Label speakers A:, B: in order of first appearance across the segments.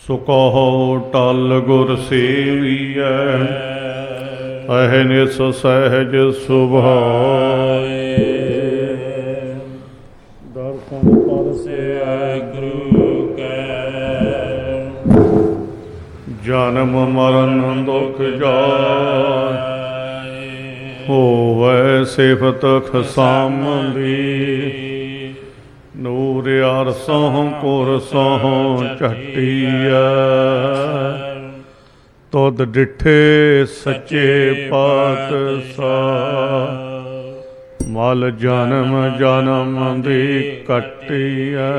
A: ਸੋ ਕਹੋ ਟਲ ਗੁਰ ਸੇਵੀਐ, ਅਹਨਿਸ ਸਹਿਜ ਸੁਭਾਏ। ਦਰਸ਼ਨ ਪਰਸਿਐ ਗੁਰੂ ਕੈ, ਜਨਮ ਮਰਨ ਦੁਖ ਜਾਇ। ਹੋਵੈ ਸਿਫਤ ਖਸਾਮਦੀ, ਨੂਰ ਅਰਸੋਂ ਪੁਰਸੋਂ ਝਟੀਐ। ਤੁਧ ਡਿਠੇ ਸੱਚੇ ਪਾਤਸ਼ਾਹ, ਮਲ ਜਨਮ ਜਨਮ ਦੀ ਕੱਟੀਐ।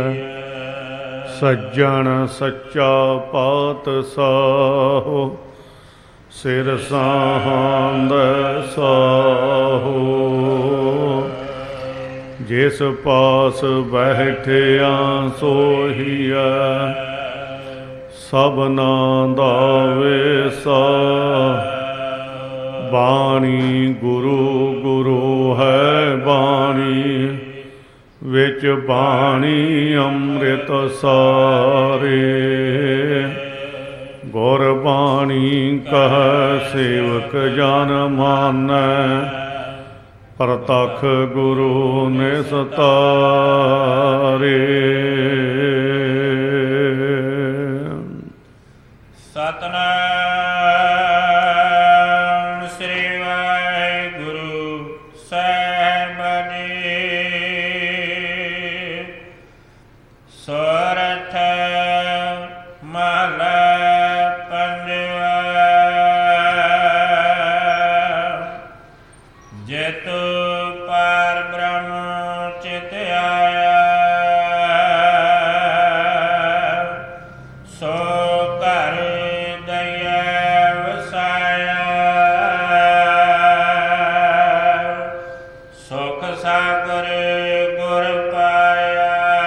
A: ਸੱਜਣ ਸੱਚਾ ਪਾਤਸ਼ਾਹ, ਸਿਰ ਸਾਹੰਦ ਸਾਹੋ। ਜਿਸ ਪਾਸ ਬੈਠਿਆ ਸੋਹੀਐ, ਸਭਨਾ ਦਾ ਵੇਸਾ। ਬਾਣੀ ਗੁਰੂ ਗੁਰੂ ਹੈ ਬਾਣੀ, ਵਿੱਚ ਬਾਣੀ ਅੰਮ੍ਰਿਤ ਸਾਰੇ। ਗੁਰਬਾਣੀ ਕਹਿ ਸੇਵਕ ਜਨ ਮਾਨੈ, ਪ੍ਰਤੱਖ ਗੁਰੂ ਨਿਸਤਾਰੇ।
B: ਸਤਨਾਮ ਸ੍ਰੀ ਵਾਹਿਗੁਰੂ ਸਾਹਿਬ ਜੀ। ਸੋਰਠ ਮਹਲਾ ਪੰਜਵਾ। ਜੇਤੁ ਪਾਰ ਬ੍ਰਹਮ ਚਿਤ ਆਇਆ, ਸੋ ਘਰ ਦਇਆ ਵਸਾਇਆ। ਸੁਖ ਸਾਗਰ ਗੁਰ ਪਾਇਆ,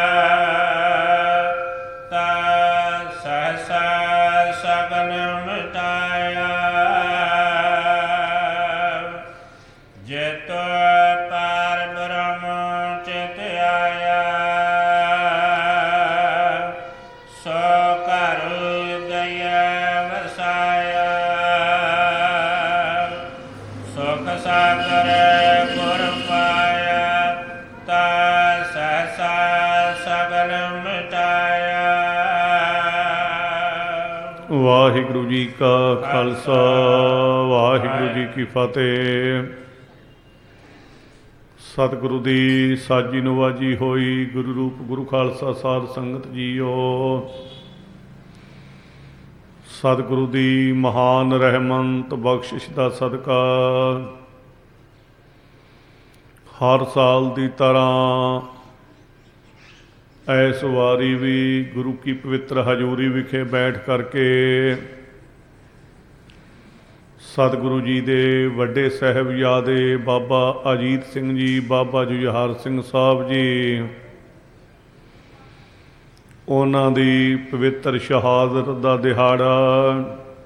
B: ਤਾ ਸਹਸਾ ਸਗਲ ਮਿਟਾਇਆ। ਜੇਤੁ ਪਾਰ ਬ੍ਰਹਮ ਚਿਤ ਆਇਆ, ਸੋ ਘਰ ਦਇਆ ਵਸਾਇਆ। ਸੁਖ ਸਾਗਰ ਗੁਰ ਪਾਇਆ, ਤਾ ਸਹਸਾ ਸਗਲ ਮਿਟਾਇਆ।
A: ਵਾਹਿਗੁਰੂ ਜੀ ਕਾ ਖਾਲਸਾ, ਵਾਹਿਗੁਰੂ ਜੀ ਕੀ ਫਤਿਹ। ਸਤਿਗੁਰੂ ਦੀ ਸਾਜੀ ਨਵਾਜੀ ਹੋਈ। ਗੁਰੂ ਰੂਪ ਗੁਰੂ ਖਾਲਸਾ ਸਾਧ ਸੰਗਤ ਜੀਓ, ਸਤਿਗੁਰੂ ਦੀ ਮਹਾਨ ਰਹਿਮਤ ਬਖਸ਼ਿਸ਼ ਦਾ ਸਦਕਾ ਹਰ ਸਾਲ ਦੀ ਤਰ੍ਹਾਂ ਇਸ ਵਾਰੀ ਵੀ ਗੁਰੂ ਕੀ ਪਵਿੱਤਰ ਹਜ਼ੂਰੀ ਵਿਖੇ ਬੈਠ ਕਰਕੇ ਸਤਿਗੁਰੂ ਜੀ ਦੇ ਵੱਡੇ ਸਾਹਿਬਜ਼ਾਦੇ ਬਾਬਾ ਅਜੀਤ ਸਿੰਘ ਜੀ, ਬਾਬਾ ਜੁਝਾਰ ਸਿੰਘ ਸਾਹਿਬ ਜੀ, ਉਹਨਾਂ ਦੀ ਪਵਿੱਤਰ ਸ਼ਹਾਦਤ ਦਾ ਦਿਹਾੜਾ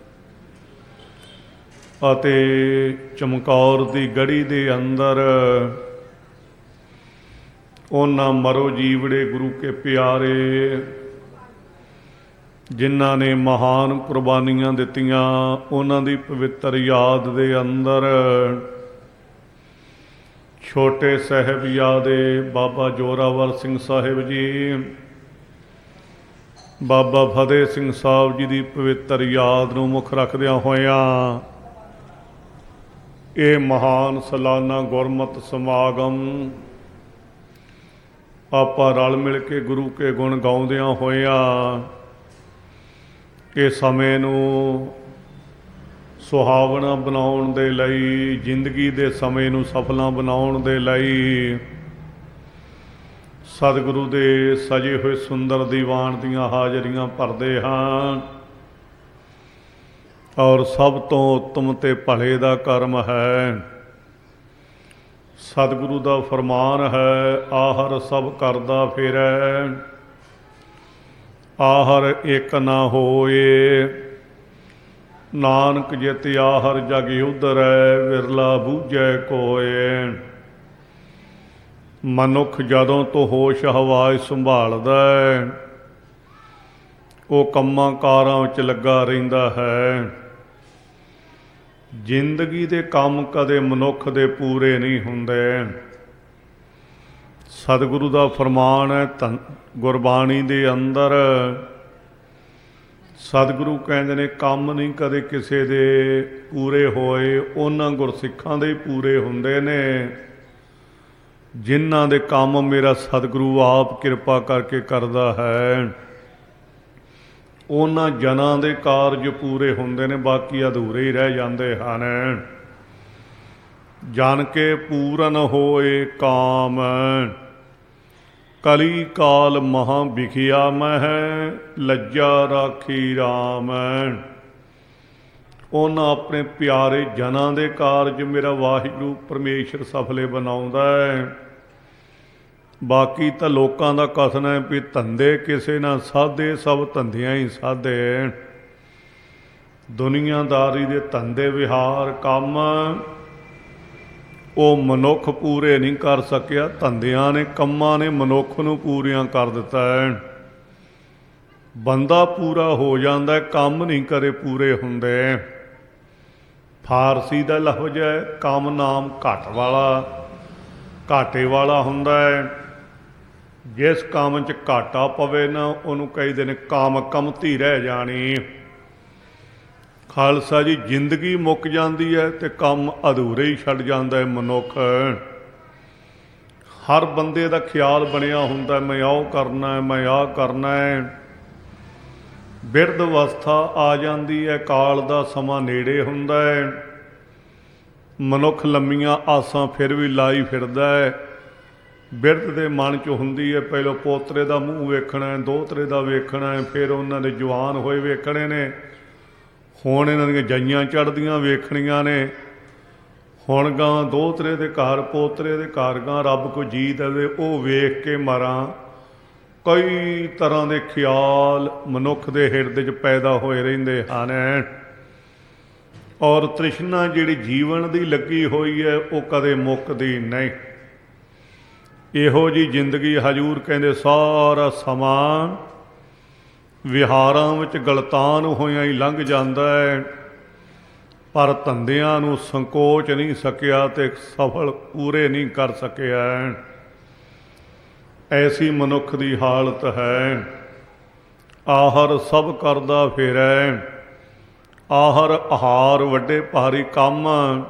A: ਅਤੇ ਚਮਕੌਰ ਦੀ ਗੜੀ ਦੇ ਅੰਦਰ ਉਹਨਾਂ ਮਰੋ ਜੀਵੜੇ ਗੁਰੂ ਕੇ ਪਿਆਰੇ, ਜਿਨ੍ਹਾਂ ਨੇ ਮਹਾਨ ਕੁਰਬਾਨੀਆਂ ਦਿੱਤੀਆਂ, ਉਹਨਾਂ ਦੀ ਪਵਿੱਤਰ ਯਾਦ ਦੇ ਅੰਦਰ ਛੋਟੇ ਸਾਹਿਬਜ਼ਾਦੇ ਬਾਬਾ ਜ਼ੋਰਾਵਰ ਸਿੰਘ ਸਾਹਿਬ ਜੀ, ਬਾਬਾ ਫਤਿਹ ਸਿੰਘ ਸਾਹਿਬ ਜੀ ਦੀ ਪਵਿੱਤਰ ਯਾਦ ਨੂੰ ਮੁੱਖ ਰੱਖਦਿਆਂ ਹੋਇਆਂ ਇਹ ਮਹਾਨ ਸਾਲਾਨਾ ਗੁਰਮਤਿ ਸਮਾਗਮ ਆਪਾਂ ਰਲ ਮਿਲ ਕੇ ਗੁਰੂ ਕੇ ਗੁਣ ਗਾਉਂਦਿਆਂ ਹੋਇਆਂ ਇਹ ਸਮੇਂ ਨੂੰ ਸੁਹਾਵਣਾ ਬਣਾਉਣ ਦੇ ਲਈ, ਜ਼ਿੰਦਗੀ ਦੇ ਸਮੇਂ ਨੂੰ ਸਫਲਾਂ ਬਣਾਉਣ ਦੇ ਲਈ ਸਤਿਗੁਰੂ ਦੇ ਸਜੇ ਹੋਏ ਸੁੰਦਰ ਦੀਵਾਨ ਦੀਆਂ ਹਾਜ਼ਰੀਆਂ ਭਰਦੇ ਹਾਂ। ਔਰ ਸਭ ਤੋਂ ਉੱਤਮ ਤੇ ਭਲੇ ਦਾ ਕਰਮ ਹੈ। ਸਤਿਗੁਰੂ ਦਾ ਫਰਮਾਨ ਹੈ, ਆਹਰ ਸਭ ਕਰਦਾ ਫਿਰੈ, ਆਹਰ ਇੱਕ ਨਾ ਹੋਏ। ਨਾਨਕ ਜਿਤ ਆਹਰ ਜਗ ਉਧਰੈ, ਵਿਰਲਾ ਬੂਝੈ ਕੋਏ। ਮਨੁੱਖ ਜਦੋਂ ਤੋਂ ਹੋਸ਼ ਹਵਾਸ ਸੰਭਾਲਦਾ, ਉਹ ਕੰਮਾਂ ਕਾਰਾਂ ਵਿੱਚ ਲੱਗਾ ਰਹਿੰਦਾ ਹੈ। ਜ਼ਿੰਦਗੀ ਦੇ ਕੰਮ ਕਦੇ ਮਨੁੱਖ ਦੇ ਪੂਰੇ ਨਹੀਂ ਹੁੰਦੇ। ਸਤਿਗੁਰੂ ਦਾ ਫਰਮਾਨ ਹੈ ਗੁਰਬਾਣੀ ਦੇ ਅੰਦਰ, ਸਤਿਗੁਰੂ ਕਹਿੰਦੇ ਨੇ ਕੰਮ ਨਹੀਂ ਕਦੇ ਕਿਸੇ ਦੇ ਪੂਰੇ ਹੋਏ, ਉਹਨਾਂ ਗੁਰਸਿੱਖਾਂ ਦੇ ਪੂਰੇ ਹੁੰਦੇ ਨੇ ਜਿਨ੍ਹਾਂ ਦੇ ਕੰਮ ਮੇਰਾ ਸਤਿਗੁਰੂ ਆਪ ਕਿਰਪਾ ਕਰਕੇ ਕਰਦਾ ਹੈ। ਉਹਨਾਂ ਜਨਾਂ ਦੇ ਕਾਰਜ ਪੂਰੇ ਹੁੰਦੇ ਨੇ, ਬਾਕੀ ਅਧੂਰੇ ਹੀ ਰਹਿ ਜਾਂਦੇ ਹਨ। ਜਨ ਕੇ ਪੂਰਨ ਹੋਏ ਕਾਮ, ਕਲੀ ਕਾਲ ਮਹਾਂ ਵਿਖਿਆ ਮਹਿ, ਲੱਜਾ ਰਾਖੀ ਰਾਮ। ਉਹਨਾਂ ਆਪਣੇ ਪਿਆਰੇ ਜਨਾਂ ਦੇ ਕਾਰਜ ਮੇਰਾ ਵਾਹਿਗੁਰੂ ਪਰਮੇਸ਼ਰ ਸਫਲੇ ਬਣਾਉਂਦਾ ਹੈ। ਬਾਕੀ ਤਾਂ ਲੋਕਾਂ ਦਾ ਕਥਨ ਹੈ ਵੀ ਧੰਦੇ ਕਿਸੇ ਨਾ ਸਾਧੇ, ਸਭ ਧੰਦਿਆਂ ਹੀ ਸਾਧੇ। ਦੁਨੀਆਦਾਰੀ ਦੇ ਧੰਦੇ ਵਿਹਾਰ ਕੰਮ ਉਹ ਮਨੁੱਖ ਪੂਰੇ ਨਹੀਂ ਕਰ ਸਕਿਆ, ਧੰਦਿਆਂ ਨੇ ਕੰਮਾਂ ਨੇ ਮਨੁੱਖ ਨੂੰ ਪੂਰੀਆਂ ਕਰ ਦਿੱਤਾ ਹੈ। ਬੰਦਾ ਪੂਰਾ ਹੋ ਜਾਂਦਾ, ਕੰਮ ਨਹੀਂ ਕਰੇ ਪੂਰੇ ਹੁੰਦੇ। ਫਾਰਸੀ ਦਾ ਲਫ਼ਜ਼ ਹੈ ਕੰਮ ਨਾਮ ਘਟ ਵਾਲਾ, ਘਾਟੇ ਵਾਲਾ ਹੁੰਦਾ ਹੈ। ਜਿਸ ਕੰਮ 'ਚ ਘਾਟਾ ਪਵੇ ਨਾ ਉਹਨੂੰ ਕਹਿੰਦੇ ਨੇ ਕੰਮ ਕਮਤੀ ਰਹਿ ਜਾਣੀ। ਖਾਲਸਾ ਜੀ, ਜ਼ਿੰਦਗੀ ਮੁੱਕ ਜਾਂਦੀ ਹੈ ਤੇ ਕੰਮ ਅਧੂਰੇ ਹੀ ਛੱਡ ਜਾਂਦਾ ਹੈ ਮਨੁੱਖ। ਹਰ ਬੰਦੇ ਦਾ ਖਿਆਲ ਬਣਿਆ ਹੁੰਦਾ, ਮੈਂ ਆਹ ਕਰਨਾ ਹੈ, ਮੈਂ ਆਹ ਕਰਨਾ ਹੈ। ਬਿਰਧ ਅਵਸਥਾ ਆ ਜਾਂਦੀ ਹੈ, ਕਾਲ ਦਾ ਸਮਾਂ ਨੇੜੇ ਹੁੰਦਾ ਹੈ। ਮਨੁੱਖ ਲੰਮੀਆਂ ਆਸਾਂ ਫਿਰ ਵੀ ਲਾਈ ਫਿਰਦਾ ਹੈ। ਬਿਰਧ ਦੇ ਮਨ 'ਚ ਹੁੰਦੀ ਹੈ ਪਹਿਲਾਂ ਪੋਤਰੇ ਦਾ ਮੂੰਹ ਵੇਖਣਾ, ਦੋਹਤਰੇ ਦਾ ਵੇਖਣਾ, ਫਿਰ ਉਹਨਾਂ ਦੇ ਜਵਾਨ ਹੋਏ ਵੇਖਣੇ ਨੇ, ਹੁਣ ਇਹਨਾਂ ਦੀਆਂ ਜਾਈਆਂ ਚੜ੍ਹਦੀਆਂ ਵੇਖਣੀਆਂ ਨੇ। ਹੁਣ ਗਾਂ ਦੋਹਤਰੇ ਦੇ ਘਰ, ਪੋਤਰੇ ਦੇ ਘਰ ਗਾਂ ਰੱਬ ਕੋਈ ਜੀ ਦੇਵੇ ਉਹ ਵੇਖ ਕੇ ਮਰਾਂ। ਕਈ ਤਰ੍ਹਾਂ ਦੇ ਖਿਆਲ ਮਨੁੱਖ ਦੇ ਹਿਰਦੇ 'ਚ ਪੈਦਾ ਹੋਏ ਰਹਿੰਦੇ ਹਨ। ਔਰ ਤ੍ਰਿਸ਼ਨਾ ਜਿਹੜੀ ਜੀਵਨ ਦੀ ਲੱਗੀ ਹੋਈ ਹੈ ਉਹ ਕਦੇ ਮੁੱਕਦੀ ਨਹੀਂ। ਇਹੋ ਜਿਹੀ ਜ਼ਿੰਦਗੀ ਹਜ਼ੂਰ ਕਹਿੰਦੇ ਸਾਰਾ ਸਮਾਂ ਵਿਹਾਰਾਂ ਵਿੱਚ ਗਲਤਾਨ ਹੋਇਆਂ ਹੀ ਲੰਘ ਜਾਂਦਾ ਹੈ, ਪਰ ਧੰਦਿਆਂ ਨੂੰ ਸੰਕੋਚ ਨਹੀਂ ਸਕਿਆ ਤੇ ਸਫਲ ਪੂਰੇ ਨਹੀਂ ਕਰ ਸਕਿਆ। ਐਸੀ ਮਨੁੱਖ ਦੀ ਹਾਲਤ ਹੈ। ਆਹਰ ਸਭ ਕਰਦਾ ਫਿਰੈ, ਆਹਰ ਆਹਾਰ ਵੱਡੇ ਭਾਰੀ ਕੰਮ।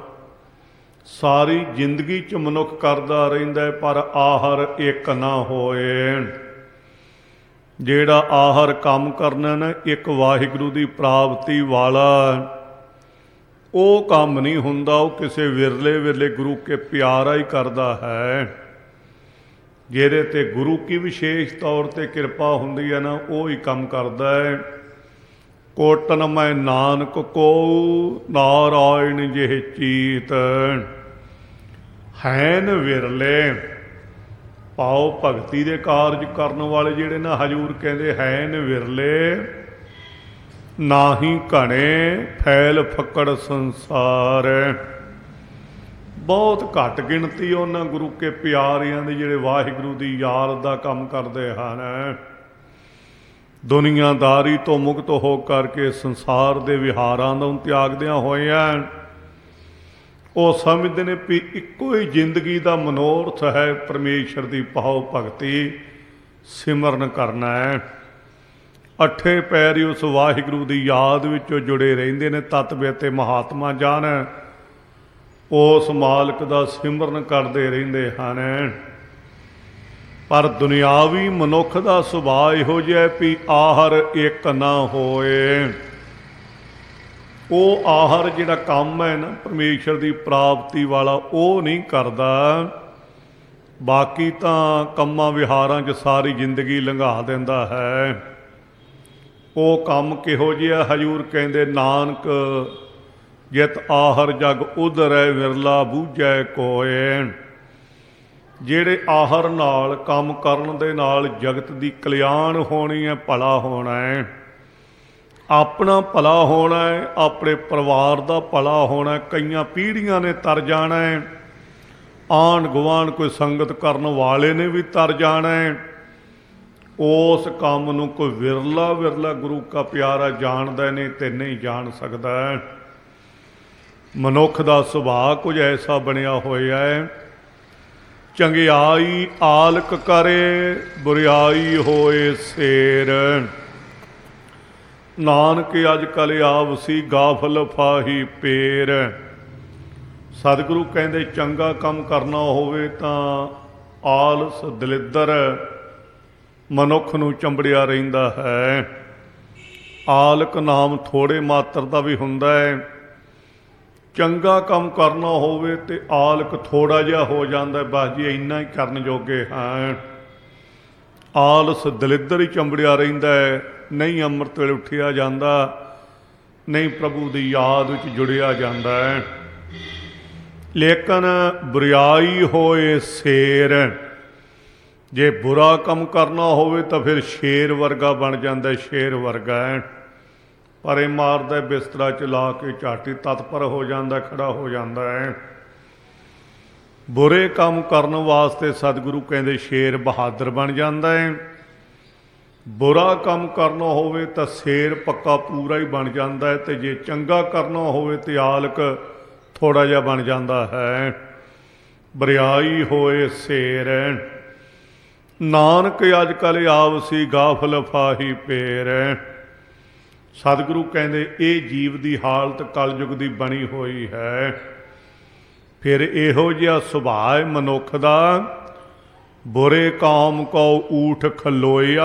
A: ਸਾਰੀ ਜ਼ਿੰਦਗੀ 'ਚ ਮਨੁੱਖ ਕਰਦਾ ਰਹਿੰਦਾ ਪਰ ਆਹਰ ਇੱਕ ਨਾ ਹੋਏ। ਜਿਹੜਾ ਆਹਰ ਕੰਮ ਕਰਨਾ ਨਾ ਇੱਕ ਵਾਹਿਗੁਰੂ ਦੀ ਪ੍ਰਾਪਤੀ ਵਾਲਾ, ਉਹ ਕੰਮ ਨਹੀਂ ਹੁੰਦਾ। ਉਹ ਕਿਸੇ ਵਿਰਲੇ ਵਿਰਲੇ ਗੁਰੂ ਕੇ ਪਿਆਰਾ ਹੀ ਕਰਦਾ ਹੈ। ਜਿਹਦੇ ਤੇ ਗੁਰੂ ਕੀ ਵਿਸ਼ੇਸ਼ ਤੌਰ 'ਤੇ ਕਿਰਪਾ ਹੁੰਦੀ ਹੈ ਨਾ, ਉਹ ਹੀ ਕੰਮ ਕਰਦਾ ਹੈ। ਕੋਟਨ ਮੈਂ ਨਾਨਕ ਕੋ ਨਾਰਾਇਣ ਜਿਹੇ ਚੀਤ, ਹੈਨ ਵਿਰਲੇ। ਪਾਓ ਭਗਤੀ ਦੇ ਕਾਰਜ ਕਰਨ ਵਾਲੇ ਜਿਹੜੇ ਨਾ ਹਜ਼ੂਰ ਕਹਿੰਦੇ ਹੈਨ ਵਿਰਲੇ, ਨਾਹੀ ਘਣੇ ਫੈਲ ਫੱਕੜ ਸੰਸਾਰ। ਬਹੁਤ ਘੱਟ ਗਿਣਤੀ ਉਹਨਾਂ ਗੁਰੂ ਕੇ ਪਿਆਰਿਆਂ ਦੇ ਜਿਹੜੇ ਵਾਹਿਗੁਰੂ ਦੀ ਯਾਦ ਦਾ ਕੰਮ ਕਰਦੇ ਹਨ। ਦੁਨੀਆਦਾਰੀ ਤੋਂ ਮੁਕਤ ਹੋ ਕਰਕੇ ਸੰਸਾਰ ਦੇ ਵਿਹਾਰਾਂ ਨੂੰ ਤਿਆਗਦਿਆਂ ਹੋਇਆਂ ਉਹ ਸਮਝਦੇ ਨੇ ਵੀ ਇੱਕੋ ਹੀ ਜ਼ਿੰਦਗੀ ਦਾ ਮਨੋਰਥ ਹੈ ਪਰਮੇਸ਼ਰ ਦੀ ਭਾਵ ਭਗਤੀ ਸਿਮਰਨ ਕਰਨਾ ਹੈ। ਅੱਠੇ ਪੈਰੀ ਉਸ ਵਾਹਿਗੁਰੂ ਦੀ ਯਾਦ ਵਿੱਚੋਂ ਜੁੜੇ ਰਹਿੰਦੇ ਨੇ। ਤਤਵੇ ਤੇ ਮਹਾਤਮਾ ਜਨ ਉਸ ਮਾਲਕ ਦਾ ਸਿਮਰਨ ਕਰਦੇ ਰਹਿੰਦੇ ਹਨ। ਪਰ ਦੁਨਿਆਵੀ ਮਨੁੱਖ ਦਾ ਸੁਭਾਅ ਇਹੋ ਜਿਹਾ ਵੀ ਆਹਰ ਇੱਕ ਨਾ ਹੋਏ। ਉਹ ਆਹਰ ਜਿਹੜਾ ਕੰਮ ਹੈ ਨਾ ਪਰਮੇਸ਼ਰ ਦੀ ਪ੍ਰਾਪਤੀ ਵਾਲਾ, ਉਹ ਨਹੀਂ ਕਰਦਾ। ਬਾਕੀ ਤਾਂ ਕੰਮਾਂ ਵਿਹਾਰਾਂ 'ਚ ਸਾਰੀ ਜ਼ਿੰਦਗੀ ਲੰਘਾ ਦਿੰਦਾ ਹੈ। ਉਹ ਕੰਮ ਕਿਹੋ ਜਿਹਾ ਹਜ਼ੂਰ ਕਹਿੰਦੇ ਨਾਨਕ ਜਿਤ ਆਹਰ ਜਗ ਉਧਰੈ ਵਿਰਲਾ ਬੂਝੈ ਕੋਇ। ਜਿਹੜੇ ਆਹਰ ਨਾਲ ਕੰਮ ਕਰਨ ਦੇ ਨਾਲ ਜਗਤ ਦੀ ਕਲਿਆਣ ਹੋਣੀ ਹੈ, ਭਲਾ ਹੋਣਾ ਹੈ, ਆਪਣਾ ਭਲਾ ਹੋਣਾ ਹੈ, ਆਪਣੇ ਪਰਿਵਾਰ ਦਾ ਭਲਾ ਹੋਣਾ। ਕਈਆਂ ਪੀੜ੍ਹੀਆਂ ਨੇ ਤਰ ਜਾਣਾ ਹੈ, ਆਂਢ ਗੁਆਂਢ ਕੋਈ ਸੰਗਤ ਕਰਨ ਵਾਲੇ ਨੇ ਵੀ ਤਰ ਜਾਣਾ ਹੈ। ਉਸ ਕੰਮ ਨੂੰ ਕੋਈ ਵਿਰਲਾ ਵਿਰਲਾ ਗੁਰੂ ਕਾ ਪਿਆਰਾ ਜਾਣਦਾ ਨਹੀਂ ਤੇ ਨਹੀਂ ਜਾਣ ਸਕਦਾ। ਮਨੁੱਖ ਦਾ ਸੁਭਾਅ ਕੁਝ ਐਸਾ ਬਣਿਆ ਹੋਇਆ ਹੈ, ਚੰਗਿਆਈ ਆਲਕ ਕਰੇ ਬੁਰਿਆਈ ਹੋਏ ਸੇਰ। ਨਾਨਕ ਅੱਜ ਕੱਲ੍ਹ ਆਵਸੀ ਗਾਫਲ ਫਾਹੀ ਪੇਰ। ਸਤਿਗੁਰੂ ਕਹਿੰਦੇ ਚੰਗਾ ਕੰਮ ਕਰਨਾ ਹੋਵੇ ਤਾਂ ਆਲਸ ਦਲਿੱਦਰ ਮਨੁੱਖ ਨੂੰ ਚੰਬੜਿਆ ਰਹਿੰਦਾ ਹੈ। ਆਲਕ ਨਾਮ ਥੋੜ੍ਹੇ ਮਾਤਰ ਦਾ ਵੀ ਹੁੰਦਾ ਹੈ। ਚੰਗਾ ਕੰਮ ਕਰਨਾ ਹੋਵੇ ਤੇ ਆਲਕ ਥੋੜ੍ਹਾ ਜਿਹਾ ਹੋ ਜਾਂਦਾ, ਬਸ ਜੀ ਇੰਨਾ ਹੀ ਕਰਨ ਜੋਗੇ ਹਾਂ। ਆਲਸ ਦਲਿੱਦਰ ਹੀ ਚੰਬੜਿਆ ਰਹਿੰਦਾ ਹੈ, ਨਹੀਂ ਅੰਮ੍ਰਿਤ ਵੇਲੇ ਉੱਠਿਆ ਜਾਂਦਾ, ਨਹੀਂ ਪ੍ਰਭੂ ਦੀ ਯਾਦ ਵਿੱਚ ਜੁੜਿਆ ਜਾਂਦਾ ਹੈ। ਲੇਕਿਨ ਬੁਰਿਆਈ ਹੋਏ ਸ਼ੇਰ, ਜੇ ਬੁਰਾ ਕੰਮ ਕਰਨਾ ਹੋਵੇ ਤਾਂ ਫਿਰ ਸ਼ੇਰ ਵਰਗਾ ਬਣ ਜਾਂਦਾ, ਸ਼ੇਰ ਵਰਗਾ ਹੈ। ਪਰੇ ਮਾਰਦਾ, ਬਿਸਤਰਾ 'ਚ ਲਾ ਕੇ ਝਾਟੀ ਤਤਪਰ ਹੋ ਜਾਂਦਾ, ਖੜਾ ਹੋ ਜਾਂਦਾ ਹੈ। ਬੁਰੇ ਕੰਮ ਕਰਨ ਵਾਸਤੇ ਸਤਿਗੁਰੂ ਕਹਿੰਦੇ ਸ਼ੇਰ ਬਹਾਦਰ ਬਣ ਜਾਂਦਾ ਹੈ। ਬੁਰਾ ਕੰਮ ਕਰਨਾ ਹੋਵੇ ਤਾਂ ਸ਼ੇਰ ਪੱਕਾ ਪੂਰਾ ਹੀ ਬਣ ਜਾਂਦਾ ਹੈ, ਅਤੇ ਜੇ ਚੰਗਾ ਕਰਨਾ ਹੋਵੇ ਤਾਂ ਆਲਕ ਥੋੜ੍ਹਾ ਜਿਹਾ ਬਣ ਜਾਂਦਾ ਹੈ। ਬਰਿਆਈ ਹੋਏ ਸ਼ੇਰ। ਨਾਨਕ ਅੱਜ ਕੱਲ੍ਹ ਆਵਸੀ ਗਾਫਲ ਫਾਹੀ ਪੇਰ। ਸਤਿਗੁਰੂ ਕਹਿੰਦੇ ਇਹ ਜੀਵ ਦੀ ਹਾਲਤ ਕਲਯੁਗ ਦੀ ਬਣੀ ਹੋਈ ਹੈ। ਫਿਰ ਇਹੋ ਜਿਹਾ ਸੁਭਾਅ ਮਨੁੱਖ ਦਾ, ਬੁਰੇ ਕਾਮ ਕਉ ਊਠ ਖਲੋਇਆ,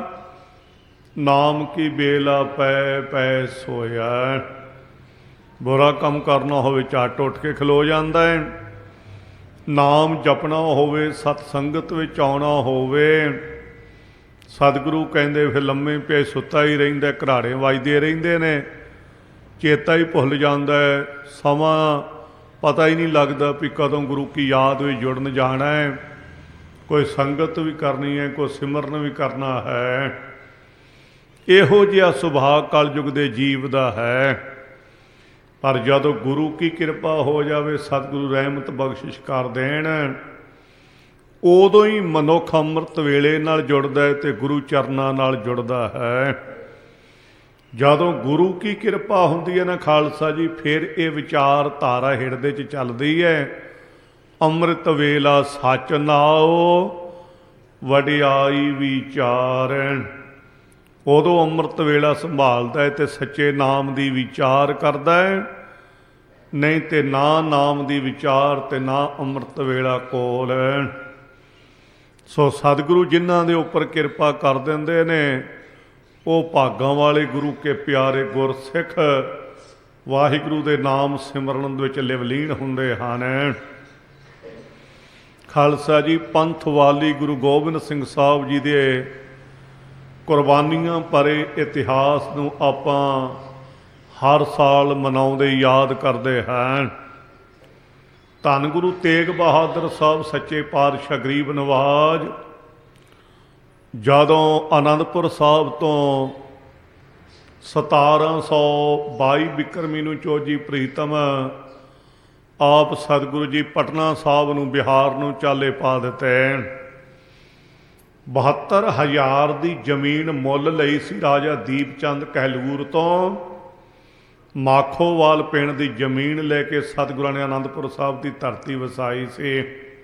A: ਨਾਮ ਕੀ ਬੇਲਾ ਪੈ ਪੈ ਸੋਇਆ। ਬੁਰਾ ਕੰਮ ਕਰਨਾ ਹੋਵੇ ਝੱਟ ਉੱਠ ਕੇ ਖਲੋ ਜਾਂਦਾ ਹੈ। ਨਾਮ ਜਪਣਾ ਹੋਵੇ, ਸਤ ਸੰਗਤ ਵਿੱਚ ਆਉਣਾ ਹੋਵੇ, ਸਤਿਗੁਰੂ ਕਹਿੰਦੇ ਫਿਰ ਲੰਮੇ ਪਏ ਸੁੱਤਾ ਹੀ ਰਹਿੰਦਾ, ਘਰਾੜੇ ਵੱਜਦੇ ਰਹਿੰਦੇ ਨੇ, ਚੇਤਾ ਹੀ ਭੁੱਲ ਜਾਂਦਾ ਹੈ। ਸਮਾਂ ਪਤਾ ਹੀ ਨਹੀਂ ਲੱਗਦਾ ਵੀ ਕਦੋਂ ਗੁਰੂ ਕੀ ਯਾਦ ਵਿੱਚ ਜੁੜਨ ਜਾਣਾ ਹੈ। ਕੋਈ ਸੰਗਤ ਵੀ ਕਰਨੀ ਹੈ, ਕੋਈ ਸਿਮਰਨ ਵੀ ਕਰਨਾ ਹੈ। ਇਹੋ ਜਿਹਾ ਸੁਭਾਅ ਕਲਯੁਗ ਦੇ ਜੀਵ ਦਾ ਹੈ। ਪਰ ਜਦੋਂ ਗੁਰੂ ਕੀ ਕਿਰਪਾ ਹੋ ਜਾਵੇ, ਸਤਿਗੁਰੂ ਰਹਿਮਤ ਬਖਸ਼ਿਸ਼ ਕਰ ਦੇਣ, ਉਦੋਂ ਹੀ ਮਨੁੱਖ ਅੰਮ੍ਰਿਤ ਵੇਲੇ ਨਾਲ ਜੁੜਦਾ ਹੈ ਅਤੇ ਗੁਰੂ ਚਰਨਾਂ ਨਾਲ ਜੁੜਦਾ ਹੈ। ਜਦੋਂ ਗੁਰੂ ਕੀ ਕਿਰਪਾ ਹੁੰਦੀ ਹੈ ਨਾ ਖਾਲਸਾ ਜੀ, ਫਿਰ ਇਹ ਵਿਚਾਰ ਧਾਰਾ ਹਿਰਦੇ 'ਚ ਚੱਲਦੀ ਹੈ। ਅੰਮ੍ਰਿਤ ਵੇਲਾ ਸੱਚ ਨਾਉ ਵਡਿਆਈ ਵਿਚਾਰਣ। ਉਦੋਂ ਅੰਮ੍ਰਿਤ ਵੇਲਾ ਸੰਭਾਲਦਾ ਹੈ ਅਤੇ ਸੱਚੇ ਨਾਮ ਦੀ ਵਿਚਾਰ ਕਰਦਾ ਹੈ, ਨਹੀਂ ਤੇ ਨਾ ਨਾਮ ਦੀ ਵਿਚਾਰ ਤੇ ਨਾ ਅੰਮ੍ਰਿਤ ਵੇਲਾ ਕੋਲ। ਸੋ ਸਤਿਗੁਰੂ ਜਿਨ੍ਹਾਂ ਦੇ ਉੱਪਰ ਕਿਰਪਾ ਕਰ ਦਿੰਦੇ ਨੇ, ਉਹ ਭਾਗਾਂ ਵਾਲੇ ਗੁਰੂ ਕੇ ਪਿਆਰੇ ਗੁਰਸਿੱਖ ਵਾਹਿਗੁਰੂ ਦੇ ਨਾਮ ਸਿਮਰਨ ਵਿੱਚ ਲਿਵਲੀਨ ਹੁੰਦੇ ਹਨ। ਖਾਲਸਾ ਜੀ, ਪੰਥ ਵਾਲੀ ਗੁਰੂ ਗੋਬਿੰਦ ਸਿੰਘ ਸਾਹਿਬ ਜੀ ਦੇ ਕੁਰਬਾਨੀਆਂ ਭਰੇ ਇਤਿਹਾਸ ਨੂੰ ਆਪਾਂ ਹਰ ਸਾਲ ਮਨਾਉਂਦੇ ਯਾਦ ਕਰਦੇ ਹਾਂ। ਧੰਨ ਗੁਰੂ ਤੇਗ ਬਹਾਦਰ ਸਾਹਿਬ ਸੱਚੇ ਪਾਤਸ਼ਾਹ ਗਰੀਬ ਨਵਾਜ ਜਦੋਂ ਆਨੰਦਪੁਰ ਸਾਹਿਬ ਤੋਂ 1722 ਬਿਕਰਮੀ ਨੂੰ ਚੋਜੀ ਪ੍ਰੀਤਮ ਆਪ ਸਤਿਗੁਰੂ ਜੀ ਪਟਨਾ ਸਾਹਿਬ ਨੂੰ ਬਿਹਾਰ ਨੂੰ ਚਾਲੇ ਪਾ ਦਿੱਤੇ। 72,000 ਦੀ ਜ਼ਮੀਨ ਮੁੱਲ ਲਈ ਸੀ ਰਾਜਾ ਦੀਪ ਚੰਦ ਕਹਿਲੂਰ ਤੋਂ। ਮਾਖੋਵਾਲ ਪਿੰਡ ਦੀ ਜ਼ਮੀਨ ਲੈ ਕੇ ਸਤਿਗੁਰਾਂ ਨੇ ਆਨੰਦਪੁਰ ਸਾਹਿਬ ਦੀ ਧਰਤੀ ਵਸਾਈ ਸੀ,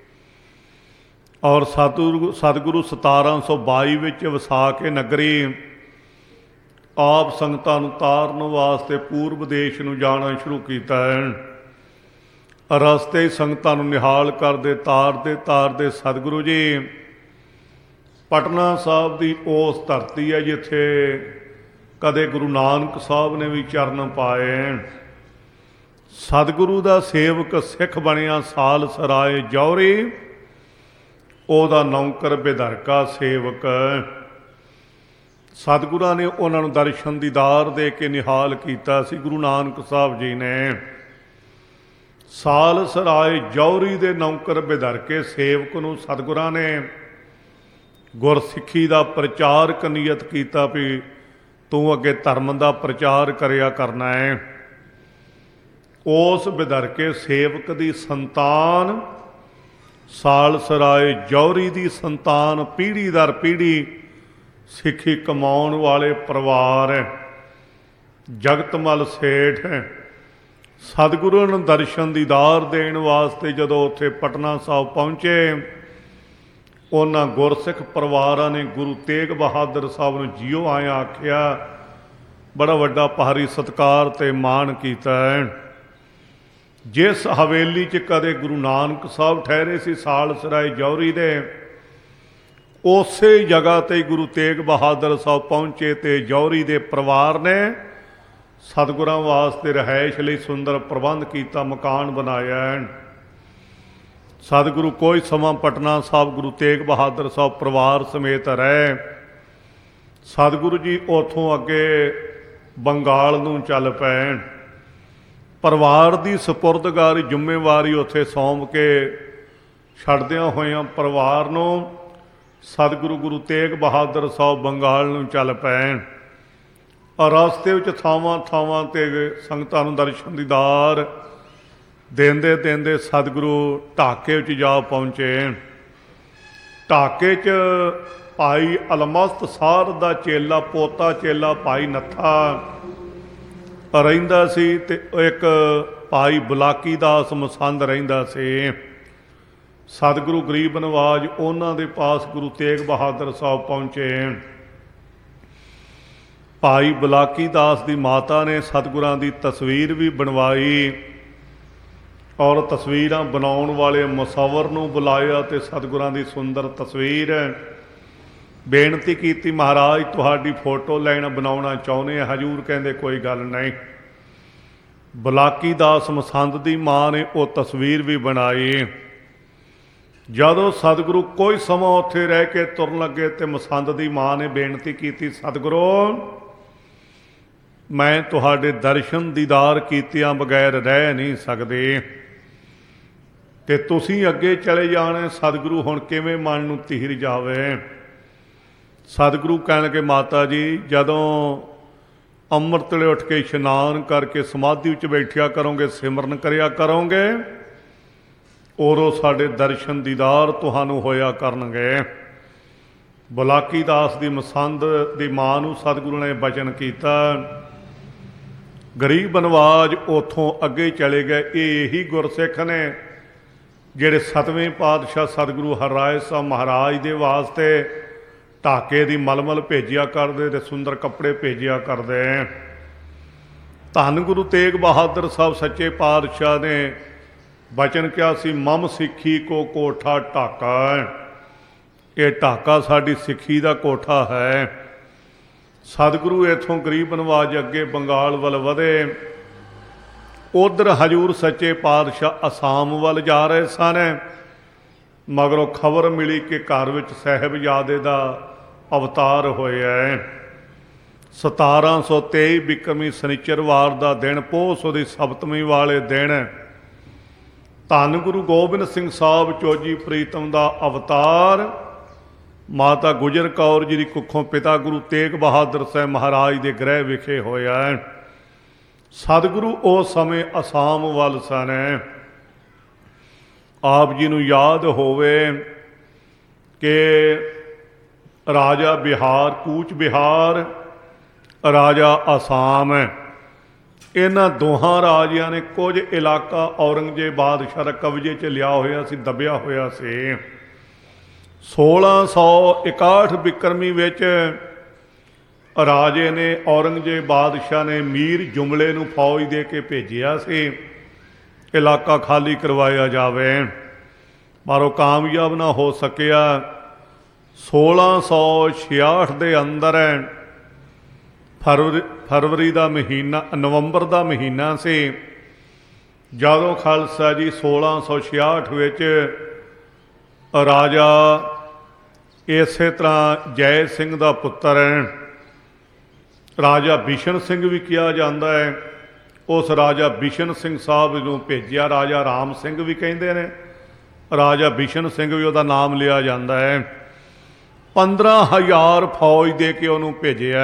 A: ਔਰ ਸਤਿਗੁਰੂ 1722 ਵਿੱਚ ਵਸਾ ਕੇ ਨਗਰੀ ਆਪ ਸੰਗਤਾਂ ਨੂੰ ਤਾਰਨ ਵਾਸਤੇ ਪੂਰਬ ਦੇਸ਼ ਨੂੰ ਜਾਣਾ ਸ਼ੁਰੂ ਕੀਤਾ ਹੈ। ਰਸਤੇ ਸੰਗਤਾਂ ਨੂੰ ਨਿਹਾਲ ਕਰਦੇ ਤਾਰਦੇ ਸਤਿਗੁਰੂ ਜੀ ਪਟਨਾ ਸਾਹਿਬ ਦੀ ਉਸ ਧਰਤੀ ਹੈ ਜਿੱਥੇ ਕਦੇ ਗੁਰੂ ਨਾਨਕ ਸਾਹਿਬ ਨੇ ਵੀ ਚਰਨ ਪਾਏ। ਸਤਿਗੁਰੂ ਦਾ ਸੇਵਕ ਸਿੱਖ ਬਣਿਆ ਸਾਲ ਸਰਾਏ ਜੌਹਰੀ, ਉਹਦਾ ਨੌਕਰ ਬੇਧਰਕਾ ਸੇਵਕ। ਸਤਿਗੁਰਾਂ ਨੇ ਉਹਨਾਂ ਨੂੰ ਦਰਸ਼ਨ ਦੀਦਾਰ ਦੇ ਕੇ ਨਿਹਾਲ ਕੀਤਾ ਸੀ। ਗੁਰੂ ਨਾਨਕ ਸਾਹਿਬ ਜੀ ਨੇ ਸਾਲ ਸਰਾਏ ਜੌਹਰੀ ਦੇ ਨੌਕਰ ਬੇਧਰਕੇ ਸੇਵਕ ਨੂੰ ਸਤਿਗੁਰਾਂ ਨੇ ਗੁਰਸਿੱਖੀ ਦਾ ਪ੍ਰਚਾਰਕ ਨਿਯਤ ਕੀਤਾ ਵੀ ਤੂੰ ਅੱਗੇ ਧਰਮ ਦਾ ਪ੍ਰਚਾਰ ਕਰਿਆ ਕਰਨਾ ਹੈ। ਉਸ ਬੇਧਰਕੇ ਸੇਵਕ ਦੀ ਸੰਤਾਨ ਸਾਲ ਸਰਾਏ ਜੌਹਰੀ ਦੀ ਸੰਤਾਨ ਪੀੜ੍ਹੀ ਦਰ ਪੀੜ੍ਹੀ ਸਿੱਖੀ ਕਮਾਉਣ ਵਾਲੇ ਪਰਿਵਾਰ ਜਗਤਮਲ ਸੇਠ ਸਤਿਗੁਰੂ ਨੂੰ ਦਰਸ਼ਨ ਦੀਦਾਰ ਦੇਣ ਵਾਸਤੇ ਜਦੋਂ ਉੱਥੇ ਪਟਨਾ ਸਾਹਿਬ ਪਹੁੰਚੇ, ਉਹਨਾਂ ਗੁਰਸਿੱਖ ਪਰਿਵਾਰਾਂ ਨੇ ਗੁਰੂ ਤੇਗ ਬਹਾਦਰ ਸਾਹਿਬ ਨੂੰ ਜਿਉ ਆਇਆ ਆਖਿਆ, ਬੜਾ ਵੱਡਾ ਭਾਰੀ ਸਤਿਕਾਰ ਤੇ ਮਾਣ ਕੀਤਾ ਹੈ। ਜਿਸ ਹਵੇਲੀ 'ਚ ਕਦੇ ਗੁਰੂ ਨਾਨਕ ਸਾਹਿਬ ਠਹਿਰੇ ਸੀ ਸਾਲਸਰਾਏ ਜੌਹਰੀ ਦੇ, ਉਸੇ ਜਗ੍ਹਾ 'ਤੇ ਗੁਰੂ ਤੇਗ ਬਹਾਦਰ ਸਾਹਿਬ ਪਹੁੰਚੇ ਅਤੇ ਜੌਹਰੀ ਦੇ ਪਰਿਵਾਰ ਨੇ ਸਤਿਗੁਰਾਂ ਵਾਸਤੇ ਰਿਹਾਇਸ਼ ਲਈ ਸੁੰਦਰ ਪ੍ਰਬੰਧ ਕੀਤਾ, ਮਕਾਨ ਬਣਾਇਆ। ਸਤਿਗੁਰੂ ਕੋਈ ਸਮਾਂ ਪਟਨਾ ਸਾਹਿਬ ਗੁਰੂ ਤੇਗ ਬਹਾਦਰ ਸਾਹਿਬ ਪਰਿਵਾਰ ਸਮੇਤ ਰਹੇ। ਸਤਿਗੁਰੂ ਜੀ ਉੱਥੋਂ ਅੱਗੇ ਬੰਗਾਲ ਨੂੰ ਚੱਲ ਪਏ। ਪਰਿਵਾਰ ਦੀ ਸਪੁਰਦਗਾਰੀ ਜ਼ਿੰਮੇਵਾਰੀ ਉੱਥੇ ਸੌਂਪ ਕੇ ਛੱਡਦਿਆਂ ਹੋਇਆਂ ਪਰਿਵਾਰ ਨੂੰ ਸਤਿਗੁਰੂ ਗੁਰੂ ਤੇਗ ਬਹਾਦਰ ਸਾਹਿਬ ਬੰਗਾਲ ਨੂੰ ਚੱਲ ਪਏ। ਰਸਤੇ ਵਿੱਚ ਥਾਵਾਂ ਥਾਵਾਂ 'ਤੇ ਸੰਗਤਾਂ ਨੂੰ ਦਰਸ਼ਨ ਦੀਦਾਰ ਦਿੰਦੇ ਦਿੰਦੇ ਸਤਿਗੁਰੂ ਢਾਕੇ ਵਿੱਚ ਜਾ ਪਹੁੰਚੇ। ਢਾਕੇ 'ਚ ਭਾਈ ਅਲਮਸਤ ਸਾਧ ਦਾ ਚੇਲਾ, ਪੋਤਾ ਚੇਲਾ ਭਾਈ ਨੱਥਾ ਰਹਿੰਦਾ ਸੀ ਅਤੇ ਇੱਕ ਭਾਈ ਬੁਲਾਕੀ ਦਾਸ ਮਸੰਦ ਰਹਿੰਦਾ ਸੀ। ਸਤਿਗੁਰੂ ਗਰੀਬ ਨਵਾਜ ਉਹਨਾਂ ਦੇ ਪਾਸ ਗੁਰੂ ਤੇਗ ਬਹਾਦਰ ਸਾਹਿਬ ਪਹੁੰਚੇ। ਭਾਈ ਬੁਲਾਕੀ ਦਾਸ ਦੀ ਮਾਤਾ ਨੇ ਸਤਿਗੁਰਾਂ ਦੀ ਤਸਵੀਰ ਵੀ ਬਣਵਾਈ ਔਰ ਤਸਵੀਰਾਂ ਬਣਾਉਣ ਵਾਲੇ ਮੁਸੱਵਰ ਨੂੰ ਬੁਲਾਇਆ ਅਤੇ ਸਤਿਗੁਰਾਂ ਦੀ ਸੁੰਦਰ ਤਸਵੀਰ ਬੇਨਤੀ ਕੀਤੀ, ਮਹਾਰਾਜ ਤੁਹਾਡੀ ਫੋਟੋ ਲੈਣਾ ਬਣਾਉਣਾ ਚਾਹੁੰਦੇ ਹਾਂ। ਹਜ਼ੂਰ ਕਹਿੰਦੇ ਕੋਈ ਗੱਲ ਨਹੀਂ। ਬੁਲਾਕੀ ਦਾਸ ਮਸੰਦ ਦੀ ਮਾਂ ਨੇ ਉਹ ਤਸਵੀਰ ਵੀ ਬਣਾਈ। ਜਦੋਂ ਸਤਿਗੁਰੂ ਕੋਈ ਸਮਾਂ ਉੱਥੇ ਰਹਿ ਕੇ ਤੁਰਨ ਲੱਗੇ ਤੇ ਮਸੰਦ ਦੀ ਮਾਂ ਨੇ ਬੇਨਤੀ ਕੀਤੀ, ਸਤਿਗੁਰੂ ਮੈਂ ਤੁਹਾਡੇ ਦਰਸ਼ਨ ਦੀਦਾਰ ਕੀਤਿਆਂ ਬਗੈਰ ਰਹਿ ਨਹੀਂ ਸਕਦੇ ਤੇ ਤੁਸੀਂ ਅੱਗੇ ਚਲੇ ਜਾਣੇ। ਸਤਿਗੁਰੂ ਹੁਣ ਕਿਵੇਂ ਮਨ ਨੂੰ ਧੀਰ ਜਾਵੇ। ਸਤਿਗੁਰੂ ਕਹਿਣ ਲੱਗੇ, ਮਾਤਾ ਜੀ ਜਦੋਂ ਅੰਮ੍ਰਿਤ ਵੇਲੇ ਉੱਠ ਕੇ ਇਸ਼ਨਾਨ ਕਰਕੇ ਸਮਾਧੀ ਵਿੱਚ ਬੈਠਿਆ ਕਰੋਗੇ, ਸਿਮਰਨ ਕਰਿਆ ਕਰੋਗੇ, ਉਦੋਂ ਸਾਡੇ ਦਰਸ਼ਨ ਦੀਦਾਰ ਤੁਹਾਨੂੰ ਹੋਇਆ ਕਰਨਗੇ। ਬੁਲਾਕੀ ਦਾਸ ਦੀ ਮਸੰਦ ਦੀ ਮਾਂ ਨੂੰ ਸਤਿਗੁਰੂ ਨੇ ਬਚਨ ਕੀਤਾ। ਗਰੀਬ ਨਵਾਜ ਉੱਥੋਂ ਅੱਗੇ ਚਲੇ ਗਏ। ਇਹ ਇਹੀ ਗੁਰਸਿੱਖ ਨੇ ਜਿਹੜੇ 7ਵੇਂ ਪਾਤਸ਼ਾਹ ਸਤਿਗੁਰੂ ਹਰਿਰਾਏ ਸਾਹਿਬ ਮਹਾਰਾਜ ਦੇ ਵਾਸਤੇ ਢਾਕੇ ਦੀ ਮਲਮਲ ਭੇਜਿਆ ਕਰਦੇ ਤੇ ਸੁੰਦਰ ਕੱਪੜੇ ਭੇਜਿਆ ਕਰਦੇ। ਧੰਨ ਗੁਰੂ ਤੇਗ ਬਹਾਦਰ ਸਾਹਿਬ ਸੱਚੇ ਪਾਤਸ਼ਾਹ ਨੇ ਬਚਨ ਕਿਹਾ ਸੀ, ਮਮ ਸਿੱਖੀ ਕੋ ਕੋਠਾ ਢਾਕਾ। ਇਹ ਢਾਕਾ ਸਾਡੀ ਸਿੱਖੀ ਦਾ ਕੋਠਾ ਹੈ। ਸਤਿਗੁਰੂ ਇੱਥੋਂ ਗਰੀਬ ਨਵਾਜ ਅੱਗੇ ਬੰਗਾਲ ਵੱਲ ਵਧੇ। ਉਧਰ ਹਜ਼ੂਰ ਸੱਚੇ ਪਾਤਸ਼ਾਹ ਅਸਾਮ ਵੱਲ ਜਾ ਰਹੇ ਸਨ। ਮਗਰੋਂ ਖਬਰ ਮਿਲੀ ਕਿ ਘਰ ਵਿੱਚ ਸਾਹਿਬਜ਼ਾਦੇ ਦਾ ਅਵਤਾਰ ਹੋਇਆ ਹੈ। 1723 ਬਿਕਰਮੀ ਸ਼ਨਿਚਰਵਾਰ ਦਾ ਦਿਨ, ਪੋਹ ਉਹਦੀ ਸਪਤਮੀ ਵਾਲੇ ਦਿਨ ਧੰਨ ਗੁਰੂ ਗੋਬਿੰਦ ਸਿੰਘ ਸਾਹਿਬ ਚੋਜੀ ਪ੍ਰੀਤਮ ਦਾ ਅਵਤਾਰ ਮਾਤਾ ਗੁਜਰ ਕੌਰ ਜੀ ਦੀ ਕੁੱਖੋਂ ਪਿਤਾ ਗੁਰੂ ਤੇਗ ਬਹਾਦਰ ਸਾਹਿਬ ਮਹਾਰਾਜ ਦੇ ਗ੍ਰਹਿ ਵਿਖੇ ਹੋਇਆ ਹੈ। ਸਤਿਗੁਰੂ ਉਸ ਸਮੇਂ ਅਸਾਮ ਵੱਲ ਸਨ। ਆਪ ਜੀ ਨੂੰ ਯਾਦ ਹੋਵੇ ਕਿ ਰਾਜਾ ਬਿਹਾਰ, ਕੂਚ ਬਿਹਾਰ, ਰਾਜਾ ਅਸਾਮ, ਇਹਨਾਂ ਦੋਹਾਂ ਰਾਜਿਆਂ ਨੇ ਕੁਝ ਇਲਾਕਾ ਔਰੰਗਜ਼ੇਬ ਬਾਦਸ਼ਾਹ ਦਾ ਕਬਜ਼ੇ 'ਚ ਲਿਆ ਹੋਇਆ ਸੀ, ਦੱਬਿਆ ਹੋਇਆ ਸੀ। 1661 ਬਿਕਰਮੀ ਵਿੱਚ ਰਾਜੇ ਨੇ, ਔਰੰਗਜ਼ੇਬ ਬਾਦਸ਼ਾਹ ਨੇ ਮੀਰ ਜੁਮਲੇ ਨੂੰ ਫੌਜ ਦੇ ਕੇ ਭੇਜਿਆ ਸੀ ਇਲਾਕਾ ਖਾਲੀ ਕਰਵਾਇਆ ਜਾਵੇ, ਪਰ ਉਹ ਕਾਮਯਾਬ ਨਾ ਹੋ ਸਕਿਆ। 1666 ਦੇ ਅੰਦਰ ਫਰਵਰੀ ਦਾ ਮਹੀਨਾ, ਨਵੰਬਰ ਦਾ ਮਹੀਨਾ ਸੀ, ਜਦੋਂ ਖਾਲਸਾ ਜੀ 1666 ਵਿੱਚ ਰਾਜਾ ਇਸੇ ਤਰ੍ਹਾਂ ਜੈ ਸਿੰਘ ਦਾ ਪੁੱਤਰ ਰਾਜਾ ਬਿਸ਼ਨ ਸਿੰਘ ਵੀ ਕਿਹਾ ਜਾਂਦਾ ਹੈ, ਉਸ ਰਾਜਾ ਬਿਸ਼ਨ ਸਿੰਘ ਸਾਹਿਬ ਨੂੰ ਭੇਜਿਆ। ਰਾਜਾ ਰਾਮ ਸਿੰਘ ਵੀ ਕਹਿੰਦੇ ਨੇ, ਰਾਜਾ ਬਿਸ਼ਨ ਸਿੰਘ ਵੀ ਉਹਦਾ ਨਾਮ ਲਿਆ ਜਾਂਦਾ ਹੈ। 15,000 ਫੌਜ ਦੇ ਕੇ ਉਹਨੂੰ ਭੇਜਿਆ।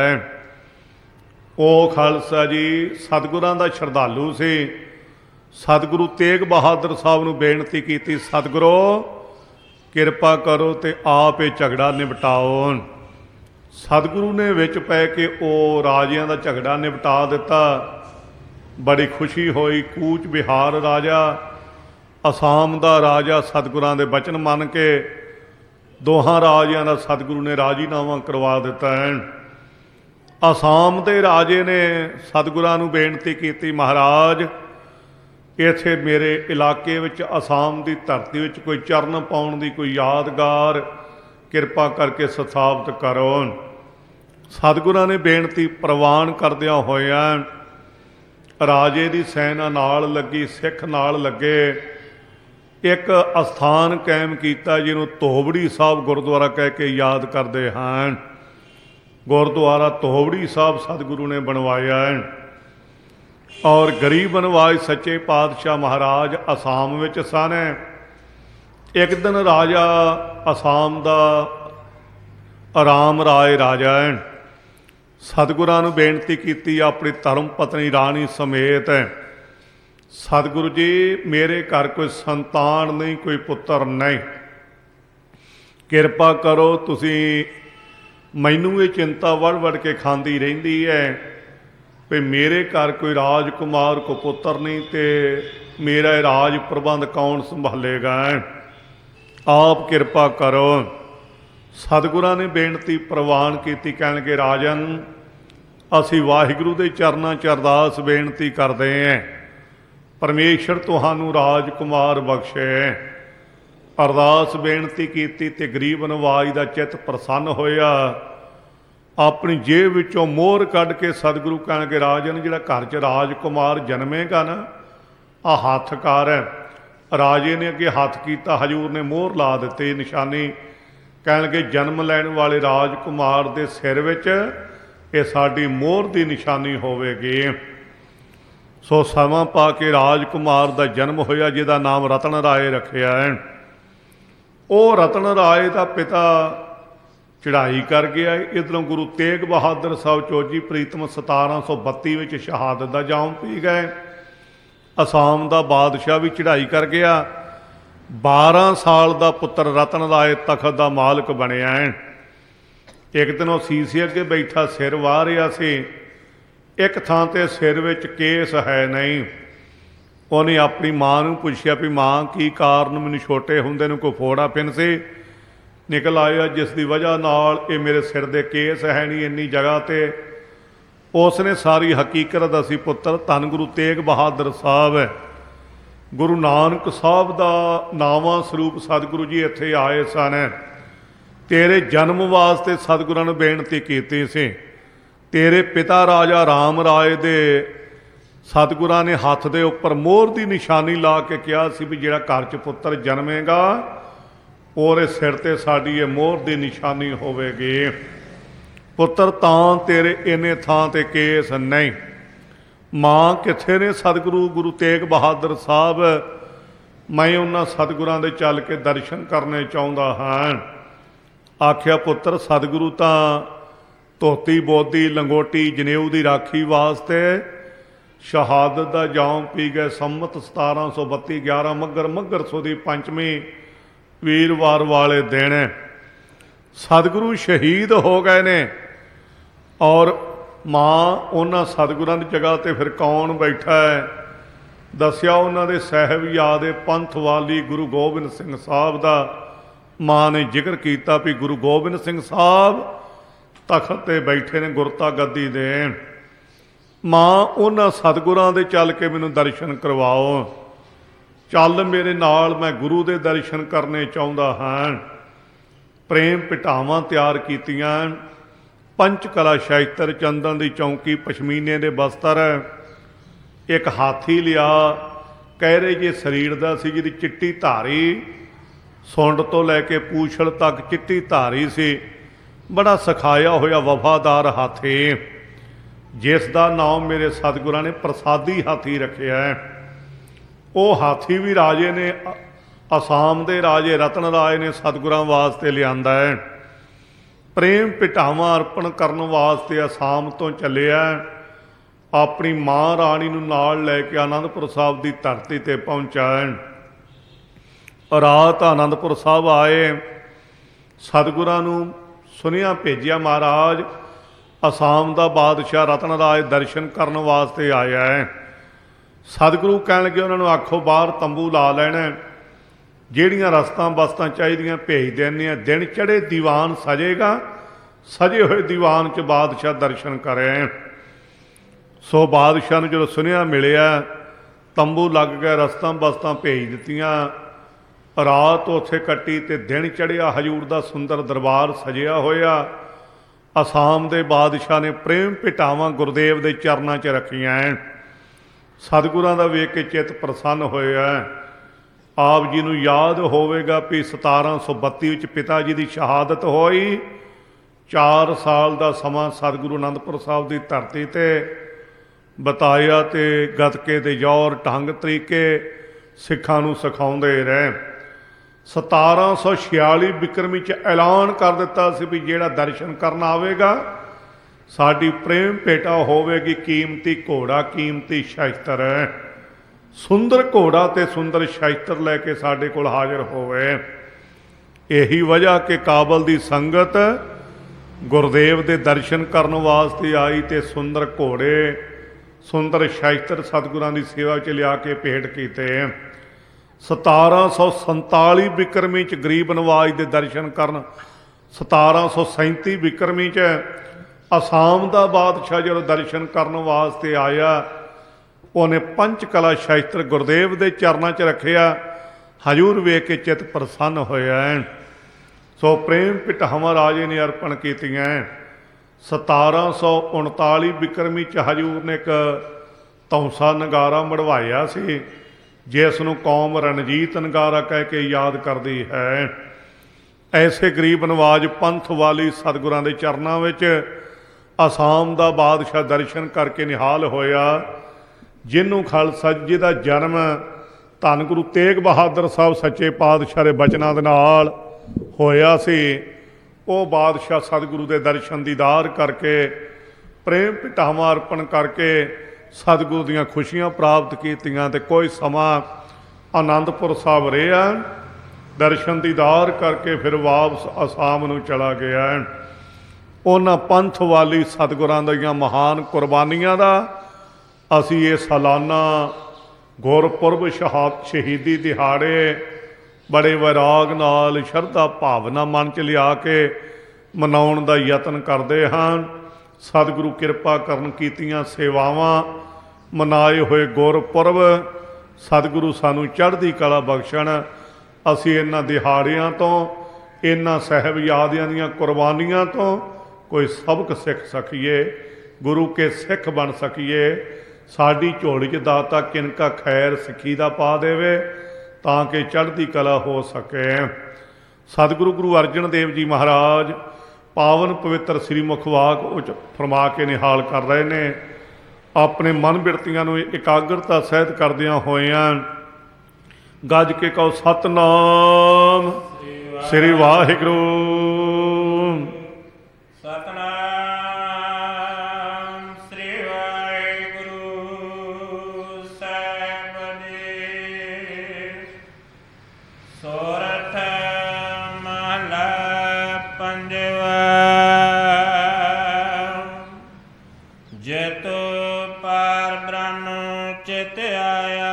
A: ਉਹ ਖਾਲਸਾ ਜੀ ਸਤਿਗੁਰਾਂ ਦਾ ਸ਼ਰਧਾਲੂ ਸੀ। ਸਤਿਗੁਰੂ ਤੇਗ ਬਹਾਦਰ ਸਾਹਿਬ ਨੂੰ ਬੇਨਤੀ ਕੀਤੀ, ਸਤਿਗੁਰੂ ਕਿਰਪਾ ਕਰੋ ਤੇ ਆਪ ਇਹ ਝਗੜਾ ਨਿਪਟਾਓ। ਸਤਿਗੁਰੂ ਨੇ ਵਿੱਚ ਪੈ ਕੇ ਉਹ ਰਾਜਿਆਂ ਦਾ ਝਗੜਾ ਨਿਪਟਾ ਦਿੱਤਾ। ਬੜੀ ਖੁਸ਼ੀ ਹੋਈ। ਕੂਚ ਬਿਹਾਰ ਰਾਜਾ, ਅਸਾਮ ਦਾ ਰਾਜਾ ਸਤਿਗੁਰਾਂ ਦੇ ਬਚਨ ਮੰਨ ਕੇ ਦੋਹਾਂ ਰਾਜਿਆਂ ਦਾ ਸਤਿਗੁਰੂ ਨੇ ਰਾਜੀਨਾਮਾ ਕਰਵਾ ਦਿੱਤਾ ਹੈ। ਅਸਾਮ ਦੇ ਰਾਜੇ ਨੇ ਸਤਿਗੁਰਾਂ ਨੂੰ ਬੇਨਤੀ ਕੀਤੀ, ਮਹਾਰਾਜ ਇੱਥੇ ਮੇਰੇ ਇਲਾਕੇ ਵਿੱਚ ਅਸਾਮ ਦੀ ਧਰਤੀ ਵਿੱਚ ਕੋਈ ਚਰਨ ਪਾਉਣ ਦੀ ਕੋਈ ਯਾਦਗਾਰ ਕਿਰਪਾ ਕਰਕੇ ਸਥਾਪਿਤ ਕਰੋ। ਸਤਿਗੁਰਾਂ ਨੇ ਬੇਨਤੀ ਪ੍ਰਵਾਨ ਕਰਦਿਆਂ ਹੋਇਆਂ ਰਾਜੇ ਦੀ ਸੈਨਾ ਨਾਲ ਲੱਗੀ, ਸਿੱਖ ਨਾਲ ਲੱਗੇ, ਇੱਕ ਅਸਥਾਨ ਕਾਇਮ ਕੀਤਾ ਜਿਹਨੂੰ ਧੋਬੜੀ ਸਾਹਿਬ ਗੁਰਦੁਆਰਾ ਕਹਿ ਕੇ ਯਾਦ ਕਰਦੇ ਹਨ। ਗੁਰਦੁਆਰਾ ਧੋਬੜੀ ਸਾਹਿਬ ਸਤਿਗੁਰੂ ਨੇ ਬਣਵਾਇਆ ਹੈ। ਔਰ ਗਰੀਬ ਨਿਵਾਜ ਸੱਚੇ ਪਾਤਸ਼ਾਹ ਮਹਾਰਾਜ ਅਸਾਮ ਵਿੱਚ ਸਨ। ਇੱਕ ਦਿਨ ਰਾਜਾ ਅਸਾਮ ਦਾ ਆਰਾਮ ਰਾਏ ਰਾਜਾ ਹੈ, ਸਤਿਗੁਰਾਂ ਨੂੰ ਬੇਨਤੀ ਕੀਤੀ ਆਪਣੀ ਧਰਮ ਪਤਨੀ ਰਾਣੀ ਸਮੇਤ, ਸਤਿਗੁਰੂ ਜੀ ਮੇਰੇ ਘਰ ਕੋਈ ਸੰਤਾਨ ਨਹੀਂ, ਕੋਈ ਪੁੱਤਰ ਨਹੀਂ, ਕਿਰਪਾ ਕਰੋ। ਤੁਸੀਂ ਮੈਨੂੰ ਇਹ ਚਿੰਤਾ ਵੜ ਕੇ ਖਾਂਦੀ ਰਹਿੰਦੀ ਹੈ ਵੀ ਮੇਰੇ ਘਰ ਕੋਈ ਰਾਜਕੁਮਾਰ ਕੋ ਪੁੱਤਰ ਨਹੀਂ ਤੇ ਮੇਰਾ ਇਹ ਰਾਜ ਪ੍ਰਬੰਧ ਕੌਣ ਸੰਭਾਲੇਗਾ, ਆਪ ਕਿਰਪਾ ਕਰੋ। ਸਤਿਗੁਰਾਂ ਨੇ ਬੇਨਤੀ ਪ੍ਰਵਾਨ ਕੀਤੀ। ਕਹਿਣਗੇ ਰਾਜਨ ਅਸੀਂ ਵਾਹਿਗੁਰੂ ਦੇ ਚਰਨਾਂ 'ਚ ਅਰਦਾਸ ਬੇਨਤੀ ਕਰਦੇ ਹਾਂ, ਪਰਮੇਸ਼ਰ ਤੁਹਾਨੂੰ ਰਾਜਕੁਮਾਰ ਬਖਸ਼ੇ। ਅਰਦਾਸ ਬੇਨਤੀ ਕੀਤੀ ਤੇ ਗਰੀਬ ਨਿਵਾਜ ਦਾ ਚਿੱਤ ਪ੍ਰਸੰਨ ਹੋਇਆ। ਆਪਣੀ ਜੇਬ ਵਿੱਚੋਂ ਮੋਹਰ ਕੱਢ ਕੇ ਸਤਿਗੁਰੂ ਕਹਿਣਗੇ ਰਾਜਨ ਜਿਹੜਾ ਘਰ 'ਚ ਰਾਜਕੁਮਾਰ ਜਨਮੇਗਾ ਨਾ, ਆਹ ਹੱਥ ਕਰ। ਰਾਜੇ ਨੇ ਅੱਗੇ ਹੱਥ ਕੀਤਾ, ਹਜੂਰ ਨੇ ਮੋਹਰ ਲਾ ਦਿੱਤੀ ਨਿਸ਼ਾਨੀ। ਕਹਿਣਗੇ ਜਨਮ ਲੈਣ ਵਾਲੇ ਰਾਜਕੁਮਾਰ ਦੇ ਸਿਰ ਵਿੱਚ ਇਹ ਸਾਡੀ ਮੋਹਰ ਦੀ ਨਿਸ਼ਾਨੀ ਹੋਵੇਗੀ। ਸੋ ਸਮਾਂ ਪਾ ਕੇ ਰਾਜਕੁਮਾਰ ਦਾ ਜਨਮ ਹੋਇਆ ਜਿਹਦਾ ਨਾਮ ਰਤਨ ਰਾਏ ਰੱਖਿਆ ਹੈ। ਉਹ ਰਤਨ ਰਾਏ ਦਾ ਪਿਤਾ ਚੜ੍ਹਾਈ ਕਰ ਗਿਆ। ਇੱਧਰੋਂ ਗੁਰੂ ਤੇਗ ਬਹਾਦਰ ਸਾਹਿਬ ਚੋਜੀ ਪ੍ਰੀਤਮ 1732 ਵਿੱਚ ਸ਼ਹਾਦਤ ਦਾ ਜਾਮ ਪੀ ਗਏ। ਅਸਾਮ ਦਾ ਬਾਦਸ਼ਾਹ ਵੀ ਚੜ੍ਹਾਈ ਕਰ ਗਿਆ। 12 ਸਾਲ ਦਾ ਪੁੱਤਰ ਰਤਨ ਰਾਏ ਤਖਤ ਦਾ ਮਾਲਕ ਬਣਿਆ ਹੈ। ਇੱਕ ਦਿਨ ਉਹ ਸੀਸੇ ਅੱਗੇ ਬੈਠਾ ਸਿਰ ਵਾਹ ਰਿਹਾ ਸੀ। ਇੱਕ ਥਾਂ ਤੇ ਸਿਰ ਵਿੱਚ ਕੇਸ ਹੈ ਨਹੀਂ। ਉਹਨੇ ਆਪਣੀ ਮਾਂ ਨੂੰ ਪੁੱਛਿਆ ਵੀ ਮਾਂ ਕੀ ਕਾਰਨ, ਮੈਨੂੰ ਛੋਟੇ ਹੁੰਦੇ ਨੂੰ ਕੋਈ ਫੋੜਾ ਪਿੰਨ ਸੀ ਨਿਕਲ ਆਇਆ ਜਿਸ ਦੀ ਵਜ੍ਹਾ ਨਾਲ ਇਹ ਮੇਰੇ ਸਿਰ ਦੇ ਕੇਸ ਹੈ ਨਹੀਂ ਇੰਨੀ ਜਗ੍ਹਾ ਤੇ। ਉਸ ਨੇ ਸਾਰੀ ਹਕੀਕਤ ਦੱਸੀ, ਪੁੱਤਰ ਧੰਨ ਗੁਰੂ ਤੇਗ ਬਹਾਦਰ ਸਾਹਿਬ ਗੁਰੂ ਨਾਨਕ ਸਾਹਿਬ ਦਾ ਨਾਵਾਂ ਸਰੂਪ ਸਤਿਗੁਰੂ ਜੀ ਇੱਥੇ ਆਏ ਸਨ। ਤੇਰੇ ਜਨਮ ਵਾਸਤੇ ਸਤਿਗੁਰਾਂ ਨੇ ਬੇਨਤੀ ਕੀਤੀ ਸੀ। ਤੇਰੇ ਪਿਤਾ ਰਾਜਾ ਰਾਮ ਰਾਏ ਦੇ ਸਤਿਗੁਰਾਂ ਨੇ ਹੱਥ ਦੇ ਉੱਪਰ ਮੋਹਰ ਦੀ ਨਿਸ਼ਾਨੀ ਲਾ ਕੇ ਕਿਹਾ ਸੀ ਵੀ ਜਿਹੜਾ ਘਰ 'ਚ ਪੁੱਤਰ ਜਨਮੇਗਾ ਉਹਦੇ ਸਿਰ ਤੇ ਸਾਡੀ ਇਹ ਮੋਹਰ ਦੀ ਨਿਸ਼ਾਨੀ ਹੋਵੇਗੀ। ਪੁੱਤਰ ਤਾਂ ਤੇਰੇ ਇੰਨੇ ਥਾਂ ਤੇ ਕੇਸ ਨਹੀਂ। ਮਾਂ ਕਿੱਥੇ ਨੇ? ਸਤਿਗੁਰੂ ਗੁਰੂ ਤੇਗ ਬਹਾਦਰ ਸਾਹਿਬ। ਮੈਂ ਉਹਨਾਂ ਸਤਿਗੁਰਾਂ ਦੇ ਚੱਲ ਕੇ ਦਰਸ਼ਨ ਕਰਨੇ ਚਾਹੁੰਦਾ ਹਾਂ। ਆਖਿਆ ਪੁੱਤਰ ਸਤਿਗੁਰੂ ਤਾਂ ਧੋਤੀ ਬੋਦੀ ਲੰਗੋਟੀ ਜਨੇਊ ਦੀ ਰਾਖੀ ਵਾਸਤੇ ਸ਼ਹਾਦਤ ਦਾ ਜਾਮ ਪੀ ਗਏ। ਸੰਮਤ 1732 11 ਮੱਘਰ ਸੁਦੀ ਪੰਚਮੀ ਵੀਰਵਾਰ ਵਾਲੇ ਦਿਨ ਸਤਿਗੁਰੂ ਸ਼ਹੀਦ ਹੋ ਗਏ ਨੇ। ਔਰ ਮਾਂ ਉਹਨਾਂ ਸਤਿਗੁਰਾਂ ਦੀ ਜਗ੍ਹਾ ਤੇ ਫਿਰ ਕੌਣ ਬੈਠਾ ਹੈ? ਦੱਸਿਆ ਉਹਨਾਂ ਦੇ ਸਾਹਿਬਜ਼ਾਦੇ ਪੰਥ ਵਾਲੀ ਗੁਰੂ ਗੋਬਿੰਦ ਸਿੰਘ ਸਾਹਿਬ ਦਾ। ਮਾਂ ਨੇ ਜ਼ਿਕਰ ਕੀਤਾ ਵੀ ਗੁਰੂ ਗੋਬਿੰਦ ਸਿੰਘ ਸਾਹਿਬ ਤਖਤ ਤੇ ਬੈਠੇ ਨੇ ਗੁਰਤਾ ਗੱਦੀ ਦੇਣ। ਮਾਂ ਉਹਨਾਂ ਸਤਿਗੁਰਾਂ ਦੇ ਚੱਲ ਕੇ ਮੈਨੂੰ ਦਰਸ਼ਨ ਕਰਵਾਓ। ਚੱਲ ਮੇਰੇ ਨਾਲ, ਮੈਂ ਗੁਰੂ ਦੇ ਦਰਸ਼ਨ ਕਰਨੇ ਚਾਹੁੰਦਾ ਹਾਂ। ਪ੍ਰੇਮ ਪਿਟਾਵਾਂ ਤਿਆਰ ਕੀਤੀਆਂ। ਪੰਚ ਕਲਾ ਸ਼ਾਸਤਰ, ਚੰਦਨ ਦੀ ਚੌਂਕੀ, ਪਸ਼ਮੀਨੇ ਦੇ ਬਸਤਰ, ਇੱਕ ਹਾਥੀ ਲਿਆ ਕਹਿਰੇ ਜੇ ਸਰੀਰ ਦਾ ਸੀ ਜਿਹਦੀ ਚਿੱਟੀ ਧਾਰੀ ਸੁੰਡ ਤੋਂ ਲੈ ਕੇ ਪੂਛਲ ਤੱਕ ਚਿੱਟੀ ਧਾਰੀ ਸੀ। ਬੜਾ ਸਿਖਾਇਆ ਹੋਇਆ ਵਫਾਦਾਰ ਹਾਥੀ ਜਿਸ ਦਾ ਨਾਮ ਮੇਰੇ ਸਤਿਗੁਰਾਂ ਨੇ ਪ੍ਰਸਾਦੀ ਹਾਥੀ ਰੱਖਿਆ ਹੈ। ਉਹ ਹਾਥੀ ਵੀ ਰਾਜੇ ਨੇ, ਅਸਾਮ ਦੇ ਰਾਜੇ ਰਤਨ ਰਾਏ ਨੇ ਸਤਿਗੁਰਾਂ ਵਾਸਤੇ ਲਿਆਂਦਾ ਹੈ। ਪ੍ਰੇਮ ਪਿਟਾਵਾਂ ਅਰਪਣ ਕਰਨ ਵਾਸਤੇ ਅਸਾਮ ਤੋਂ ਚੱਲਿਆ। ਆਪਣੀ ਮਾਂ ਰਾਣੀ ਨੂੰ ਨਾਲ ਲੈ ਕੇ ਆਨੰਦਪੁਰ ਸਾਹਿਬ ਦੀ ਧਰਤੀ ਤੇ ਪਹੁੰਚਾ। ਰਾਤ ਆਨੰਦਪੁਰ ਸਾਹਿਬ ਆਏ। ਸਤਿਗੁਰਾਂ ਨੂੰ ਸੁਨੇਹਾ ਭੇਜਿਆ, ਮਹਾਰਾਜ ਅਸਾਮ ਦਾ ਬਾਦਸ਼ਾਹ ਰਤਨ ਰਾਜ ਦਰਸ਼ਨ ਕਰਨ ਵਾਸਤੇ ਆਇਆ ਹੈ। ਸਤਿਗੁਰੂ ਕਹਿਣ ਲੱਗੇ ਉਹਨਾਂ ਨੂੰ ਆਖੋ ਬਾਹਰ ਤੰਬੂ ਲਾ ਲੈਣਾ, ਜਿਹੜੀਆਂ ਰਸਤਾਂ ਬਸਤਾਂ ਚਾਹੀਦੀਆਂ ਭੇਜ ਦਿੰਦੇ ਹਾਂ। ਦਿਨ ਚੜ੍ਹੇ ਦੀਵਾਨ ਸਜੇਗਾ, ਸਜੇ ਹੋਏ ਦੀਵਾਨ 'ਚ ਬਾਦਸ਼ਾਹ ਦਰਸ਼ਨ ਕਰੇ। ਸੋ ਬਾਦਸ਼ਾਹ ਨੂੰ ਜਦੋਂ ਸੁਨੇਹਾ ਮਿਲਿਆ, ਤੰਬੂ ਲੱਗ ਗਿਆ, ਰਸਤਾਂ ਬਸਤਾਂ ਭੇਜ ਦਿੱਤੀਆਂ, ਰਾਤ ਉੱਥੇ ਕੱਟੀ ਤੇ ਦਿਨ ਚੜ੍ਹਿਆ। ਹਜ਼ੂਰ ਦਾ ਸੁੰਦਰ ਦਰਬਾਰ ਸਜਿਆ ਹੋਇਆ। ਅਸਾਮ ਦੇ ਬਾਦਸ਼ਾਹ ਨੇ ਪ੍ਰੇਮ ਭੇਟਾਵਾਂ ਗੁਰਦੇਵ ਦੇ ਚਰਨਾਂ 'ਚ ਰੱਖੀਆਂ। ਸਤਿਗੁਰਾਂ ਦਾ ਵੇਖ ਕੇ ਚਿੱਤ ਪ੍ਰਸੰਨ ਹੋਇਆ। ਆਪ ਜੀ ਨੂੰ ਯਾਦ ਹੋਵੇਗਾ ਵੀ 1732 ਵਿੱਚ ਪਿਤਾ ਜੀ ਦੀ ਸ਼ਹਾਦਤ ਹੋਈ। 4 ਸਾਲ ਦਾ ਸਮਾਂ ਸਤਿਗੁਰੂ ਅਨੰਦਪੁਰ ਸਾਹਿਬ ਦੀ ਧਰਤੀ 'ਤੇ ਬਿਤਾਇਆ ਤੇ ਗੱਤਕੇ ਦੇ ਜ਼ੋਰ ਢੰਗ ਤਰੀਕੇ ਸਿੱਖਾਂ ਨੂੰ ਸਿਖਾਉਂਦੇ ਰਹੇ। 1746 ਬਿਕਰਮੀ 'ਚ ਐਲਾਨ ਕਰ ਦਿੱਤਾ ਸੀ ਵੀ ਜਿਹੜਾ ਦਰਸ਼ਨ ਕਰਨ ਆਵੇਗਾ ਸਾਡੀ ਪ੍ਰੇਮ ਭੇਟਾ ਹੋਵੇਗੀ, ਕੀਮਤੀ ਘੋੜਾ, ਕੀਮਤੀ ਸ਼ਸਤਰ ਹੈ। ਸੁੰਦਰ ਘੋੜਾ ਤੇ ਸੁੰਦਰ ਸ਼ਸਤਰ ਲੈ ਕੇ ਸਾਡੇ ਕੋਲ ਹਾਜ਼ਰ ਹੋਵੇ। ਇਹੀ ਵਜ੍ਹਾ ਕਿ ਕਾਬਲ ਦੀ ਸੰਗਤ ਗੁਰਦੇਵ ਦੇ ਦਰਸ਼ਨ ਕਰਨ ਵਾਸਤੇ ਆਈ ਤੇ ਸੁੰਦਰ ਘੋੜੇ, ਸੁੰਦਰ ਸ਼ਸਤਰ ਸਤਿਗੁਰਾਂ ਦੀ ਸੇਵਾ 'ਚ ਲਿਆ ਕੇ ਭੇਟ ਕੀਤੇ। 1747 ਬਿਕਰਮੀ 'ਚ ਗਰੀਬ ਨਵਾਜ ਦੇ ਦਰਸ਼ਨ ਕਰਨ, 1737 ਬਿਕਰਮੀ 'ਚ ਅਸਾਮ ਦਾ ਬਾਦਸ਼ਾਹ ਜਦੋਂ ਦਰਸ਼ਨ ਕਰਨ ਵਾਸਤੇ ਆਇਆ, ਉਹਨੇ ਪੰਚ ਕਲਾ ਸ਼ਸਤਰ ਗੁਰਦੇਵ ਦੇ ਚਰਨਾਂ 'ਚ ਰੱਖਿਆ। ਹਜ਼ੂਰ ਵੇਖ ਕੇ ਚਿੱਤ ਪ੍ਰਸੰਨ ਹੋਇਆ। ਸੋ ਪ੍ਰੇਮ ਭੇਟਾਵਾਂ ਰਾਜੇ ਨੇ ਅਰਪਣ ਕੀਤੀਆਂ। 1739 ਬਿਕਰਮੀ 'ਚ ਹਜ਼ੂਰ ਨੇ ਇੱਕ ਧੌਂਸਾ ਨਗਾਰਾ ਮੜਵਾਇਆ ਸੀ, ਜਿਸ ਨੂੰ ਕੌਮ ਰਣਜੀਤ ਨਗਾਰਾ ਕਹਿ ਕੇ ਯਾਦ ਕਰਦੀ ਹੈ। ਐਸੇ ਗਰੀਬ ਨਵਾਜ ਪੰਥ ਵਾਲੀ ਸਤਿਗੁਰਾਂ ਦੇ ਚਰਨਾਂ ਵਿੱਚ ਅਸਾਮ ਦਾ ਬਾਦਸ਼ਾਹ ਦਰਸ਼ਨ ਕਰਕੇ ਨਿਹਾਲ ਹੋਇਆ। ਜਿਹਨੂੰ ਖਾਲਸਾ, ਜਿਹਦਾ ਜਨਮ ਧੰਨ ਗੁਰੂ ਤੇਗ ਬਹਾਦਰ ਸਾਹਿਬ ਸੱਚੇ ਪਾਤਸ਼ਾਹ ਦੇ ਬਚਨਾਂ ਦੇ ਨਾਲ ਹੋਇਆ ਸੀ, ਉਹ ਬਾਦਸ਼ਾਹ ਸਤਿਗੁਰੂ ਦੇ ਦਰਸ਼ਨ ਦੀਦਾਰ ਕਰਕੇ ਪ੍ਰੇਮ ਭੇਟਾਵਾਂ ਅਰਪਣ ਕਰਕੇ ਸਤਿਗੁਰੂ ਦੀਆਂ ਖੁਸ਼ੀਆਂ ਪ੍ਰਾਪਤ ਕੀਤੀਆਂ। ਤੇ ਕੋਈ ਸਮਾਂ ਆਨੰਦਪੁਰ ਸਾਹਿਬ ਰਿਹਾ, ਦਰਸ਼ਨ ਦੀਦਾਰ ਕਰਕੇ ਫਿਰ ਵਾਪਸ ਅਸਾਮ ਨੂੰ ਚਲਾ ਗਿਆ। ਉਹਨਾਂ ਪੰਥ ਵਾਲੀ ਸਤਿਗੁਰਾਂ ਦੀਆਂ ਮਹਾਨ ਕੁਰਬਾਨੀਆਂ ਦਾ ਅਸੀਂ ਇਹ ਸਾਲਾਨਾ ਗੁਰਪੁਰਬ ਸ਼ਹੀਦੀ ਦਿਹਾੜੇ ਬੜੇ ਵੈਰਾਗ ਨਾਲ, ਸ਼ਰਧਾ ਭਾਵਨਾ ਮਨ 'ਚ ਲਿਆ ਕੇ ਮਨਾਉਣ ਦਾ ਯਤਨ ਕਰਦੇ ਹਾਂ। ਸਤਿਗੁਰੂ ਕਿਰਪਾ ਕਰਨ, ਕੀਤੀਆਂ ਸੇਵਾਵਾਂ, ਮਨਾਏ ਹੋਏ ਗੁਰਪੁਰਬ ਸਤਿਗੁਰੂ ਸਾਨੂੰ ਚੜ੍ਹਦੀ ਕਲਾ ਬਖਸ਼ਣ। ਅਸੀਂ ਇਹਨਾਂ ਦਿਹਾੜਿਆਂ ਤੋਂ, ਇਹਨਾਂ ਸਾਹਿਬਜ਼ਾਦਿਆਂ ਦੀਆਂ ਕੁਰਬਾਨੀਆਂ ਤੋਂ ਕੋਈ ਸਬਕ ਸਿੱਖ ਸਕੀਏ, ਗੁਰੂ ਕੇ ਸਿੱਖ ਬਣ ਸਕੀਏ। ਸਾਡੀ ਝੋਲੀ 'ਚ ਦਾਤਾ ਕਿਨਕਾ ਖੈਰ ਸਿੱਖੀ ਦਾ ਪਾ ਦੇਵੇ ਤਾਂ ਕਿ ਚੜ੍ਹਦੀ ਕਲਾ ਹੋ ਸਕੇ। ਸਤਿਗੁਰੂ ਗੁਰੂ ਅਰਜਨ ਦੇਵ ਜੀ ਮਹਾਰਾਜ ਪਾਵਨ ਪਵਿੱਤਰ ਸ੍ਰੀ ਮੁਖਵਾਕ ਉੱਚ ਫਰਮਾ ਕੇ ਨਿਹਾਲ ਕਰ ਰਹੇ ਨੇ। ਆਪਣੇ ਮਨ ਬਿਰਤੀਆਂ ਨੂੰ ਇਕਾਗਰਤਾ ਸਹਿਤ ਕਰਦਿਆਂ ਹੋਇਆਂ ਗੱਜ ਕੇ ਕਹੋ ਸਤਨਾਮ ਸ੍ਰੀ ਵਾਹਿਗੁਰੂ।
B: ਸਤਨਾਮ ਸ੍ਰੀ ਵਾਹਿਗੁਰੂ ਸਾਹਿਬ ਜੀ। ਸੋਰਠ ਮਹਲਾ ਪੰਜਵਾ। ਜੇਤੁ ਪਾਰ ਬ੍ਰਹਮ ਚਿਤ ਆਇਆ।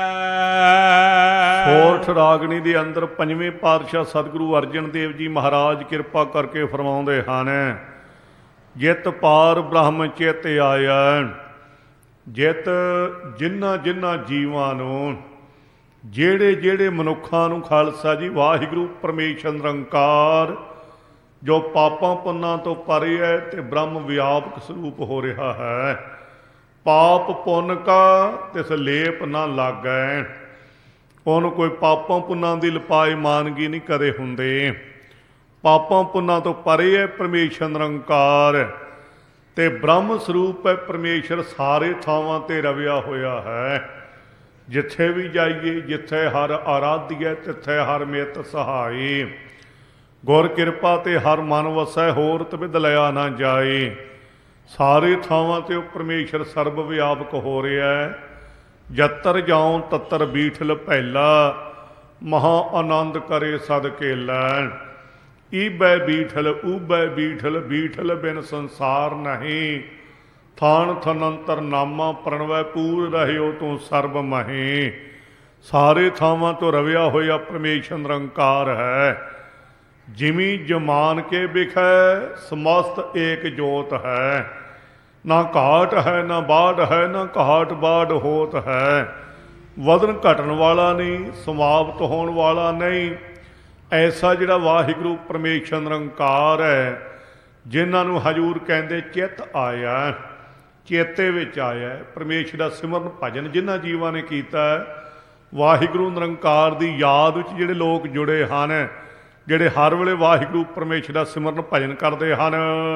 A: ਸੋਰਠ ਰਾਗਣੀ ਦੇ ਅੰਦਰ ਪੰਜਵੇਂ ਪਾਤਸ਼ਾਹ ਸਤਿਗੁਰੂ ਅਰਜਨ ਦੇਵ ਜੀ ਮਹਾਰਾਜ ਕਿਰਪਾ ਕਰਕੇ ਫਰਮਾਉਂਦੇ ਹਨ, ਜਿਤ ਪਾਰ ਬ੍ਰਹਮ ਚਿਤ ਆਇਆ। ਜਿਤ ਜਿਨ੍ਹਾਂ ਜਿਨ੍ਹਾਂ ਜੀਵਾਂ ਨੂੰ, ਜਿਹੜੇ ਜਿਹੜੇ ਮਨੁੱਖਾਂ ਨੂੰ ਖਾਲਸਾ ਜੀ ਵਾਹਿਗੁਰੂ ਪਰਮੇਸ਼ਰ ਨਿਰੰਕਾਰ ਜੋ ਪਾਪਾਂ ਪੁੰਨਾਂ ਤੋਂ ਪਰੇ ਹੈ ਤੇ ਬ੍ਰਹਮ ਵਿਆਪਕ ਸਰੂਪ ਹੋ ਰਿਹਾ ਹੈ। ਪਾਪ ਪੁੰਨ ਕਾ ਤਿਸ ਲੇਪ ਨਾ ਲਾਗੈ। ਉਹਨੂੰ ਕੋਈ ਪਾਪਾਂ ਪੁੰਨਾਂ ਦੀ ਲਿਪਾਏ ਮਾਨਗੀ ਨਹੀਂ ਕਦੇ ਹੁੰਦੇ। ਪਾਪਾਂ ਪੁੰਨਾਂ ਤੋਂ ਪਰੇ ਹੈ ਪਰਮੇਸ਼ਰ ਨਿਰੰਕਾਰ ਤੇ ਬ੍ਰਹਮ ਸਰੂਪ ਹੈ ਪਰਮੇਸ਼ਰ। ਸਾਰੇ ਥਾਵਾਂ ਤੇ ਰਵਿਆ ਹੋਇਆ ਹੈ। ਜਿੱਥੇ ਵੀ ਜਾਈਏ, ਜਿੱਥੇ ਹਰ ਆਰਾਧੀਏ ਤਿੱਥੇ ਹਰ ਮਿਤ ਸਹਾਈ। ਗੁਰ ਕਿਰਪਾ ਤੇ ਹਰ ਮਨ ਵਸੈ, ਹੋਰ ਤਵਿਦ ਲਿਆ ਨਾ ਜਾਏ। ਸਾਰੇ ਥਾਵਾਂ ਤੇ ਉਹ ਪਰਮੇਸ਼ਰ ਸਰਬ ਵਿਆਪਕ ਹੋ ਰਿਹਾ ਹੈ। ਜਤਰ ਜਾਉ ਤਤਰ ਬੀਠਲ ਪਹਿਲਾ, ਮਹਾ ਆਨੰਦ ਕਰੇ ਸਦ ਕੇਲਾ। ਈਬੈ ਬੀਠਲ ਊਬੈ ਬੀਠਲ ਬੀਠਲ ਬਿਨ ਸੰਸਾਰ ਨਹੀਂ। ਥਾਨ ਥਨੰਤਰ ਨਾਮਾ ਪ੍ਰਣਵੈ ਪੂਰ ਰਹਿਓ ਤੂੰ ਸਰਬ ਮਹੀ। ਸਾਰੇ ਥਾਵਾਂ ਤੋਂ ਰਵਿਆ ਹੋਇਆ ਪਰਮੇਸ਼ਰ ਨਿਰੰਕਾਰ ਹੈ। ਜਿਮੀ ਜਮਾਨ ਕੇ ਬਿਖੈ ਸਮਸਤ ਏਕ ਜੋਤ ਹੈ। ਨਾ ਘਾਟ ਹੈ ਨਾ ਬਾੜ ਹੈ ਨਾ ਘਾਟ ਬਾੜ ਹੋਤ ਹੈ। ਵਧਨ ਘਟਣ ਵਾਲਾ ਨਹੀਂ, ਸਮਾਪਤ ਹੋਣ ਵਾਲਾ ਨਹੀਂ। ਐਸਾ ਜਿਹੜਾ ਵਾਹਿਗੁਰੂ ਪਰਮੇਸ਼ਰ ਨਿਰੰਕਾਰ ਹੈ, ਜਿਨ੍ਹਾਂ ਨੂੰ ਹਜ਼ੂਰ ਕਹਿੰਦੇ ਚਿੱਤ ਆਇਆ, ਚੇਤੇ ਵਿੱਚ ਆਇਆ। ਪਰਮੇਸ਼ਰ ਦਾ ਸਿਮਰਨ ਭਜਨ ਜਿਨ੍ਹਾਂ ਜੀਵਾਂ ਨੇ ਕੀਤਾ ਹੈ, ਵਾਹਿਗੁਰੂ ਨਿਰੰਕਾਰ ਦੀ ਯਾਦ ਵਿੱਚ ਜਿਹੜੇ ਲੋਕ ਜੁੜੇ ਹਨ, ਜਿਹੜੇ ਹਰ ਵੇਲੇ ਵਾਹਿਗੁਰੂ ਪਰਮੇਸ਼ਰ ਦਾ ਸਿਮਰਨ ਭਜਨ ਕਰਦੇ ਹਨ।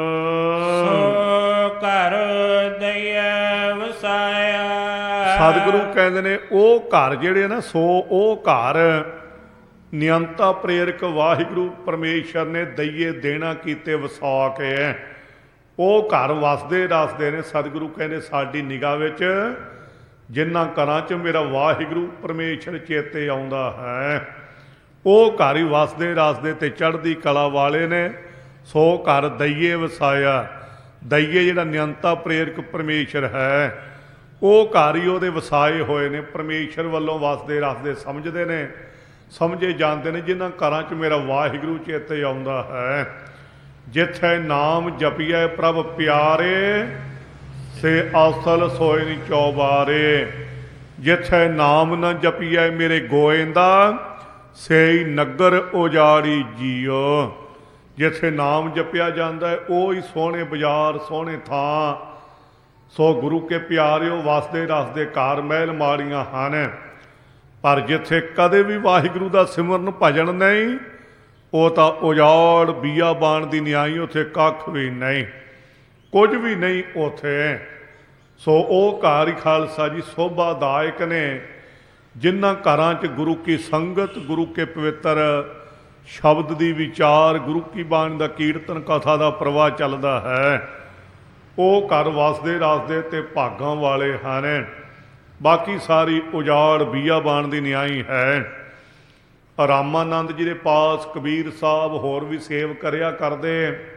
B: ਸੋ ਘਰ ਦਇਆ ਵਸਾਇਆ।
A: ਸਤਿਗੁਰੂ ਕਹਿੰਦੇ ਨੇ ਉਹ ਘਰ ਜਿਹੜੇ ਨਾ, ਸੋ ਉਹ ਘਰ ਨਿਯੰਤਾ ਪ੍ਰੇਰਕ ਵਾਹਿਗੁਰੂ ਪਰਮੇਸ਼ਰ ਨੇ ਦਈਏ ਦੇਣਾ ਕੀਤੇ ਵਸਾ ਕੇ, ਉਹ ਘਰ ਵਸਦੇ ਰਸਦੇ ਨੇ। ਸਤਿਗੁਰੂ ਕਹਿੰਦੇ ਸਾਡੀ ਨਿਗਾਹ ਵਿੱਚ ਜਿਨ੍ਹਾਂ ਘਰਾਂ 'ਚ ਮੇਰਾ ਵਾਹਿਗੁਰੂ ਪਰਮੇਸ਼ਰ ਚੇਤੇ ਆਉਂਦਾ ਹੈ, ਉਹ ਘਰ ਹੀ ਵਸਦੇ ਰਸਦੇ ਤੇ ਚੜ੍ਹਦੀ ਕਲਾ ਵਾਲੇ ਨੇ। ਸੋ ਘਰ ਦਈਏ ਵਸਾਇਆ। ਦਈਏ ਜਿਹੜਾ ਨਿਯੰਤਾ ਪ੍ਰੇਰਕ ਪਰਮੇਸ਼ਰ ਹੈ, ਉਹ ਘਰ ਹੀ ਉਹਦੇ ਵਸਾਏ ਹੋਏ ਨੇ। ਪਰਮੇਸ਼ਰ ਵੱਲੋਂ ਵਸਦੇ ਰਸਦੇ ਸਮਝਦੇ ਨੇ, ਸਮਝੇ ਜਾਂਦੇ ਨੇ ਜਿਨ੍ਹਾਂ ਘਰਾਂ 'ਚ ਮੇਰਾ ਵਾਹਿਗੁਰੂ ਚੇਤੇ ਆਉਂਦਾ ਹੈ। ਜਿੱਥੇ ਨਾਮ ਜਪੀਐ ਪ੍ਰਭ ਪਿਆਰੇ, ਸੇ ਅਸਲ ਸੋਏ ਨੀ ਚੌਬਾਰੇ। ਜਿੱਥੇ ਨਾਮ ਨ ਜਪੀਐ ਮੇਰੇ ਗੋਇੰਦਾ, ਸੇ ਨਗਰ ਉਜਾੜੀ ਜੀਓ। ਜਿੱਥੇ ਨਾਮ ਜਪਿਆ ਜਾਂਦਾ ਹੈ, ਉਹ ਹੀ ਸੋਹਣੇ ਬਾਜ਼ਾਰ, ਸੋਹਣੇ ਥਾਂ। ਸੋ ਗੁਰੂ ਕੇ ਪਿਆਰਿਓ, ਵਸਦੇ ਰਸਦੇ ਘਰ ਮਹਿਲ ਮਾੜੀਆਂ ਹਨ। ਪਰ ਜਿੱਥੇ ਕਦੇ ਵੀ ਵਾਹਿਗੁਰੂ ਦਾ ਸਿਮਰਨ ਭਜਨ ਨਹੀਂ, ਉਹ ਤਾਂ ਉਜਾੜ ਬੀਆਬਾਨ ਦੀ ਨਿਆਈ। ਉੱਥੇ ਕੱਖ ਵੀ ਨਹੀਂ, ਕੁਝ ਵੀ ਨਹੀਂ ਉੱਥੇ। ਸੋ ਉਹ ਘਰ ਹੀ ਖਾਲਸਾ ਜੀ ਸੋਭਾਦਾਇਕ ਨੇ, ਜਿਨ੍ਹਾਂ ਘਰਾਂ 'ਚ ਗੁਰੂ ਕੀ ਸੰਗਤ, ਗੁਰੂ ਕੇ ਪਵਿੱਤਰ ਸ਼ਬਦ ਦੀ ਵਿਚਾਰ, ਗੁਰੂ ਕੀ ਬਾਣੀ ਦਾ ਕੀਰਤਨ, ਕਥਾ ਦਾ ਪ੍ਰਵਾਹ ਚੱਲਦਾ ਹੈ। ਉਹ ਘਰ ਵਸਦੇ ਰਸਦੇ ਤੇ ਭਾਗਾਂ ਵਾਲੇ ਹਨ। ਬਾਕੀ ਸਾਰੀ ਉਜਾੜ ਬੀਆਬਾਨ ਦੀ ਨਿਆਈ ਹੈ। ਰਾਮਾਨੰਦ ਜੀ ਦੇ ਪਾਸ ਕਬੀਰ ਸਾਹਿਬ ਹੋਰ ਵੀ ਸੇਵ ਕਰਿਆ ਕਰਦੇ।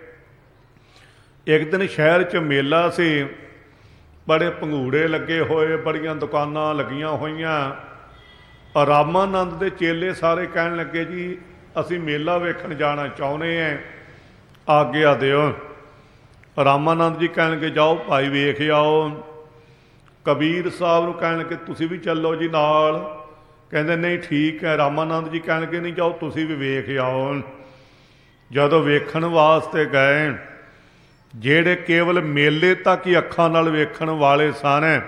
A: ਇੱਕ ਦਿਨ ਸ਼ਹਿਰ 'ਚ ਮੇਲਾ ਸੀ, ਬੜੇ ਭੰਗੂੜੇ ਲੱਗੇ ਹੋਏ, ਬੜੀਆਂ ਦੁਕਾਨਾਂ ਲੱਗੀਆਂ ਹੋਈਆਂ। ਰਾਮਾਨੰਦ ਦੇ ਚੇਲੇ ਸਾਰੇ ਕਹਿਣ ਲੱਗੇ ਜੀ ਅਸੀਂ ਮੇਲਾ ਵੇਖਣ ਜਾਣਾ ਚਾਹੁੰਦੇ ਹਾਂ, ਆਗਿਆ ਦਿਓ। ਰਾਮਾਨੰਦ ਜੀ ਕਹਿਣਗੇ ਜਾਓ ਭਾਈ ਵੇਖ ਆਓ। ਕਬੀਰ ਸਾਹਿਬ ਨੂੰ ਕਹਿਣਗੇ ਤੁਸੀਂ ਵੀ ਚੱਲੋ ਜੀ ਨਾਲ। ਕਹਿੰਦੇ ਨਹੀਂ ਠੀਕ ਹੈ। ਰਾਮਾਨੰਦ ਜੀ ਕਹਿਣਗੇ ਨਹੀਂ ਜਾਓ ਤੁਸੀਂ ਵੀ ਵੇਖ ਆਓ। ਜਦੋਂ ਵੇਖਣ ਵਾਸਤੇ ਗਏ, ਜਿਹੜੇ ਕੇਵਲ ਮੇਲੇ ਤੱਕ ਹੀ ਅੱਖਾਂ ਨਾਲ ਵੇਖਣ ਵਾਲੇ ਸਨ,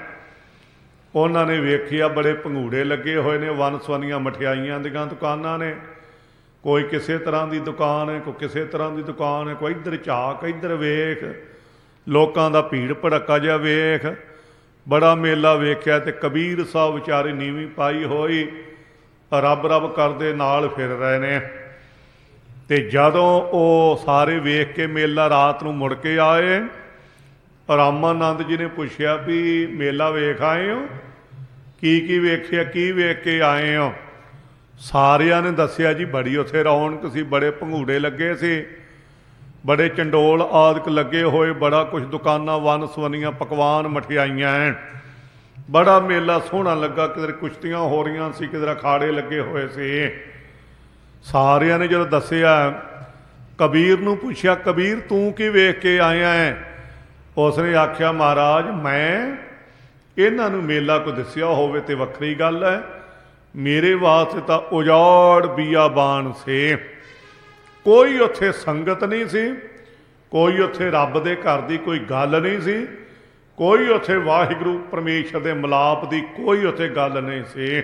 A: ਉਹਨਾਂ ਨੇ ਵੇਖਿਆ ਬੜੇ ਭੰਗੂੜੇ ਲੱਗੇ ਹੋਏ ਨੇ, ਵੰਨ ਸਵੰਨੀਆਂ ਮਠਿਆਈਆਂ ਦੀਆਂ ਦੁਕਾਨਾਂ ਨੇ। ਕੋਈ ਕਿਸੇ ਤਰ੍ਹਾਂ ਦੀ ਦੁਕਾਨ ਹੈ, ਕੋਈ ਕਿਸੇ ਤਰ੍ਹਾਂ ਦੀ ਦੁਕਾਨ ਹੈ, ਕੋਈ ਇੱਧਰ ਝਾਕ ਇੱਧਰ ਵੇਖ, ਲੋਕਾਂ ਦਾ ਭੀੜ ਭੜੱਕਾ ਜਿਹਾ ਵੇਖ। ਬੜਾ ਮੇਲਾ ਵੇਖਿਆ। ਤੇ ਕਬੀਰ ਸਾਹਿਬ ਵਿਚਾਰੇ ਨੀਵੀਂ ਪਾਈ ਹੋਈ ਰੱਬ ਰੱਬ ਕਰਦੇ ਨਾਲ ਫਿਰ ਰਹੇ ਨੇ। ਤੇ ਜਦੋਂ ਉਹ ਸਾਰੇ ਵੇਖ ਕੇ ਮੇਲਾ ਰਾਤ ਨੂੰ ਮੁੜ ਕੇ ਆਏ, ਰਾਮਾਨੰਦ ਜੀ ਨੇ ਪੁੱਛਿਆ ਵੀ ਮੇਲਾ ਵੇਖ ਆਏ ਹੋ, ਕੀ ਕੀ ਵੇਖਿਆ, ਕੀ ਵੇਖ ਕੇ ਆਏ ਹੋ? ਸਾਰਿਆਂ ਨੇ ਦੱਸਿਆ ਜੀ ਬੜੀ ਉੱਥੇ ਰੌਣਕ ਸੀ, ਬੜੇ ਭੰਗੂੜੇ ਲੱਗੇ ਸੀ, ਬੜੇ ਚੰਡੋਲ ਆਦਿਕ ਲੱਗੇ ਹੋਏ, ਬੜਾ ਕੁਛ ਦੁਕਾਨਾਂ, ਵੰਨ ਸਵੰਨੀਆਂ ਪਕਵਾਨ, ਮਠਿਆਈਆਂ। ਬੜਾ ਮੇਲਾ ਸੋਹਣਾ ਲੱਗਾ। ਕਿਧਰ ਕੁਸ਼ਤੀਆਂ ਹੋ ਰਹੀਆਂ ਸੀ, ਕਿਧਰ ਅਖਾੜੇ ਲੱਗੇ ਹੋਏ ਸੀ। ਸਾਰਿਆਂ ਨੇ ਜਦੋਂ ਦੱਸਿਆ, ਕਬੀਰ ਨੂੰ ਪੁੱਛਿਆ ਕਬੀਰ ਤੂੰ ਕੀ ਵੇਖ ਕੇ ਆਇਆ ਹੈ? ਉਸਨੇ ਆਖਿਆ ਮਹਾਰਾਜ ਮੈਂ ਇਹਨਾਂ ਨੂੰ ਮੇਲਾ ਕੋਈ ਦੱਸਿਆ ਹੋਵੇ ਤੇ ਵੱਖਰੀ ਗੱਲ ਹੈ, ਮੇਰੇ ਵਾਸਤੇ ਤਾਂ ਉਜਾੜ ਬੀਆਬਾਨ ਸੀ। ਕੋਈ ਉੱਥੇ ਸੰਗਤ ਨਹੀਂ ਸੀ, ਕੋਈ ਉੱਥੇ ਰੱਬ ਦੇ ਘਰ ਦੀ ਕੋਈ ਗੱਲ ਨਹੀਂ ਸੀ, ਕੋਈ ਉੱਥੇ ਵਾਹਿਗੁਰੂ ਪਰਮੇਸ਼ਰ ਦੇ ਮਿਲਾਪ ਦੀ ਕੋਈ ਉੱਥੇ ਗੱਲ ਨਹੀਂ ਸੀ।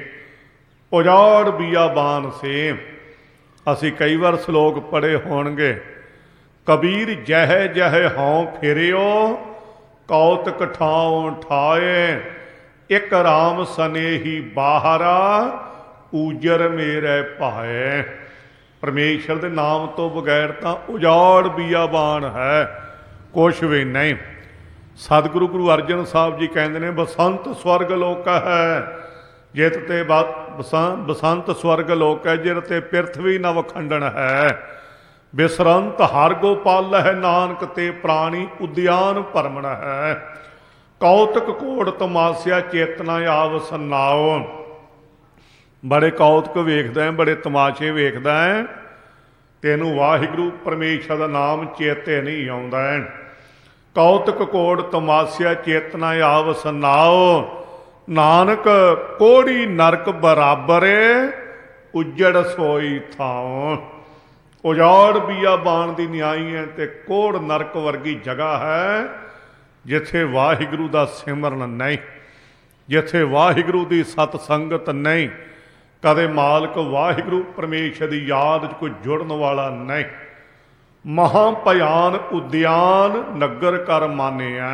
A: ਉਜਾੜ ਬੀਆਬਾਨ ਸੀ। ਅਸੀਂ ਕਈ ਵਾਰ ਸ਼ਲੋਕ ਪੜ੍ਹੇ ਹੋਣਗੇ, ਕਬੀਰ ਜਹ ਜਹ ਹਉ ਫਿਰਿਓ ਕੌਤਕ ਠਾਉ ਠਾਏ, ਇੱਕ ਰਾਮ ਸਨੇਹੀ ਬਾਹਰਾ ਊਜਰ ਮੇਰੇ ਭਾਏ। ਪਰਮੇਸ਼ਰ ਦੇ ਨਾਮ ਤੋਂ ਬਗੈਰ ਤਾਂ ਉਜਾੜ ਬੀਆਬਾਨ ਹੈ, ਕੁਛ ਵੀ ਨਹੀਂ। ਸਤਿਗੁਰੂ ਗੁਰੂ ਅਰਜਨ ਸਾਹਿਬ ਜੀ ਕਹਿੰਦੇ ਨੇ ਬਸੰਤ ਸਵਰਗ ਲੋਕ ਹੈ ਜਿਤ ਤੇ ਬਸੰਤ ਸਵਰਗ ਲੋਕ ਹੈ ਜਿਤ ਤੇ ਪਿਰਥਵੀ ਨਵ ਖੰਡਨ ਹੈ। ਬਿਸਰੰਤ ਹਰ ਗੋਪਾਲ ਹੈ, ਨਾਨਕ ਤੇ ਪ੍ਰਾਣੀ ਉਦਿਆਨ ਭਰਮਣ ਹੈ। ਕੌਤਕ ਕੋੜ ਤਮਾਸਿਆ ਚੇਤਨਾ ਆਵ ਸਨਾਓ। ਬੜੇ ਕੌਤਕ ਵੇਖਦਾ ਹੈ, ਬੜੇ ਤਮਾਸ਼ੇ ਵੇਖਦਾ ਹੈ, ਤੈਨੂੰ ਵਾਹਿਗੁਰੂ ਪਰਮੇਸ਼ਰ ਦਾ ਨਾਮ ਚੇਤੇ ਨਹੀਂ ਆਉਂਦਾ ਹੈ। ਕੌਤਕ ਕੋੜ ਤਮਾਸਿਆ ਚੇਤਨਾ ਆਵ ਸਨਾਓ। ਨਾਨਕ ਕੋੜੀ ਨਰਕ ਬਰਾਬਰ ਉਜੜ ਸੋਈ ਥਾਂ। ਉਜਾੜ ਬੀਆਬਾਨ ਦੀ ਨਿਆਈ ਹੈ ਤੇ ਕੋੜ ਨਰਕ ਵਰਗੀ ਜਗ੍ਹਾ ਹੈ ਜਿੱਥੇ ਵਾਹਿਗੁਰੂ ਦਾ ਸਿਮਰਨ ਨਹੀਂ, ਜਿੱਥੇ ਵਾਹਿਗੁਰੂ ਦੀ ਸਤ ਸੰਗਤ ਨਹੀਂ, ਕਦੇ ਮਾਲਕ ਵਾਹਿਗੁਰੂ ਪਰਮੇਸ਼ਰ ਦੀ ਯਾਦ 'ਚ ਕੋਈ ਜੁੜਨ ਵਾਲਾ ਨਹੀਂ। ਮਹਾਂ ਭਿਆਨ ਉਦਿਆਨ ਨਗਰ ਕਰ ਮਾਨਿਆ।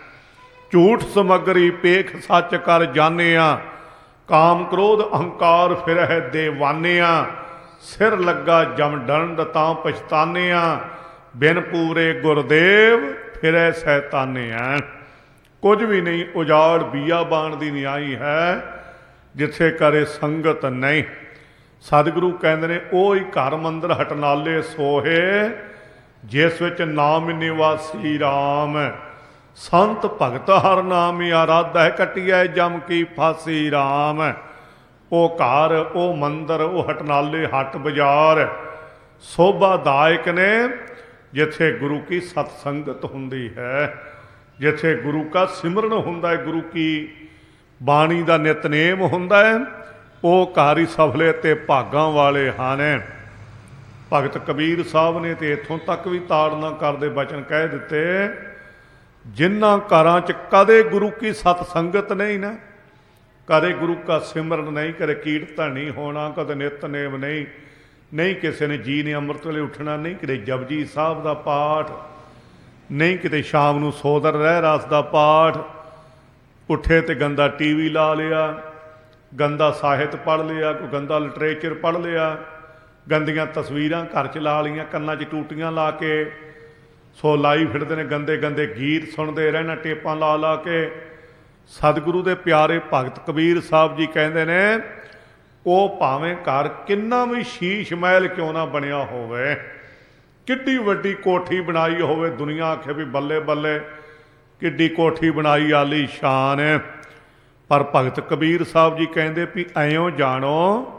A: ਝੂਠ ਸਮਗਰੀ ਪੇਖ ਸੱਚ ਕਰ ਜਾਣਿਆ। ਕਾਮ ਕ੍ਰੋਧ ਅਹੰਕਾਰ ਫਿਰਹਿ ਦੇਵਾਨਿਆ। ਸਿਰ ਲੱਗਾ ਜਮ ਡੰਡ ਤਾਂ ਪਛਤਾਨਿਆ। ਬਿਨ ਪੂਰੇ ਗੁਰਦੇਵ ਫਿਰੈ ਸੈਤਾਨਿਆ। ਕੁਝ ਵੀ ਨਹੀਂ, ਉਜਾੜ ਬੀਆਬਾਨ ਦੀ ਨਿਆਈ ਹੈ ਜਿੱਥੇ ਕਰੇ ਸੰਗਤ ਨਹੀਂ। ਸਤਿਗੁਰੂ ਕਹਿੰਦੇ ਨੇ ਉਹ ਹੀ ਘਰ ਮੰਦਰ ਹਟਨਾਲੇ ਸੋਹੇ, ਜਿਸ ਵਿੱਚ ਨਾਮ ਨਿਵਾਸੀ ਰਾਮ। ਸੰਤ ਭਗਤ ਹਰ ਨਾਮ ਆਰਾਧੈ, ਕਟਿਐ ਜਮ ਕੀ ਫਾਸੀ ਰਾਮ। ਉਹ ਘਰ, ਉਹ ਮੰਦਰ, ਉਹ ਹਟਨਾਲੇ ਹਟ ਬਾਜ਼ਾਰ ਸੋਭਾਦਾਇਕ ਨੇ ਜਿੱਥੇ ਗੁਰੂ ਕੀ ਸਤ ਸੰਗਤ ਹੁੰਦੀ ਹੈ, ਜਿੱਥੇ ਗੁਰੂ ਕਾ ਸਿਮਰਨ ਹੁੰਦਾ ਹੈ, ਗੁਰੂ ਕੀ ਬਾਣੀ ਦਾ ਨਿਤਨੇਮ ਹੁੰਦਾ ਹੈ। ਉਹ ਘਰ ਹੀ ਸਫਲੇ ਤੇ ਭਾਗਾਂ ਵਾਲੇ ਹਨ। ਭਗਤ ਕਬੀਰ ਸਾਹਿਬ ਨੇ ਤੇ ਇੱਥੋਂ ਤੱਕ ਵੀ ਤਾੜਨਾ ਕਰਦੇ ਬਚਨ ਕਹਿ ਦਿੱਤੇ, ਜਿਨ੍ਹਾਂ ਘਰਾਂ 'ਚ ਕਦੇ ਗੁਰੂ ਕੀ ਸਤ ਸੰਗਤ ਨਹੀਂ ਨਾ, ਕਦੇ ਗੁਰੂ ਕਾ ਸਿਮਰਨ ਨਹੀਂ, ਕਦੇ ਕੀਰਤਨ ਨਹੀਂ ਹੋਣਾ, ਕਦੇ ਨਿਤਨੇਮ ਨਹੀਂ, ਨਹੀਂ ਕਿਸੇ ਨੇ ਜੀ ਨੇ ਅੰਮ੍ਰਿਤ ਵੇਲੇ ਉੱਠਣਾ, ਨਹੀਂ ਕਿਤੇ ਜਪਜੀ ਸਾਹਿਬ ਦਾ ਪਾਠ, ਨਹੀਂ ਕਿਤੇ ਸ਼ਾਮ ਨੂੰ ਸੋਦਰ ਰਹਿ ਰਾਸ ਦਾ ਪਾਠ। ਉੱਠੇ ਤੇ ਗੰਦਾ ਟੀਵੀ ਲਾ ਲਿਆ, ਗੰਦਾ ਸਾਹਿਤ ਪੜ੍ਹ ਲਿਆ, ਕੋਈ ਗੰਦਾ ਲਿਟਰੇਚਰ ਪੜ੍ਹ ਲਿਆ, ਗੰਦੀਆਂ ਤਸਵੀਰਾਂ ਘਰ 'ਚ ਲਾ ਲਈਆਂ, ਕੰਨਾਂ 'ਚ ਟੂਟੀਆਂ ਲਾ ਕੇ ਸੋ ਲਾਈ ਫਿਰਦੇ ਨੇ, ਗੰਦੇ ਗੰਦੇ ਗੀਤ ਸੁਣਦੇ ਰਹਿਣਾ ਟੇਪਾਂ ਲਾ ਲਾ ਕੇ। ਸਤਿਗੁਰੂ ਦੇ ਪਿਆਰੇ ਭਗਤ ਕਬੀਰ ਸਾਹਿਬ ਜੀ ਕਹਿੰਦੇ ਨੇ, ਉਹ ਭਾਵੇਂ ਘਰ ਕਿੰਨਾ ਵੀ ਸ਼ੀਸ਼ ਮਹਿਲ ਕਿਉਂ ਨਾ ਬਣਿਆ ਹੋਵੇ, ਕਿੱਡੀ ਵੱਡੀ ਕੋਠੀ ਬਣਾਈ ਹੋਵੇ, ਦੁਨੀਆ ਆਖੇ ਵੀ ਬੱਲੇ ਬੱਲੇ ਕਿੱਡੀ ਕੋਠੀ ਬਣਾਈ ਆਲੀ ਸ਼ਾਨ, ਪਰ ਭਗਤ ਕਬੀਰ ਸਾਹਿਬ ਜੀ ਕਹਿੰਦੇ ਵੀ ਐਂ ਜਾਣੋ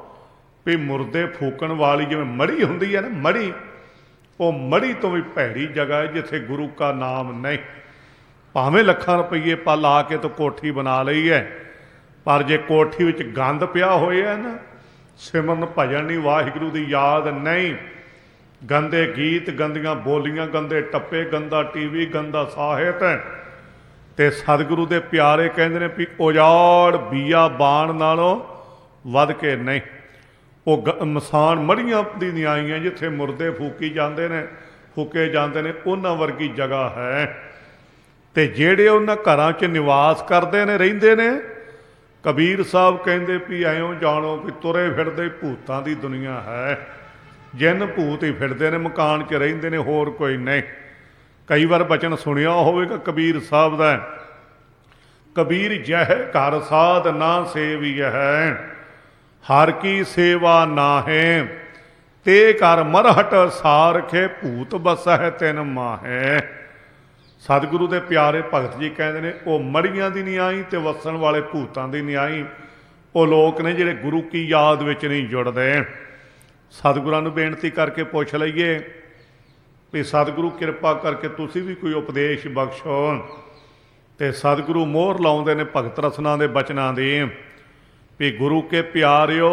A: ਵੀ ਮੁਰਦੇ ਫੂਕਣ ਵਾਲੀ ਜਿਵੇਂ ਮੜੀ ਹੁੰਦੀ ਹੈ ਨਾ, ਮੜੀ, ਉਹ ਮੜੀ ਤੋਂ ਵੀ ਭੈੜੀ ਜਗ੍ਹਾ ਹੈ ਜਿੱਥੇ ਗੁਰੂ ਕਾ ਨਾਮ ਨਹੀਂ। ਭਾਵੇਂ ਲੱਖਾਂ ਰੁਪਈਏ ਪਾ ਲਾ ਕੇ ਤਾਂ ਕੋਠੀ ਬਣਾ ਲਈ ਹੈ, ਪਰ ਜੇ ਕੋਠੀ ਵਿੱਚ ਗੰਦ ਪਿਆ ਹੋਇਆ ਨਾ, ਸਿਮਰਨ ਭਜਨ ਨਹੀਂ, ਵਾਹਿਗੁਰੂ ਦੀ ਯਾਦ ਨਹੀਂ, ਗੰਦੇ ਗੀਤ, ਗੰਦੀਆਂ ਬੋਲੀਆਂ, ਗੰਦੇ ਟੱਪੇ, ਗੰਦਾ ਟੀਵੀ, ਗੰਦਾ ਸਾਹਿਤ, ਤੇ ਸਤਿਗੁਰੂ ਦੇ ਪਿਆਰੇ ਕਹਿੰਦੇ ਨੇ ਵੀ ਉਜਾੜ ਬੀਆਬਾਨ ਨਾਲੋਂ ਵੱਧ ਕੇ ਨਹੀਂ। ਉਹ ਮਸਾਨ ਮੜੀਆਂ ਦੀ ਨਿਆਈਆਂ ਜਿੱਥੇ ਮੁਰਦੇ ਫੂਕੀ ਜਾਂਦੇ ਨੇ, ਫੂਕੇ ਜਾਂਦੇ ਨੇ, ਉਹਨਾਂ ਵਰਗੀ ਜਗ੍ਹਾ ਹੈ। ਤੇ ਜਿਹੜੇ ਉਹਨਾਂ ਘਰਾਂ 'ਚ ਨਿਵਾਸ ਕਰਦੇ ਨੇ, ਰਹਿੰਦੇ ਨੇ, ਕਬੀਰ ਸਾਹਿਬ ਕਹਿੰਦੇ ਵੀ ਐਂ ਜਾਣੋ ਵੀ ਤੁਰੇ ਫਿਰਦੇ ਭੂਤਾਂ ਦੀ ਦੁਨੀਆ ਹੈ। ਜਿੰਨ ਭੂਤ ਹੀ ਫਿਰਦੇ ਨੇ, ਮਕਾਨ 'ਚ ਰਹਿੰਦੇ ਨੇ, ਹੋਰ ਕੋਈ ਨਹੀਂ। ਕਈ ਵਾਰ ਬਚਨ ਸੁਣਿਆ ਹੋਵੇਗਾ ਕਬੀਰ ਸਾਹਿਬ ਦਾ, ਕਬੀਰ ਜਹ ਘਰ ਸਾਧ ਨਾ ਸੇਵੀ ਹੈ, ਹਰ ਕੀ ਸੇਵਾ ਨਾਹੇ, ਤੇ ਕਰ ਮਰਹਟ ਸਾਰਖੇ ਭੂਤ ਬਸਹਿ ਤਿਨ ਮਾਹੇ। ਸਤਿਗੁਰੂ ਦੇ ਪਿਆਰੇ ਭਗਤ ਜੀ ਕਹਿੰਦੇ ਨੇ, ਉਹ ਮੜੀਆਂ ਦੀ ਨਿਆਈ ਤੇ ਵਸਣ ਵਾਲੇ ਭੂਤਾਂ ਦੀ ਨਿਆਈ ਉਹ ਲੋਕ ਨੇ ਜਿਹੜੇ ਗੁਰੂ ਕੀ ਯਾਦ ਵਿੱਚ ਨਹੀਂ ਜੁੜਦੇ। ਸਤਿਗੁਰਾਂ ਨੂੰ ਬੇਨਤੀ ਕਰਕੇ ਪੁੱਛ ਲਈਏ ਵੀ ਸਤਿਗੁਰੂ ਕਿਰਪਾ ਕਰਕੇ ਤੁਸੀਂ ਵੀ ਕੋਈ ਉਪਦੇਸ਼ ਬਖਸ਼ੋ। ਤੇ ਸਤਿਗੁਰੂ ਮੋਹਰ ਲਾਉਂਦੇ ਨੇ ਭਗਤ ਰਸਨਾ ਦੇ ਬਚਨਾਂ ਦੀ ਵੀ ਗੁਰੂ ਕੇ ਪਿਆਰਿਓ,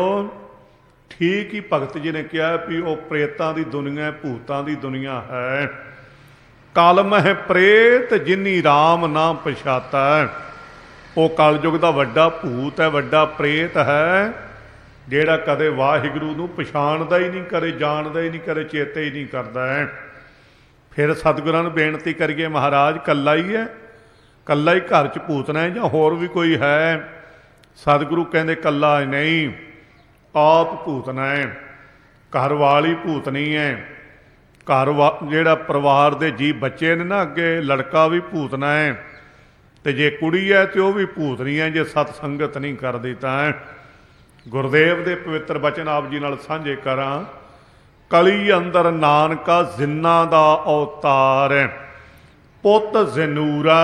A: ਠੀਕ ਹੀ ਭਗਤ ਜੀ ਨੇ ਕਿਹਾ ਵੀ ਉਹ ਪ੍ਰੇਤਾਂ ਦੀ ਦੁਨੀਆ, ਭੂਤਾਂ ਦੀ ਦੁਨੀਆ ਹੈ। ਕਲਮ ਹੈ ਪ੍ਰੇਤ ਜਿਨੀ ਰਾਮ ਨਾ ਪਛਾਤਾ। ਉਹ ਕਲਯੁਗ ਦਾ ਵੱਡਾ ਭੂਤ ਹੈ, ਵੱਡਾ ਪ੍ਰੇਤ ਹੈ, ਜਿਹੜਾ ਕਦੇ ਵਾਹਿਗੁਰੂ ਨੂੰ ਪਛਾਣਦਾ ਹੀ ਨਹੀਂ, ਕਦੇ ਜਾਣਦਾ ਹੀ ਨਹੀਂ, ਕਦੇ ਚੇਤੇ ਹੀ ਨਹੀਂ ਕਰਦਾ ਹੈ। ਫਿਰ ਸਤਿਗੁਰਾਂ ਨੂੰ ਬੇਨਤੀ ਕਰੀਏ, ਮਹਾਰਾਜ ਕੱਲਾ ਹੀ ਹੈ, ਕੱਲਾ ਹੀ ਘਰ 'ਚ ਭੂਤਨਾ ਹੈ ਜਾਂ ਹੋਰ ਵੀ ਕੋਈ ਹੈ? ਸਤਿਗੁਰੂ ਕਹਿੰਦੇ ਕੱਲਾ ਨਹੀਂ, ਆਪ ਭੂਤਨਾ ਹੈ, ਘਰ ਵਾਲੀ ਭੂਤਨੀ ਹੈ। ਘਰ ਜਿਹੜਾ ਪਰਿਵਾਰ ਦੇ ਜੀ ਬੱਚੇ ਨੇ ਨਾ, ਅੱਗੇ ਲੜਕਾ ਵੀ ਭੂਤਨਾ ਹੈ, ਤੇ ਜੇ ਕੁੜੀ ਹੈ ਤੇ ਉਹ ਵੀ ਭੂਤਨੀ ਹੈ ਜੇ ਸਤ ਸੰਗਤ ਨਹੀਂ ਕਰਦੀ ਤਾਂ। ਗੁਰਦੇਵ ਦੇ ਪਵਿੱਤਰ ਬਚਨ ਆਪ ਜੀ ਨਾਲ ਸਾਂਝੇ ਕਰਾਂ ਕਲੀ ਅੰਦਰ ਨਾਨਕਾ ਜ਼ਿੰਨਾ ਦਾ ਅਵਤਾਰ ਹੈ। ਪੁੱਤ ਜ਼ਨੂਰਾ,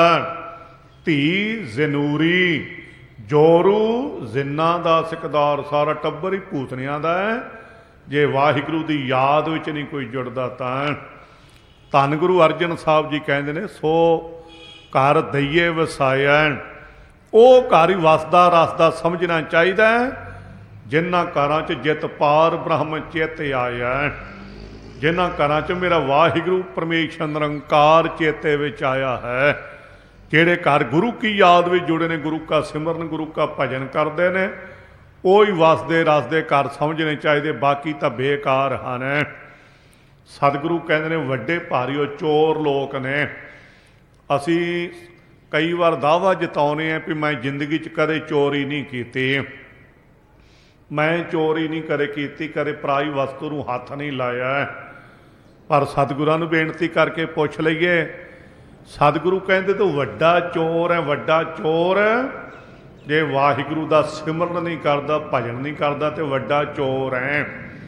A: ਧੀ ਜ਼ਨੂਰੀ, ਜੋਰੂ ਜ਼ਿੰਨਾ ਦਾ ਸਿਕਦਾਰ। ਸਾਰਾ ਟੱਬਰ ਹੀ ਭੂਤਨਿਆਂ ਦਾ ਹੈ। ਜੇ ਵਾਹਿਗੁਰੂ ਦੀ ਯਾਦ ਵਿੱਚ ਨਹੀਂ ਕੋਈ ਜੁੜਦਾ ਤਾਂ। ਧੰਨ ਗੁਰੂ ਅਰਜਨ ਸਾਹਿਬ ਜੀ ਕਹਿੰਦੇ ਨੇ, ਸੋ ਘਰ ਦਈਏ ਵਸਾਇਆ। ਉਹ ਘਰ ਹੀ ਵਸਦਾ ਰਸਦਾ ਸਮਝਣਾ ਚਾਹੀਦਾ ਹੈ ਜਿਨ੍ਹਾਂ ਘਰਾਂ 'ਚ ਜਿਤ ਪਾਰ ਬ੍ਰਹਮ ਚਿੱਤ ਆਇਆ, ਜਿਨ੍ਹਾਂ ਘਰਾਂ 'ਚ ਮੇਰਾ ਵਾਹਿਗੁਰੂ ਪਰਮੇਸ਼ਰ ਨਿਰੰਕਾਰ ਚੇਤੇ ਵਿੱਚ ਆਇਆ ਹੈ। ਜਿਹੜੇ ਘਰ ਗੁਰੂ ਕੀ ਯਾਦ ਵਿੱਚ ਜੁੜੇ ਨੇ, ਗੁਰੂ ਕਾ ਸਿਮਰਨ, ਗੁਰੂ ਕਾ ਭਜਨ ਕਰਦੇ ਨੇ, ਉਹ ਹੀ ਵਸਦੇ ਰਸਦੇ ਘਰ ਸਮਝਣੇ ਚਾਹੀਦੇ, ਬਾਕੀ ਤਾਂ ਬੇਕਾਰ ਹਨ। ਸਤਿਗੁਰੂ ਕਹਿੰਦੇ ਨੇ, ਵੱਡੇ ਭਾਰੀ ਉਹ ਚੋਰ ਲੋਕ ਨੇ। ਅਸੀਂ ਕਈ ਵਾਰ ਦਾਅਵਾ ਜਤਾਉਂਦੇ ਹਾਂ ਵੀ ਮੈਂ ਜ਼ਿੰਦਗੀ 'ਚ ਕਦੇ ਚੋਰੀ ਨਹੀਂ ਕੀਤੀ, ਮੈਂ ਚੋਰੀ ਨਹੀਂ ਕਦੇ ਕੀਤੀ, ਕਦੇ ਪਰਾਈ ਵਸਤੂ ਨੂੰ ਹੱਥ ਨਹੀਂ ਲਾਇਆ। ਪਰ ਸਤਿਗੁਰਾਂ ਨੂੰ ਬੇਨਤੀ ਕਰਕੇ ਪੁੱਛ ਲਈਏ, ਸਤਿਗੁਰੂ ਕਹਿੰਦੇ ਤੂੰ ਵੱਡਾ ਚੋਰ ਹੈ, ਵੱਡਾ ਚੋਰ ਜੇ ਵਾਹਿਗੁਰੂ ਦਾ ਸਿਮਰਨ ਨਹੀਂ ਕਰਦਾ, ਭਜਨ ਨਹੀਂ ਕਰਦਾ ਤੇ ਵੱਡਾ ਚੋਰ ਹੈ।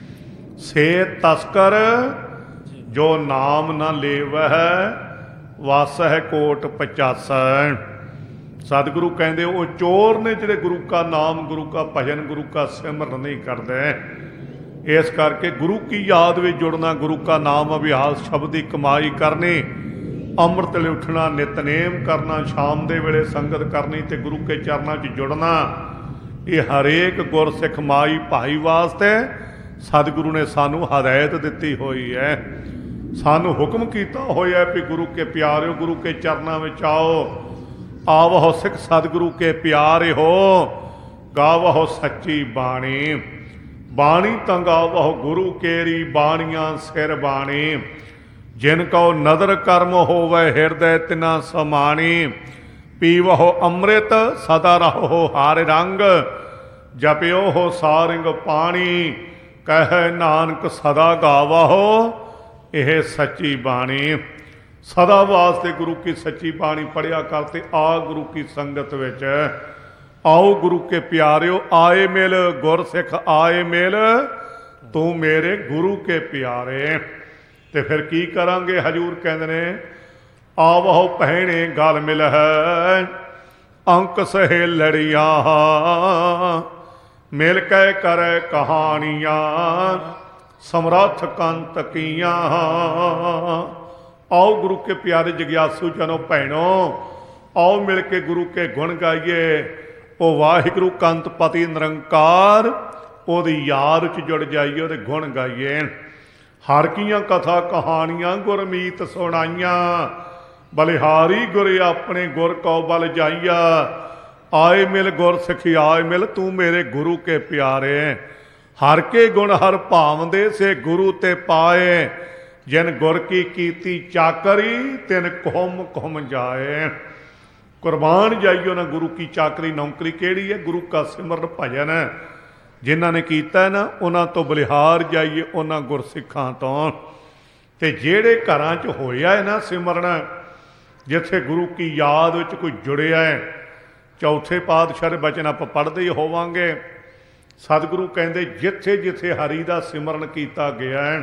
A: ਸੇ ਤਸਕਰ ਜੋ ਨਾਮ ਨਾ ਲੇਵਹਿ, ਵਸ ਹੈ ਕੋਟ 85। ਸਤਿਗੁਰੂ ਕਹਿੰਦੇ ਉਹ ਚੋਰ ਨੇ ਜਿਹੜੇ ਗੁਰੂ ਕਾ ਨਾਮ, ਗੁਰੂ ਕਾ ਭਜਨ, ਗੁਰੂ ਕਾ ਸਿਮਰਨ ਨਹੀਂ ਕਰਦੇ। ਇਸ ਕਰਕੇ ਗੁਰੂ ਕੀ ਯਾਦ ਵਿੱਚ ਜੁੜਨਾ, ਗੁਰੂ ਕਾ ਨਾਮ ਅਭਿਆਸ, ਸ਼ਬਦ ਦੀ ਕਮਾਈ ਕਰਨੀ, ਅੰਮ੍ਰਿਤ ਵੇਲੇ ਉੱਠਣਾ, ਨਿਤਨੇਮ ਕਰਨਾ, ਸ਼ਾਮ ਦੇ ਵੇਲੇ ਸੰਗਤ ਕਰਨੀ ਤੇ ਗੁਰੂ ਕੇ ਚਰਨਾਂ 'ਚ ਜੁੜਨਾ, ਇਹ ਹਰੇਕ ਗੁਰਸਿੱਖ ਮਾਈ ਭਾਈ ਵਾਸਤੇ ਸਤਿਗੁਰੂ ਨੇ ਸਾਨੂੰ ਹਦਾਇਤ ਦਿੱਤੀ ਹੋਈ ਹੈ। ਸਾਨੂੰ ਹੁਕਮ ਕੀਤਾ ਹੋਇਆ ਵੀ ਗੁਰੂ ਕੇ ਪਿਆਰਿਓ, ਗੁਰੂ ਕੇ ਚਰਨਾਂ ਵਿੱਚ ਆਓ। ਆਵਹੁ ਸਿੱਖ ਸਤਿਗੁਰੂ ਕੇ ਪਿਆਰੇ ਹੋ, ਗਾਵਹੁ ਸੱਚੀ ਬਾਣੀ। ਬਾਣੀ ਤਾਂ ਗਾਵਹੁ ਗੁਰੂ ਕੇਰੀ, ਬਾਣੀਆਂ ਸਿਰ ਬਾਣੀ। ਜਿਨ ਕਉ ਨਦਰ ਕਰਮ ਹੋਵੇ, ਹਿਰਦੈ ਤਿਨਾ ਸਮਾਣੀ। ਪੀਵਹੁ ਅੰਮ੍ਰਿਤ ਸਦਾ ਰਹੋ ਹਰਿ ਰੰਗ, ਜਪਿਓ ਹੋ ਸਾਰਿੰਗ ਪਾਣੀ। ਕਹਿ ਨਾਨਕ ਸਦਾ ਗਾਵਹੁ, ਇਹ ਸੱਚੀ ਬਾਣੀ। ਸਦਾ ਵਾਸਤੇ ਗੁਰੂ ਕੀ ਸੱਚੀ ਬਾਣੀ ਪੜ੍ਹਿਆ ਕਰਤੇ। ਆ ਗੁਰੂ ਕੀ ਸੰਗਤ ਵਿੱਚ ਆਓ, ਗੁਰੂ ਕੇ ਪਿਆਰਿਓ ਆਏ ਮਿਲ, ਗੁਰਸਿੱਖ ਆਏ ਮਿਲ, ਤੂੰ ਮੇਰੇ ਗੁਰੂ ਕੇ ਪਿਆਰੇ। ਤੇ ਫਿਰ ਕੀ ਕਰਾਂਗੇ? ਹਜ਼ੂਰ ਕਹਿੰਦੇ ਨੇ, ਆਵਹੁ ਪਹਿਣੇ ਗਲ ਮਿਲ ਹੈ, ਅੰਕ ਸਹੇ ਲੜੀਆਂ, ਮਿਲ ਕੇ ਕਰੇ ਕਹਾਣੀਆਂ, ਸਮਰੱਥ ਕੰਤ ਕੀਆਂ। ਆਓ ਗੁਰੂ ਕੇ ਪਿਆਰੇ ਜਗਿਆਸੂ ਜਨੋ ਭੈਣੋ, ਆਓ ਮਿਲ ਕੇ ਗੁਰੂ ਕੇ ਗੁਣ ਗਾਈਏ। ਉਹ ਵਾਹਿਗੁਰੂ ਕੰਤ ਪਤੀ ਨਿਰੰਕਾਰ, ਉਹਦੀ ਯਾਦ 'ਚ ਜੁੜ ਜਾਈਏ, ਉਹਦੇ ਗੁਣ ਗਾਈਏ। ਹਰ ਕੀਆਂ ਕਥਾ ਕਹਾਣੀਆਂ ਗੁਰਮੀਤ ਸੁਣਾਈਆਂ, ਬਲਿਹਾਰੀ ਗੁਰ ਆਪਣੇ ਗੁਰ ਕਉ ਬਲ ਜਾਈਆ। ਆਏ ਮਿਲ ਗੁਰ ਸਿੱਖੀ ਆਏ ਮਿਲ, ਤੂੰ ਮੇਰੇ ਗੁਰੂ ਕੇ ਪਿਆਰੇ। ਹਰ ਕੇ ਗੁਣ ਹਰ ਭਾਵਦੇ, ਸੇ ਗੁਰੂ ਤੇ ਪਾਏ। ਜਿਨ ਗੁਰ ਕੀ ਕੀਤੀ ਚਾਕਰੀ, ਤਿਨ ਘੁੰਮ ਘੁੰਮ ਜਾਏ। ਕੁਰਬਾਨ ਜਾਈਓ ਨਾ ਗੁਰੂ ਕੀ ਚਾਕਰੀ। ਨੌਕਰੀ ਕਿਹੜੀ ਹੈ? ਗੁਰੂ ਕਾ ਸਿਮਰਨ ਭਜਨ। ਜਿਨ੍ਹਾਂ ਨੇ ਕੀਤਾ ਨਾ, ਉਹਨਾਂ ਤੋਂ ਬਲਿਹਾਰ ਜਾਈਏ, ਉਹਨਾਂ ਗੁਰਸਿੱਖਾਂ ਤੋਂ। ਤੇ ਜਿਹੜੇ ਘਰਾਂ 'ਚ ਹੋਇਆ ਹੈ ਨਾ ਸਿਮਰਨ, ਜਿੱਥੇ ਗੁਰੂ ਕੀ ਯਾਦ ਵਿੱਚ ਕੋਈ ਜੁੜਿਆ ਹੈ, ਚੌਥੇ ਪਾਤਸ਼ਾਹ ਦੇ ਬਚਨ ਆਪਾਂ ਪੜ੍ਹਦੇ ਹੀ ਹੋਵਾਂਗੇ। ਸਤਿਗੁਰੂ ਕਹਿੰਦੇ, ਜਿੱਥੇ ਜਿੱਥੇ ਹਰੀ ਦਾ ਸਿਮਰਨ ਕੀਤਾ ਗਿਆ ਹੈ,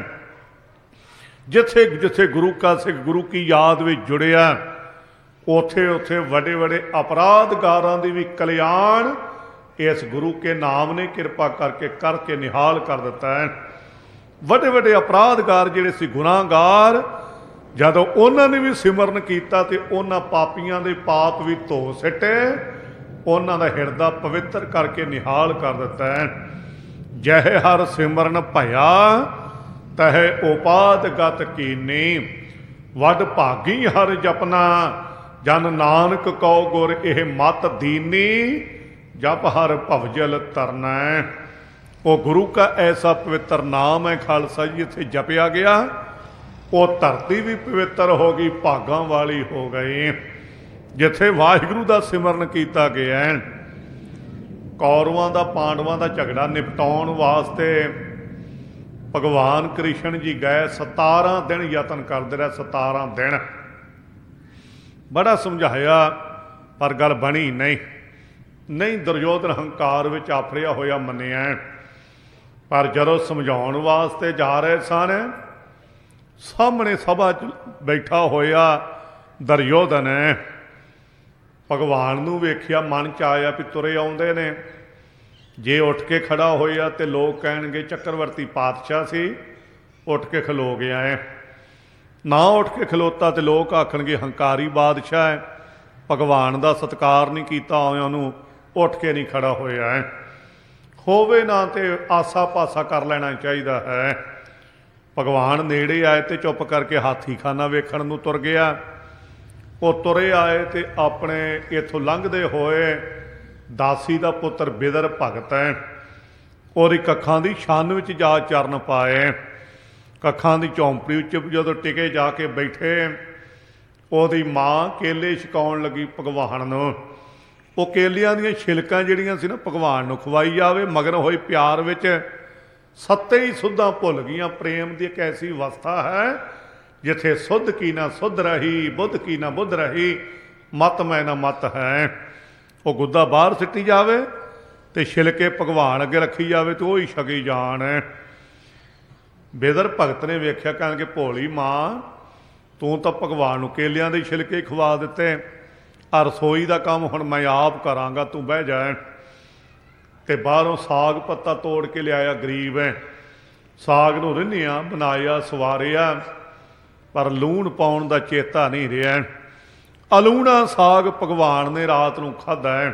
A: ਜਿੱਥੇ ਜਿੱਥੇ ਗੁਰੂ ਕਾ ਸਿੱਖ ਗੁਰੂ ਕੀ ਯਾਦ ਵਿੱਚ ਜੁੜਿਆ, ਉੱਥੇ ਉੱਥੇ ਵੱਡੇ ਵੱਡੇ ਅਪਰਾਧਗਾਰਾਂ ਦੀ ਵੀ ਕਲਿਆਣ ਇਸ ਗੁਰੂ ਕੇ ਨਾਮ ਨੇ ਕਿਰਪਾ ਕਰਕੇ ਨਿਹਾਲ ਕਰ ਦਿੱਤਾ ਹੈ। ਵੱਡੇ ਵੱਡੇ ਅਪਰਾਧਗਾਰ ਜਿਹੜੇ ਸੀ, ਗੁਨਾਹਗਾਰ, ਜਦੋਂ ਉਹਨਾਂ ਨੇ ਵੀ ਸਿਮਰਨ ਕੀਤਾ ਤੇ ਉਹਨਾਂ ਪਾਪੀਆਂ ਦੇ ਪਾਪ ਵੀ ਧੋ ਸਿੱਟੇ, ਉਹਨਾਂ ਦਾ ਹਿਰਦਾ ਪਵਿੱਤਰ ਕਰਕੇ ਨਿਹਾਲ ਕਰ ਦਿੱਤਾ ਹੈ। ਜਹ ਹਰ ਸਿਮਰਨ ਭਇਆ, ਤਹਿ ਉਪਾਦ ਗਤ ਕੀਨੀ। ਵੱਡ ਭਾਗੀ ਹਰ ਜਪਨਾ, ਜਨ ਨਾਨਕ ਕਉ ਗੁਰ ਇਹ ਮਤ ਦੀਨੀ। ਜਪ ਹਰ ਭਵਜਲ ਤਰਨਾ। ਉਹ ਗੁਰੂ ਕਾ ਐਸਾ ਪਵਿੱਤਰ ਨਾਮ ਹੈ ਖਾਲਸਾ ਜੀ, ਇੱਥੇ ਜਪਿਆ ਗਿਆ, ਉਹ ਧਰਤੀ ਵੀ ਪਵਿੱਤਰ ਹੋ ਗਈ, ਭਾਗਾਂ ਵਾਲੀ ਹੋ ਗਈ। ਜਿੱਥੇ ਵਾਹਿਗੁਰੂ ਦਾ ਸਿਮਰਨ ਕੀਤਾ ਗਿਆ। ਕੌਰਵਾਂ ਦਾ ਪਾਂਡਵਾਂ ਦਾ ਝਗੜਾ ਨਿਪਟਾਉਣ ਵਾਸਤੇ ਭਗਵਾਨ ਕ੍ਰਿਸ਼ਨ ਜੀ ਗਏ। 17 ਦਿਨ ਯਤਨ ਕਰਦੇ ਰਹੇ, 17 ਦਿਨ ਬੜਾ ਸਮਝਾਇਆ, ਪਰ ਗੱਲ ਬਣੀ ਨਹੀਂ। ਦੁਰਯੋਧਨ ਹੰਕਾਰ ਵਿੱਚ ਆਫਰਿਆ ਹੋਇਆ ਮੰਨਿਆ। ਪਰ ਜਦੋਂ ਸਮਝਾਉਣ ਵਾਸਤੇ ਜਾ ਰਹੇ ਸਨ, ਸਾਹਮਣੇ ਸਭਾ 'ਚ ਬੈਠਾ ਹੋਇਆ ਦੁਰਯੋਧਨ ਭਗਵਾਨ ਨੂੰ ਵੇਖਿਆ, ਮਨ 'ਚ ਆਇਆ ਵੀ ਤੁਰੇ ਆਉਂਦੇ ਨੇ, ਜੇ ਉੱਠ ਕੇ ਖੜਾ ਹੋਇਆ ਤੇ ਲੋਕ ਕਹਿਣਗੇ ਚੱਕਰਵਰਤੀ ਪਾਤਸ਼ਾਹ ਸੀ, ਉੱਠ ਕੇ ਖਲੋ ਗਿਆ ਹੈ। ਨਾ ਉੱਠ ਕੇ ਖਲੋਤਾ ਤੇ ਲੋਕ ਆਖਣਗੇ ਹੰਕਾਰੀ ਬਾਦਸ਼ਾਹ ਹੈ, ਭਗਵਾਨ ਦਾ ਸਤਿਕਾਰ ਨਹੀਂ ਕੀਤਾ, ਉਹਨੂੰ ਉੱਠ ਕੇ ਨਹੀਂ ਖੜਾ ਹੋਇਆ ਹੈ। ਹੋਵੇ ਨਾ ਤੇ ਆਸਾ ਪਾਸਾ ਕਰ ਲੈਣਾ ਚਾਹੀਦਾ ਹੈ। ਭਗਵਾਨ ਨੇੜੇ ਆਏ ਤੇ ਚੁੱਪ ਕਰਕੇ ਹਾਥੀਖਾਨਾ ਵੇਖਣ ਨੂੰ ਤੁਰ ਗਿਆ। ਉਹ ਤੁਰੇ ਆਏ ਤੇ ਆਪਣੇ ਇੱਥੋਂ ਲੰਘਦੇ ਹੋਏ ਦਾਸੀ ਦਾ ਪੁੱਤਰ ਬਿਦਰ ਭਗਤ ਹੈ, ਉਹਦੀ ਕੱਖਾਂ ਦੀ ਛੰਨ ਵਿੱਚ ਜਾ ਚਰਨ ਪਾਏ। ਕੱਖਾਂ ਦੀ ਝੌਂਪੜੀ ਉੱਚ ਜਦੋਂ ਟਿਕੇ ਜਾ ਕੇ ਬੈਠੇ, ਉਹਦੀ ਮਾਂ ਕੇਲੇ ਛਕਾਉਣ ਲੱਗੀ ਭਗਵਾਨ ਨੂੰ। ਉਹ ਕੇਲਿਆਂ ਦੀਆਂ ਛਿਲਕਾਂ ਜਿਹੜੀਆਂ ਸੀ ਨਾ ਭਗਵਾਨ ਨੂੰ ਖਵਾਈ ਜਾਵੇ, ਮਗਨ ਹੋਈ ਪਿਆਰ ਵਿੱਚ ਸੱਤੇ ਹੀ ਸੁੱਧਾਂ ਭੁੱਲ ਗਈਆਂ। ਪ੍ਰੇਮ ਦੀ ਇੱਕ ਐਸੀ ਅਵਸਥਾ ਹੈ ਜਿੱਥੇ ਸੁੱਧ ਕੀ ਨਾ ਸੁੱਧ ਰਹੀ, ਬੁੱਧ ਕੀ ਨਾ ਬੁੱਧ ਰਹੀ, ਮਤ ਮੈਂ ਨਾ ਮਤ ਹੈ। ਉਹ ਗੁੱਦਾ ਬਾਹਰ ਸਿੱਟੀ ਜਾਵੇ ਤੇ ਛਿਲਕੇ ਭਗਵਾਨ ਅੱਗੇ ਰੱਖੀ ਜਾਵੇ ਤੇ ਉਹ ਹੀ ਛਕੀ ਜਾਣ। ਬਿਦਰ ਭਗਤ ਨੇ ਵੇਖਿਆ, ਕਹਿਣਗੇ ਭੋਲੀ ਮਾਂ, ਤੂੰ ਤਾਂ ਭਗਵਾਨ ਨੂੰ ਕੇਲਿਆਂ ਦੇ ਛਿਲਕੇ ਖਵਾ ਦਿੱਤੇ, ਆ ਰਸੋਈ ਦਾ ਕੰਮ ਹੁਣ ਮੈਂ ਆਪ ਕਰਾਂਗਾ, ਤੂੰ ਬਹਿ ਜਾ। ਤੇ ਬਾਹਰੋਂ ਸਾਗ ਪੱਤਾ ਤੋੜ ਕੇ ਲਿਆਇਆ, ਗਰੀਬ ਹੈ, ਸਾਗ ਨੂੰ ਰਿੰਨਿਆ, ਬਣਾਇਆ, ਸਵਾਰਿਆ, ਪਰ ਲੂਣ ਪਾਉਣ ਦਾ ਚੇਤਾ ਨਹੀਂ ਰਿਹਾ। ਅਲੂਣਾ ਸਾਗ ਭਗਵਾਨ ਨੇ ਰਾਤ ਨੂੰ ਖਾਧਾ ਹੈ,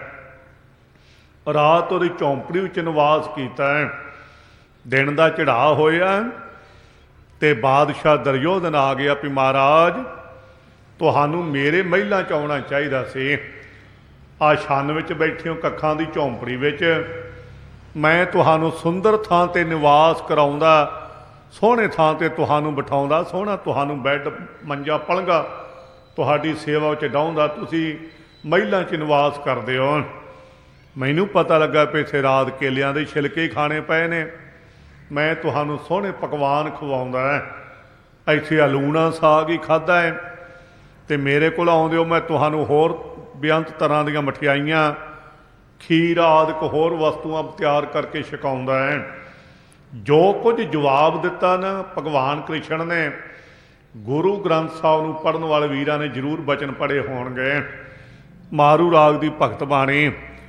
A: ਰਾਤ ਉਹਦੀ ਝੌਂਪੜੀ ਵਿੱਚ ਨਿਵਾਸ ਕੀਤਾ ਹੈ। ਦਿਨ ਦਾ ਚੜ੍ਹਾਅ ਹੋਇਆ ਤੇ ਬਾਦਸ਼ਾਹ ਦੁਰਯੋਧਨ ਆ ਗਿਆ ਵੀ ਮਹਾਰਾਜ ਤੁਹਾਨੂੰ ਮੇਰੇ ਮਹਿਲਾਂ 'ਚ ਆਉਣਾ ਚਾਹੀਦਾ ਸੀ। ਆ ਛੰਨ ਵਿੱਚ ਬੈਠੇ ਹੋ, ਕੱਖਾਂ ਦੀ ਝੌਂਪੜੀ ਵਿੱਚ, ਮੈਂ ਤੁਹਾਨੂੰ ਸੁੰਦਰ ਥਾਂ 'ਤੇ ਨਿਵਾਸ ਕਰਾਉਂਦਾ, ਸੋਹਣੇ ਥਾਂ 'ਤੇ ਤੁਹਾਨੂੰ ਬਿਠਾਉਂਦਾ, ਸੋਹਣਾ ਤੁਹਾਨੂੰ ਬੈੱਡ ਮੰਜਾ ਪਲੰਘਾ ਤੁਹਾਡੀ ਸੇਵਾ ਵਿੱਚ ਡਾਹੁੰਦਾ, ਤੁਸੀਂ ਮਹਿਲਾਂ 'ਚ ਨਿਵਾਸ ਕਰਦੇ ਹੋ। ਮੈਨੂੰ ਪਤਾ ਲੱਗਾ ਵੀ ਇੱਥੇ ਰਾਤ ਕੇਲਿਆਂ ਦੇ ਛਿਲਕੇ ਹੀ ਖਾਣੇ ਪਏ ਨੇ, ਮੈਂ ਤੁਹਾਨੂੰ ਸੋਹਣੇ ਪਕਵਾਨ ਖਵਾਉਂਦਾ ਹੈ। ਇੱਥੇ ਅਲੂਣਾ ਸਾਗ ਹੀ ਖਾਧਾ ਹੈ ਤੇ ਮੇਰੇ ਕੋਲ ਆਉਂਦੇ ਹੋ, ਮੈਂ ਤੁਹਾਨੂੰ ਹੋਰ ਬੇਅੰਤ ਤਰ੍ਹਾਂ ਦੀਆਂ ਮਠਿਆਈਆਂ, ਖੀਰ ਆਦਿਕ ਹੋਰ ਵਸਤੂਆਂ ਤਿਆਰ ਕਰਕੇ ਛਕਾਉਂਦਾ ਹੈ। ਜੋ ਕੁਝ ਜਵਾਬ ਦਿੱਤਾ ਨਾ ਭਗਵਾਨ ਕ੍ਰਿਸ਼ਨ ਨੇ, ਗੁਰੂ ਗ੍ਰੰਥ ਸਾਹਿਬ ਨੂੰ ਪੜ੍ਹਨ ਵਾਲੇ ਵੀਰਾਂ ਨੇ ਜ਼ਰੂਰ ਬਚਨ ਪੜ੍ਹੇ ਹੋਣਗੇ। ਮਾਰੂ ਰਾਗ ਦੀ ਭਗਤ ਬਾਣੀ,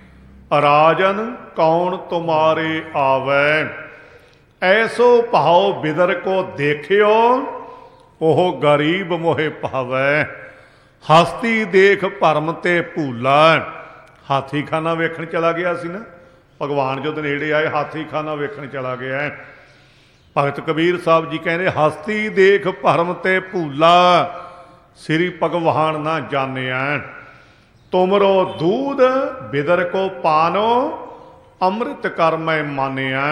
A: ਰਾਜਨ ਕੌਣ ਤੁਮਾਰੇ ਆਵੈ, ਐਸੋ ਭਾਉ ਬਿਦਰ ਕੋ ਦੇਖਿਓ, ਉਹ ਗਰੀਬ ਮੋਹਿ ਭਾਵੈ, ਹਸਤੀ ਦੇਖ ਭਰਮ ਤੇ ਭੂਲਾ। ਹਾਥੀਖਾਨਾ ਵੇਖਣ ਚਲਾ ਗਿਆ ਸੀ ਨਾ ਭਗਵਾਨ, ਜਦੋਂ ਨੇੜੇ ਆਏ ਹਾਥੀਖਾਨਾ ਵੇਖਣ ਚਲਾ ਗਿਆ। ਭਗਤ ਕਬੀਰ ਸਾਹਿਬ ਜੀ ਕਹਿੰਦੇ, ਹਸਤੀ ਦੇਖ ਭਰਮ ਤੇ ਭੂਲਾ, ਸ੍ਰੀ ਭਗਵਾਨ ਨਾ ਜਾਣਿਆ। ਤੁਮਰੋ ਦੂਧ ਬਿਦਰ ਕੋ ਪਾਨੋ, ਅੰਮ੍ਰਿਤ ਕਰ ਮੈਂ ਮਾਨਿਆ।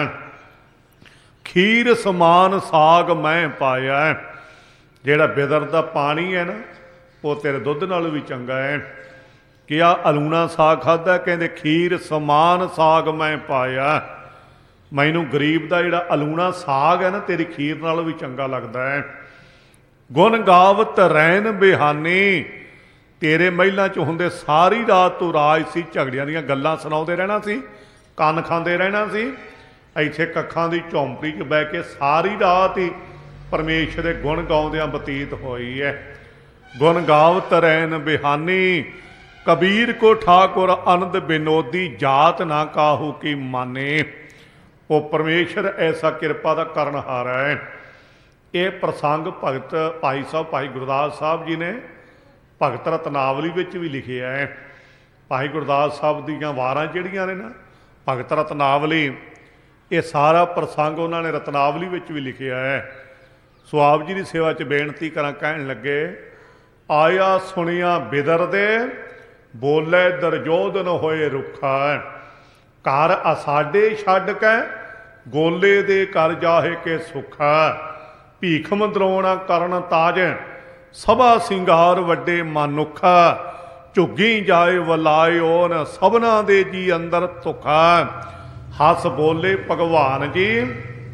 A: ਖੀਰ ਸਮਾਨ ਸਾਗ ਮੈਂ ਪਾਇਆ। ਜਿਹੜਾ ਬਿਦਰ ਦਾ ਪਾਣੀ ਹੈ ਨਾ, ਉਹ ਤੇਰੇ ਦੁੱਧ ਨਾਲੋਂ ਵੀ ਚੰਗਾ ਹੈ। ਕਿ ਆ ਅਲੂਣਾ ਸਾਗ ਖਾਧਾ, ਕਹਿੰਦੇ ਖੀਰ ਸਮਾਨ ਸਾਗ ਮੈਂ ਪਾਇਆ। ਮੈਨੂੰ ਗਰੀਬ ਦਾ ਜਿਹੜਾ ਅਲੂਣਾ ਸਾਗ ਹੈ ਨਾ, ਤੇਰੀ ਖੀਰ ਨਾਲੋਂ ਵੀ ਚੰਗਾ ਲੱਗਦਾ ਹੈ। ਗੁਣ ਗਾਵਤ ਰੈਨ ਬਿਹਾਨੀ, ਤੇਰੇ ਮਹਿਲਾਂ 'ਚ ਹੁੰਦੇ ਸਾਰੀ ਰਾਤ ਤੋਂ ਰਾਜ ਸੀ, ਝਗੜਿਆਂ ਦੀਆਂ ਗੱਲਾਂ ਸੁਣਾਉਂਦੇ ਰਹਿਣਾ ਸੀ, ਕੰਨ ਖਾਂਦੇ ਰਹਿਣਾ ਸੀ। ਇੱਥੇ ਕੱਖਾਂ ਦੀ ਝੌਂਪੜੀ 'ਚ ਬਹਿ ਕੇ ਸਾਰੀ ਰਾਤ ਹੀ ਪਰਮੇਸ਼ਰ ਦੇ ਗੁਣ ਗਾਉਂਦਿਆਂ ਬਤੀਤ ਹੋਈ ਹੈ। ਗੁਣ ਗਾਵਤ ਰੈਨ ਬਿਹਾਨੀ, ਕਬੀਰ ਕੋ ਠਾਕੁਰ ਅਨੰਦ ਬਿਨੋਦੀ, ਜਾਤ ਨਾ ਕਾਹੂ ਕੀ ਮਾਨੇ। ਉਹ ਪਰਮੇਸ਼ਰ ਐਸਾ ਕਿਰਪਾ ਦਾ ਕਰਨਹਾਰ ਹੈ। ਇਹ ਪ੍ਰਸੰਗ ਭਗਤ ਭਾਈ ਸਾਹਿਬ ਭਾਈ ਗੁਰਦਾਸ ਸਾਹਿਬ ਜੀ ਨੇ ਭਗਤ ਰਤਨਾਵਲੀ ਵਿੱਚ ਵੀ ਲਿਖਿਆ ਹੈ। ਭਾਈ ਗੁਰਦਾਸ ਸਾਹਿਬ ਦੀਆਂ ਵਾਰਾਂ ਜਿਹੜੀਆਂ ਨੇ ਨਾ, ਭਗਤ ਰਤਨਾਵਲੀ, ਇਹ ਸਾਰਾ ਪ੍ਰਸੰਗ ਉਹਨਾਂ ਨੇ ਰਤਨਾਵਲੀ ਵਿੱਚ ਵੀ ਲਿਖਿਆ ਹੈ। ਸੋ ਆਪ ਜੀ ਦੀ ਸੇਵਾ 'ਚ ਬੇਨਤੀ ਕਰਾਂ, ਕਹਿਣ ਲੱਗੇ, ਆਇਆ ਸੁਣਿਆ ਬਿਦਰ ਦੇ, ਬੋਲੇ ਦੁਰਯੋਧਨ ਹੋਏ ਰੁੱਖਾ। ਘਰ ਅਸਾਡੇ ਛੱਡ ਕੇ, ਗੋਲੇ ਦੇ ਕਰ ਜਾਹੇ ਕੇ ਸੁੱਖਾ। ਭੀਖ ਮੰਦਰੋਣਾ ਕਰਨ ਤਾਜ, ਸਭਾ ਸਿੰਗਾਰ ਵੱਡੇ ਮਾਨੁਖਾ। ਝੁੱਗੀ ਜਾਏ ਵਲਾਇਓ ਨ, ਸਭਨਾ ਦੇ ਜੀ ਅੰਦਰ ਤੁਖਾ। ਹੱਸ ਬੋਲੇ ਭਗਵਾਨ ਜੀ,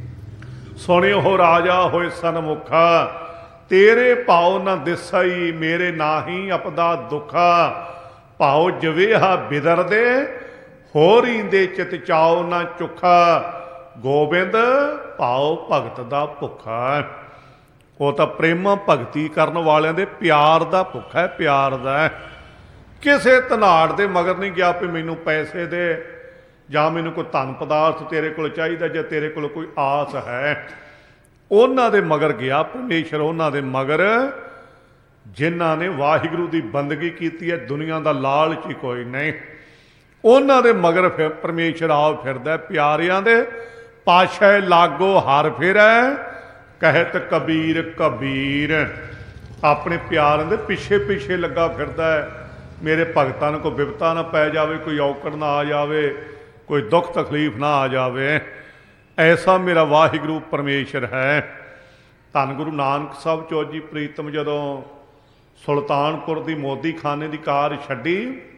A: ਸੁਣਿਓ ਰਾਜਾ ਹੋਏ ਸਨਮੁਖਾ। ਤੇਰੇ ਭਾਉ ਨ ਦਿਸਈ, ਮੇਰੇ ਨਾਹੀ ਅਪਦਾ ਦੁਖਾ। ਭਾਉ ਜਵੇਹਾ ਬਿਦਰ ਦੇ, ਹੋਰੀ ਦੇ ਚਿਤ ਚਾਉ ਨ ਚੁਖਾ। ਗੋਬਿੰਦ ਭਾਉ ਭਗਤ ਦਾ ਭੁੱਖਾ। ਉਹ ਤਾਂ ਪ੍ਰੇਮਾ ਭਗਤੀ ਕਰਨ ਵਾਲਿਆਂ ਦੇ ਪਿਆਰ ਦਾ ਭੁੱਖਾ ਹੈ, ਪਿਆਰ ਦਾ। ਕਿਸੇ ਧਨਾੜ ਦੇ ਮਗਰ ਨਹੀਂ ਗਿਆ ਵੀ ਮੈਨੂੰ ਪੈਸੇ ਦੇ ਜਾਂ ਮੈਨੂੰ ਕੋਈ ਧਨ ਪਦਾਰਥ ਤੇਰੇ ਕੋਲ ਚਾਹੀਦਾ ਜਾਂ ਤੇਰੇ ਕੋਲ ਕੋਈ ਆਸ ਹੈ। ਉਹਨਾਂ ਦੇ ਮਗਰ ਗਿਆ ਪਰਮੇਸ਼ਰ, ਉਹਨਾਂ ਦੇ ਮਗਰ ਜਿਨ੍ਹਾਂ ਨੇ ਵਾਹਿਗੁਰੂ ਦੀ ਬੰਦਗੀ ਕੀਤੀ ਹੈ। ਦੁਨੀਆ ਦਾ ਲਾਲਚ ਹੀ ਕੋਈ ਨਹੀਂ। ਉਹਨਾਂ ਦੇ ਮਗਰ ਫਿਰ ਪਰਮੇਸ਼ਰ ਆਪ ਫਿਰਦਾ। ਪਿਆਰਿਆਂ ਦੇ ਪਾਸ਼ਾ ਲਾਗੋ ਹਰ ਫਿਰੈ, ਕਹਿਤ ਕਬੀਰ ਕਬੀਰ। ਆਪਣੇ ਪਿਆਰਿਆਂ ਦੇ ਪਿੱਛੇ ਪਿੱਛੇ ਲੱਗਾ ਫਿਰਦਾ ਹੈ। ਮੇਰੇ ਭਗਤਾਂ ਨੂੰ ਕੋਈ ਬਿਪਤਾ ਨਾ ਪੈ ਜਾਵੇ, ਕੋਈ ਔਕੜ ਨਾ ਆ ਜਾਵੇ, ਕੋਈ ਦੁੱਖ ਤਕਲੀਫ ਨਾ ਆ ਜਾਵੇ। ਐਸਾ ਮੇਰਾ ਵਾਹਿਗੁਰੂ ਪਰਮੇਸ਼ਰ ਹੈ। ਧੰਨ ਗੁਰੂ ਨਾਨਕ ਸਾਹਿਬ ਚੌਜੀ ਪ੍ਰੀਤਮ ਜਦੋਂ ਸੁਲਤਾਨਪੁਰ ਦੀ ਮੋਦੀ ਖਾਨੇ ਦੀ ਕਾਰ ਛੱਡੀ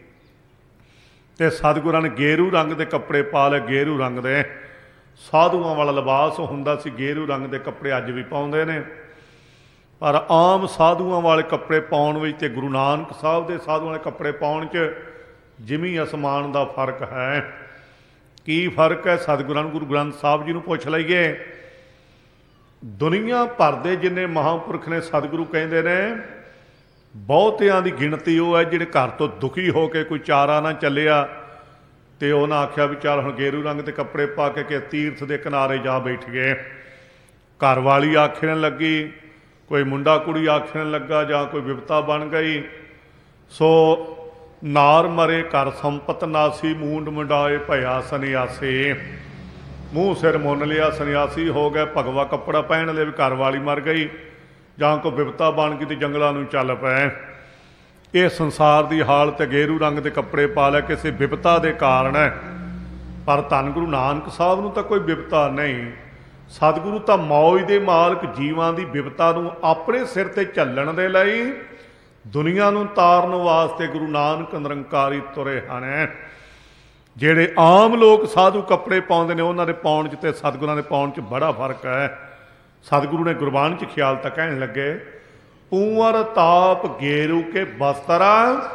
A: ਤੇ ਸਤਿਗੁਰਾਂ ਨੇ ਗੇਰੂ ਰੰਗ ਦੇ ਕੱਪੜੇ ਪਾ ਲਏ। ਗੇਰੂ ਰੰਗ ਦੇ ਸਾਧੂਆਂ ਵਾਲਾ ਲਿਬਾਸ ਹੁੰਦਾ ਸੀ। ਗੇਰੂ ਰੰਗ ਦੇ ਕੱਪੜੇ ਅੱਜ ਵੀ ਪਾਉਂਦੇ ਨੇ, ਪਰ ਆਮ ਸਾਧੂਆਂ ਵਾਲੇ ਕੱਪੜੇ ਪਾਉਣ ਵਿੱਚ ਤੇ ਗੁਰੂ ਨਾਨਕ ਸਾਹਿਬ ਦੇ ਸਾਧੂਆਂ ਵਾਲੇ ਕੱਪੜੇ ਪਾਉਣ 'ਚ ਜ਼ਮੀਨ ਅਸਮਾਨ ਦਾ ਫਰਕ ਹੈ। ਕੀ ਫਰਕ ਹੈ? ਸਤਿਗੁਰਾਂ ਨੂੰ ਗੁਰੂ ਗ੍ਰੰਥ ਸਾਹਿਬ ਜੀ ਨੂੰ ਪੁੱਛ ਲਈਏ। ਦੁਨੀਆ ਭਰ ਦੇ ਜਿੰਨੇ ਮਹਾਂਪੁਰਖ ਨੇ, ਸਤਿਗੁਰੂ ਕਹਿੰਦੇ ਨੇ ਬਹੁਤਿਆਂ ਦੀ ਗਿਣਤੀ ਉਹ ਹੈ ਜਿਹੜੇ ਘਰ ਤੋਂ ਦੁਖੀ ਹੋ ਕੇ ਕੋਈ ਚਾਰਾ ਨਾ ਚੱਲਿਆ ਤੇ ਉਹਨਾਂ ਆਖਿਆ ਵੀ ਚੱਲ ਹੁਣ ਗੇਰੂ ਰੰਗ ਦੇ ਕੱਪੜੇ ਪਾ ਕੇ ਤੀਰਥ ਦੇ ਕਿਨਾਰੇ ਜਾ ਬੈਠ ਗਏ। ਘਰ ਵਾਲੀ ਆਖਣ ਲੱਗੀ, ਕੋਈ ਮੁੰਡਾ ਕੁੜੀ ਆਖਣ ਲੱਗਾ, ਜਾਂ ਕੋਈ ਵਿਪਤਾ ਬਣ ਗਈ। ਸੋ ਨਾਰ ਮਰੇ ਘਰ ਸੰਪਤ ਨਾਸੀ, ਮੂੰਡ ਮੁੰਡਾਏ ਭਇਆ ਸੰਨਿਆਸੀ। ਮੂੰਹ ਸਿਰ ਮੁੰਨ ਲਿਆ, ਸੰਨਿਆਸੀ ਹੋ ਗਏ। ਭਗਵਾ ਕੱਪੜਾ ਪਹਿਨ ਲਿਆ ਵੀ ਘਰ ਵਾਲੀ ਮਰ ਗਈ, ਜਾਂ ਕੋਈ ਵਿਪਤਾ ਬਣ ਗਈ ਤੇ ਜੰਗਲਾਂ ਨੂੰ ਚੱਲ ਪਏ। ਇਹ ਸੰਸਾਰ ਦੀ ਹਾਲਤ। ਗੇਰੂ ਰੰਗ ਦੇ ਕੱਪੜੇ ਪਾ ਲਿਆ ਕਿਸੇ ਵਿਪਤਾ ਦੇ ਕਾਰਨ ਹੈ। ਪਰ ਧੰਨ ਗੁਰੂ ਨਾਨਕ ਸਾਹਿਬ ਨੂੰ ਤਾਂ ਕੋਈ ਵਿਪਤਾ ਨਹੀਂ। ਸਤਿਗੁਰੂ ਤਾਂ ਮੌਜ ਦੇ ਮਾਲਕ, ਜੀਵਾਂ ਦੀ ਵਿਪਤਾ ਨੂੰ ਆਪਣੇ ਸਿਰ ਤੇ ਝੱਲਣ ਦੇ ਲਈ, ਦੁਨੀਆ ਨੂੰ ਤਾਰਨ ਵਾਸਤੇ ਗੁਰੂ ਨਾਨਕ ਨਿਰੰਕਾਰੀ ਤੁਰੇ ਹਨ। ਜਿਹੜੇ ਆਮ ਲੋਕ ਸਾਧੂ ਕੱਪੜੇ ਪਾਉਂਦੇ ਨੇ, ਉਹਨਾਂ ਦੇ ਪਾਉਣ 'ਚ ਤੇ ਸਤਿਗੁਰਾਂ ਦੇ ਪਾਉਣ 'ਚ ਬੜਾ ਫਰਕ ਹੈ। ਸਤਿਗੁਰੂ ਨੇ ਗੁਰਬਾਣੀ 'ਚ ਖਿਆਲ ਤਾਂ ਕਹਿਣ ਲੱਗੇ, ਪੂੰਵਰ ਤਾਪ ਗੇਰੂ ਕੇ ਬਸਤਰਾ,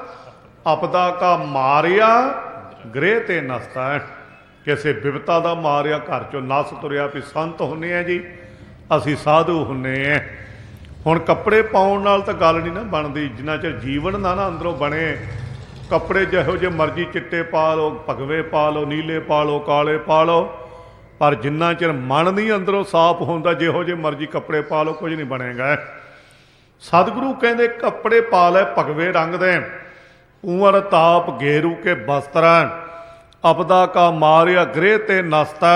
A: ਆਪਦਾ ਕਾ ਮਾਰਿਆ ਗ੍ਰਹਿ ਤੇ ਨਸਤਾ। ਕਿਸੇ ਬਿਪਤਾ ਦਾ ਮਾਰਿਆ ਘਰ 'ਚੋਂ ਨਸ ਤੁਰਿਆ ਵੀ ਸੰਤ ਹੁੰਦੇ ਆ ਜੀ, ਅਸੀਂ ਸਾਧੂ ਹੁੰਦੇ ਹਾਂ। ਹੁਣ ਕੱਪੜੇ ਪਾਉਣ ਨਾਲ ਤਾਂ ਗੱਲ ਨਹੀਂ ਨਾ ਬਣਦੀ, ਜਿੰਨਾ ਚਿਰ ਜੀਵਨ ਨਾ ਅੰਦਰੋਂ ਬਣੇ। ਕੱਪੜੇ ਜਿਹੋ ਜਿਹੇ ਮਰਜ਼ੀ ਚਿੱਟੇ ਪਾ ਲਓ, ਭਗਵੇ ਪਾ ਲਓ, ਨੀਲੇ ਪਾ ਲਓ, ਕਾਲੇ ਪਾ ਲਓ, ਪਰ ਜਿੰਨਾ ਚਿਰ ਮਨ ਨਹੀਂ ਅੰਦਰੋਂ ਸਾਫ਼ ਹੁੰਦਾ, ਜਿਹੋ ਜਿਹੇ ਮਰਜ਼ੀ ਕੱਪੜੇ ਪਾ ਲਓ, ਕੁਝ ਨਹੀਂ ਬਣੇਗਾ। ਸਤਿਗੁਰੂ ਕਹਿੰਦੇ ਕੱਪੜੇ ਪਾ ਲੈ ਭਗਵੇ ਰੰਗ ਦੇ, ਉਮਰ ਤਾਪ ਗੇਰੂ ਕੇ ਬਸਤਰ, ਅਪਦਾ ਕਾ ਮਾਰਿਆ ਗ੍ਰਹਿ ਤੇ ਨਸਤਾ,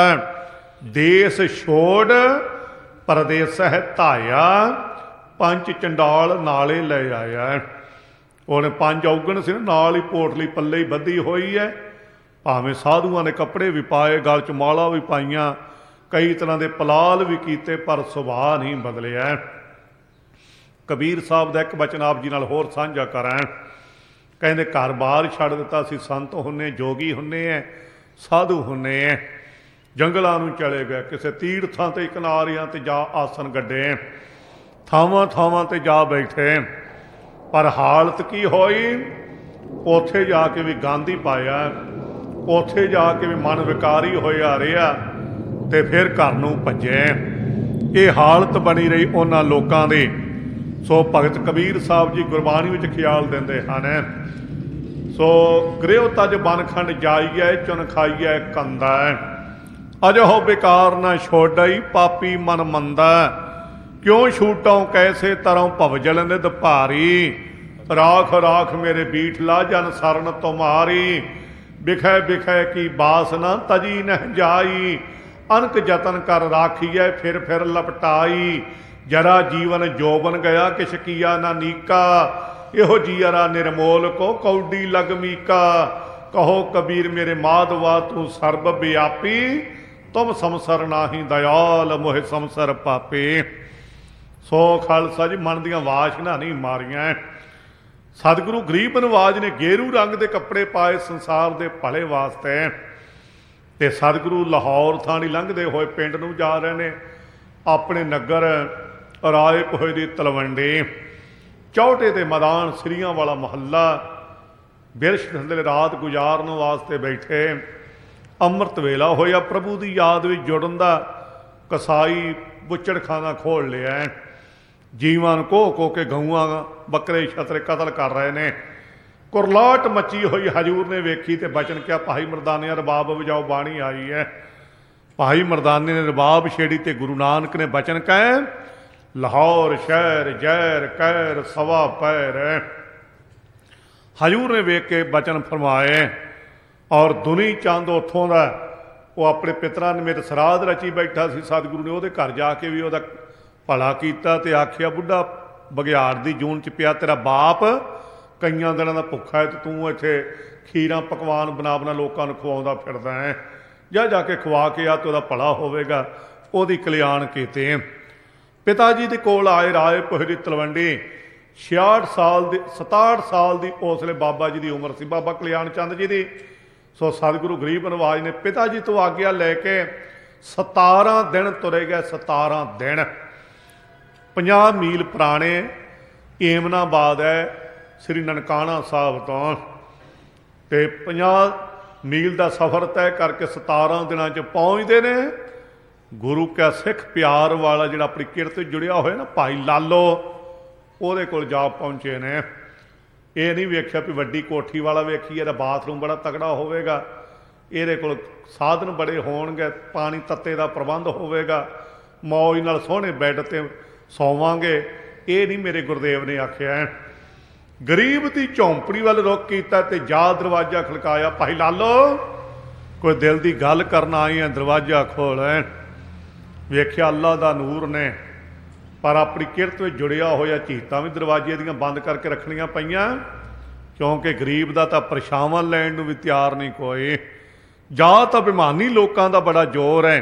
A: ਦੇਸ ਛੋੜ ਪਰਦੇਸਹਿ ਧਾਇਆ, ਪੰਜ ਚੰਡਾਲ ਨਾਲੇ ਲੈ ਆਇਆ। ਉਹਨੇ ਪੰਜ ਔਗਣ ਸੀ ਨਾਲ ਹੀ ਪੋਟਲੀ ਪੱਲੇ ਹੀ ਬੱਧੀ ਹੋਈ ਹੈ। ਭਾਵੇਂ ਸਾਧੂਆਂ ਨੇ ਕੱਪੜੇ ਵੀ ਪਾਏ, ਗਲ 'ਚ ਮਾਲਾ ਵੀ ਪਾਈਆਂ, ਕਈ ਤਰ੍ਹਾਂ ਦੇ ਪਲਾਲ ਵੀ ਕੀਤੇ, ਪਰ ਸੁਭਾਅ ਨਹੀਂ ਬਦਲਿਆ। ਕਬੀਰ ਸਾਹਿਬ ਦਾ ਇੱਕ ਬਚਨ ਆਪ ਜੀ ਨਾਲ ਹੋਰ ਸਾਂਝਾ ਕਰਾਂ। ਕਹਿੰਦੇ ਘਰ ਬਾਰ ਛੱਡ ਦਿੱਤਾ, ਅਸੀਂ ਸੰਤ ਹੁੰਨੇ, ਜੋਗੀ ਹੁੰਨੇ ਐ, ਸਾਧੂ ਹੁੰਨੇ ਐ। ਜੰਗਲਾਂ ਨੂੰ ਚਲੇ ਗਏ, ਕਿਸੇ ਤੀਰਥਾਂ ਤੇ ਕਿਨਾਰਿਆਂ ਤੇ ਜਾ ਆਸਣ ਗੱਡੇ, ਥਾਵਾਂ ਥਾਵਾਂ ਤੇ ਜਾ ਬੈਠੇ। ਪਰ ਹਾਲਤ ਕੀ ਹੋਈ? ਉੱਥੇ ਜਾ ਕੇ ਵੀ ਗੰਦ ਹੀ ਪਾਇਆ, ਉੱਥੇ ਜਾ ਕੇ ਵੀ ਮਨ ਵਿਕਾਰੀ ਹੋਇਆ ਰਿਹਾ ਤੇ ਫਿਰ ਘਰ ਨੂੰ ਭੱਜੇ। ਇਹ ਹਾਲਤ ਬਣੀ ਰਹੀ ਉਹਨਾਂ ਲੋਕਾਂ ਦੀ। ਸੋ ਭਗਤ ਕਬੀਰ ਸਾਹਿਬ ਜੀ ਗੁਰਬਾਣੀ ਵਿੱਚ ਖਿਆਲ ਦਿੰਦੇ ਹਨ। ਸੋ ਗ੍ਰਹਿ ਤਜ ਬਨਖੰਡ ਜਾਈਐ, ਚੁਨ ਖਾਈਐ ਕੰਦਾ, ਅਜਹੁ ਬੇਕਾਰ ਨਾ ਛੋੜਈ, ਪਾਪੀ ਮਨ ਮੰਦਾ, ਕਿਉਂ ਛੂਟੋਂ ਕੈਸੇ ਤਰੋਂ ਭਵਜਲ ਨਿਧ ਭਾਰੀ, ਰਾਖ ਰਾਖ ਮੇਰੇ ਬੀਠ ਲਾ ਜਨ ਸਰਨ ਤੁਮਾਰੀ, ਬਿਖੈ ਬਿਖੈ ਕੀ ਬਾਸ ਨਾ ਤਜੀ ਨਹਿ ਜਾਈ, ਅਨਕ ਜਤਨ ਕਰ ਰਾਖੀਐ ਫਿਰ ਫਿਰ ਲਪਟਾਈ, ਜਰਾ ਜੀਵਨ ਜੋਬਨ ਗਿਆ ਕਿਛ ਕੀਆ ਨਾ ਨੀਕਾ, ਇਹੋ ਜੀਅਰਾ ਨਿਰਮੋਲ ਕੋ ਕੌਡੀ ਲਗਮੀਕਾ, ਕਹੋ ਕਬੀਰ ਮੇਰੇ ਮਾਧਵਾ ਤੂੰ ਸਰਬ ਵਿਆਪੀ, ਤੁਮ ਸੰਸਰ ਨਾਹੀ ਦਇਆਲ ਮੋਹਿ ਸੰਸਰ ਪਾਪੇ। ਸੋ ਖਾਲਸਾ ਜੀ ਮਨ ਦੀਆਂ ਵਾਸ਼ਨਾ ਨਹੀਂ ਮਾਰੀਆਂ। ਸਤਿਗੁਰੂ ਗਰੀਬ ਨਵਾਜ ਨੇ ਗੇਰੂ ਰੰਗ ਦੇ ਕੱਪੜੇ ਪਾਏ ਸੰਸਾਰ ਦੇ ਭਲੇ ਵਾਸਤੇ, ਤੇ ਸਤਿਗੁਰੂ ਲਾਹੌਰ ਥਾਣੀ ਲੰਘਦੇ ਹੋਏ ਪਿੰਡ ਨੂੰ ਜਾ ਰਹੇ ਨੇ। ਆਪਣੇ ਨਗਰ ਰਾਏ ਪੋਹੇ ਦੀ ਤਲਵੰਡੀ, ਚੌਟੇ ਦੇ ਮੈਦਾਨ, ਸਰੀਆਂ ਵਾਲਾ ਮੁਹੱਲਾ, ਬਿਰਸ਼ ਥੱਲੇ ਰਾਤ ਗੁਜ਼ਾਰਨ ਵਾਸਤੇ ਬੈਠੇ। ਅੰਮ੍ਰਿਤ ਵੇਲਾ ਹੋਇਆ, ਪ੍ਰਭੂ ਦੀ ਯਾਦ ਵਿੱਚ ਜੁੜਨ ਦਾ ਕਸਾਈ ਬੁੱਚੜਖਾਨਾ ਖੋਲ੍ਹ ਲਿਆ। ਜੀਵਾਂ ਨੂੰ ਕੋਹ ਕੋਹ ਕੇ ਗਊਆਂ ਬੱਕਰੇ ਛਤਰੇ ਕਤਲ ਕਰ ਰਹੇ ਨੇ। ਕੁਰਲਾਟ ਮੱਚੀ ਹੋਈ ਹਜੂਰ ਨੇ ਵੇਖੀ ਤੇ ਬਚਨ ਕਿਹਾ, ਭਾਈ ਮਰਦਾਨਿਆ ਰਬਾਬ ਵਜਾਓ, ਬਾਣੀ ਆਈ ਹੈ। ਭਾਈ ਮਰਦਾਨੇ ਨੇ ਰਬਾਬ ਛੇੜੀ ਤੇ ਗੁਰੂ ਨਾਨਕ ਨੇ ਬਚਨ ਕਹੇ, ਲਾਹੌਰ ਸ਼ਹਿਰ ਜ਼ਹਿਰ ਕਹਿਰ ਸਵਾ ਪੈਰ। ਹਜੂਰ ਨੇ ਵੇਖ ਕੇ ਬਚਨ ਫਰਮਾਏ ਔਰ ਦੁਨੀ ਚੰਦ ਉੱਥੋਂ ਦਾ ਉਹ ਆਪਣੇ ਪਿਤਰਾਂ ਨੇ ਮੇਰੇ ਸਰਾਧ ਰਚੀ ਬੈਠਾ ਸੀ। ਸਤਿਗੁਰੂ ਨੇ ਉਹਦੇ ਘਰ ਜਾ ਕੇ ਵੀ ਉਹਦਾ ਭਲਾ ਕੀਤਾ ਤੇ ਆਖਿਆ, ਬੁੱਢਾ ਬਘਿਆੜ ਦੀ ਜੂਨ 'ਚ ਪਿਆ, ਤੇਰਾ ਬਾਪ ਕਈਆਂ ਦਿਨਾਂ ਦਾ ਭੁੱਖਾ ਹੈ ਤੇ ਤੂੰ ਇੱਥੇ ਖੀਰਾਂ ਪਕਵਾਨ ਬਣਾ ਬਣਾ ਲੋਕਾਂ ਨੂੰ ਖਵਾਉਂਦਾ ਫਿਰਦਾ ਹੈ। ਜਾ ਕੇ ਖਵਾ ਕੇ ਆ ਤੇ ਉਹਦਾ ਭਲਾ ਹੋਵੇਗਾ। ਉਹਦੀ ਕਲਿਆਣ ਕੀਤੇ। ਪਿਤਾ ਜੀ ਦੇ ਕੋਲ ਆਏ ਰਾਏ ਪੁਹੇ ਦੀ ਤਲਵੰਡੀ। 67 ਸਾਲ ਦੀ ਉਸ ਵੇਲੇ ਬਾਬਾ ਜੀ ਦੀ ਉਮਰ ਸੀ, ਬਾਬਾ ਕਲਿਆਣ ਚੰਦ ਜੀ ਦੀ। ਸੋ ਸਤਿਗੁਰੂ ਗਰੀਬ ਨਵਾਜ ਨੇ ਪਿਤਾ ਜੀ ਤੋਂ ਆਗਿਆ ਲੈ ਕੇ 17 ਦਿਨ ਤੁਰੇ ਗਏ। 17 ਦਿਨ 50 ਮੀਲ ਪੁਰਾਣੇ ਏਮਨਾਬਾਦ ਹੈ ਸ੍ਰੀ ਨਨਕਾਣਾ ਸਾਹਿਬ ਤੋਂ, ਤੇ 50 ਮੀਲ ਦਾ ਸਫ਼ਰ ਤੈਅ ਕਰਕੇ 17 ਦਿਨਾਂ 'ਚ ਪਹੁੰਚਦੇ ਨੇ। ਗੁਰੂ ਕਾ ਸਿੱਖ ਪਿਆਰ ਵਾਲਾ ਜਿਹੜਾ ਆਪਣੀ ਕਿਰਤ ਜੁੜਿਆ ਹੋਇਆ ਨਾ ਭਾਈ ਲਾਲੋ, ਉਹਦੇ ਕੋਲ ਜਾ ਪਹੁੰਚੇ ਨੇ। ਇਹ ਨਹੀਂ ਵੇਖਿਆ ਵੀ ਵੱਡੀ ਕੋਠੀ ਵਾਲਾ ਵੇਖੀਏ, ਇਹਦਾ ਬਾਥਰੂਮ ਬੜਾ ਤਕੜਾ ਹੋਵੇਗਾ, ਇਹਦੇ ਕੋਲ ਸਾਧਨ ਬੜੇ ਹੋਣਗੇ, ਪਾਣੀ ਤੱਤੇ ਦਾ ਪ੍ਰਬੰਧ ਹੋਵੇਗਾ, ਮੌਜ ਨਾਲ ਸੋਹਣੇ ਬੈੱਡ 'ਤੇ ਸੌਵਾਂਗੇ। ਇਹ ਨਹੀਂ ਮੇਰੇ ਗੁਰਦੇਵ ਨੇ ਆਖਿਆ। ਗਰੀਬ ਦੀ ਝੌਂਪੜੀ ਵੱਲ ਰੁਖ ਕੀਤਾ ਤੇ ਜਾ ਦਰਵਾਜ਼ਾ ਖੜਕਾਇਆ, ਭਾਈ ਲਾਲੋ ਕੋਈ ਦਿਲ ਦੀ ਗੱਲ ਕਰਨ ਆਈ ਹੈ, ਦਰਵਾਜ਼ਾ ਖੋਲ। ਵੇਖਿਆ ਅੱਲਾ ਦਾ ਨੂਰ ਨੇ, ਪਰ ਆਪਣੀ ਕਿਰਤ ਵਿੱਚ ਜੁੜਿਆ ਹੋਇਆ ਝੀਤਾਂ ਵੀ ਦਰਵਾਜ਼ੇ ਦੀਆਂ ਬੰਦ ਕਰਕੇ ਰੱਖਣੀਆਂ ਪਈਆਂ, ਕਿਉਂਕਿ ਗਰੀਬ ਦਾ ਤਾਂ ਪਰਛਾਵਾਂ ਲੈਣ ਨੂੰ ਵੀ ਤਿਆਰ ਨਹੀਂ ਕੋਈ। ਜਾਂ ਤਾਂ ਅਭਿਮਾਨੀ ਲੋਕਾਂ ਦਾ ਬੜਾ ਜ਼ੋਰ ਹੈ।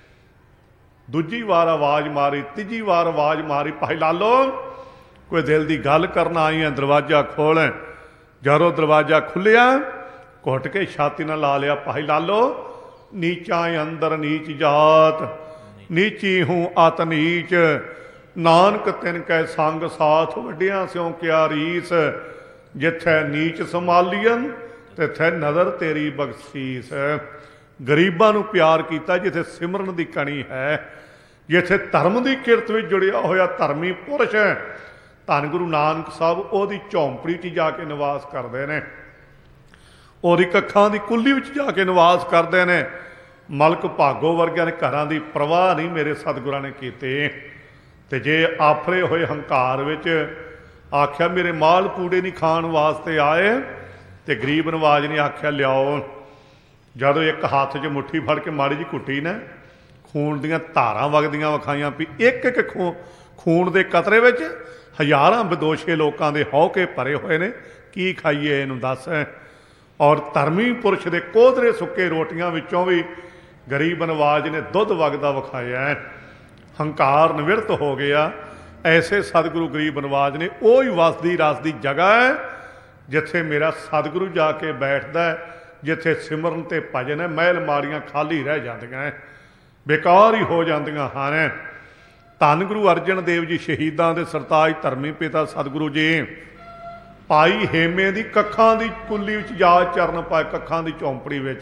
A: ਦੂਜੀ ਵਾਰ ਆਵਾਜ਼ ਮਾਰੀ, ਤੀਜੀ ਵਾਰ ਆਵਾਜ਼ ਮਾਰੀ, ਭਾਈ ਲਾਲੋ ਕੋਈ ਦਿਲ ਦੀ ਗੱਲ ਕਰਨ ਆਈ ਹੈ, ਦਰਵਾਜ਼ਾ ਖੋਲ। ਜਦੋਂ ਦਰਵਾਜ਼ਾ ਖੁੱਲਿਆ ਘੁੱਟ ਕੇ ਛਾਤੀ ਨਾਲ ਲਾ ਲਿਆ, ਭਾਈ ਲਾਲੋ ਨੀਚਾਂ ਅੰਦਰ ਨੀਚ ਜਾਤ, ਨੀਚੀ ਹੂੰ ਅਤ ਨੀਚ, ਨਾਨਕ ਤਿਨ ਕੈ ਸੰਗ ਸਾਥ, ਵੱਡਿਆਂ ਸਿਉ ਕਿਆ ਰੀਸ, ਜਿੱਥੇ ਨੀਚ ਸੰਭਾਲੀਅਨ ਤਿੱਥੇ ਨਜ਼ਰ ਤੇਰੀ ਬਖਸ਼ੀਸ। ਗਰੀਬਾਂ ਨੂੰ ਪਿਆਰ ਕੀਤਾ ਜਿੱਥੇ ਸਿਮਰਨ ਦੀ ਕਣੀ ਹੈ, ਜਿੱਥੇ ਧਰਮ ਦੀ ਕਿਰਤ ਵਿੱਚ ਜੁੜਿਆ ਹੋਇਆ ਧਰਮੀ ਪੁਰਸ਼ ਹੈ। ਧੰਨ ਗੁਰੂ ਨਾਨਕ ਸਾਹਿਬ ਉਹਦੀ ਝੌਂਪੜੀ 'ਚ ਜਾ ਕੇ ਨਿਵਾਸ ਕਰਦੇ ਨੇ, ਉਹਦੀ ਕੱਖਾਂ ਦੀ ਕੁੱਲੀ ਵਿੱਚ ਜਾ ਕੇ ਨਿਵਾਸ ਕਰਦੇ ਨੇ। ਮਲਕ ਭਾਗੋ ਵਰਗਿਆਂ ਨੇ ਘਰਾਂ ਦੀ ਪ੍ਰਵਾਹ ਨਹੀਂ ਮੇਰੇ ਸਤਿਗੁਰਾਂ ਨੇ ਕੀਤੇ। ਤੇ ਜੇ ਆਫਰੇ ਹੋਏ ਹੰਕਾਰ ਵਿੱਚ ਆਖਿਆ ਮੇਰੇ ਮਾਲ ਪੂੜੇ ਨਹੀਂ ਖਾਣ ਵਾਸਤੇ ਆਏ, ਤੇ ਗਰੀਬ ਨਵਾਜ ਨੇ ਆਖਿਆ ਲਿਆਓ। ਜਦੋਂ ਇੱਕ ਹੱਥ 'ਚ ਮੁੱਠੀ ਫੜ ਕੇ ਮਾੜੀ ਜਿਹੀ ਘੁੱਟੀ ਨੇ, ਖੂਨ ਦੀਆਂ ਧਾਰਾਂ ਵਗਦੀਆਂ ਵਿਖਾਈਆਂ ਵੀ ਇੱਕ ਇੱਕ ਖੂਨ ਦੇ ਕਤਰੇ ਵਿੱਚ ਹਜ਼ਾਰਾਂ ਬਦੋਸ਼ੇ ਲੋਕਾਂ ਦੇ ਹੌਕੇ ਭਰੇ ਹੋਏ ਨੇ, ਕੀ ਖਾਈਏ ਇਹਨੂੰ ਦੱਸ। ਔਰ ਧਰਮੀ ਪੁਰਸ਼ ਦੇ ਕੋਧਰੇ ਸੁੱਕੇ ਰੋਟੀਆਂ ਵਿੱਚੋਂ ਵੀ ਗਰੀਬ ਨਵਾਜ ਨੇ ਦੁੱਧ ਵਗਦਾ ਵਿਖਾਇਆ। ਹੰਕਾਰ ਨਿਵਰਤ ਹੋ ਗਿਆ। ਐਸੇ ਸਤਿਗੁਰੂ ਗਰੀਬ ਨਵਾਜ ਨੇ ਉਹ ਹੀ ਵਸਦੀ ਰਸਦੀ ਜਗ੍ਹਾ ਹੈ ਜਿੱਥੇ ਮੇਰਾ ਸਤਿਗੁਰੂ ਜਾ ਕੇ ਬੈਠਦਾ, ਜਿੱਥੇ ਸਿਮਰਨ ਤੇ ਭਜਨ ਹੈ। ਮਹਿਲ ਮਾਰੀਆਂ ਖਾਲੀ ਰਹਿ ਜਾਂਦੀਆਂ, ਬੇਕਾਰ ਹੀ ਹੋ ਜਾਂਦੀਆਂ ਹਨ। ਧੰਨ ਗੁਰੂ ਅਰਜਨ ਦੇਵ ਜੀ ਸ਼ਹੀਦਾਂ ਦੇ ਸਰਤਾਜ ਧਰਮੀ ਪਿਤਾ ਸਤਿਗੁਰੂ ਜੀ ਭਾਈ ਹੇਮੇ ਦੀ ਕੱਖਾਂ ਦੀ ਕੁੱਲੀ ਵਿੱਚ ਜਾ ਚਰਨ ਪਾਏ, ਕੱਖਾਂ ਦੀ ਝੌਂਪੜੀ ਵਿੱਚ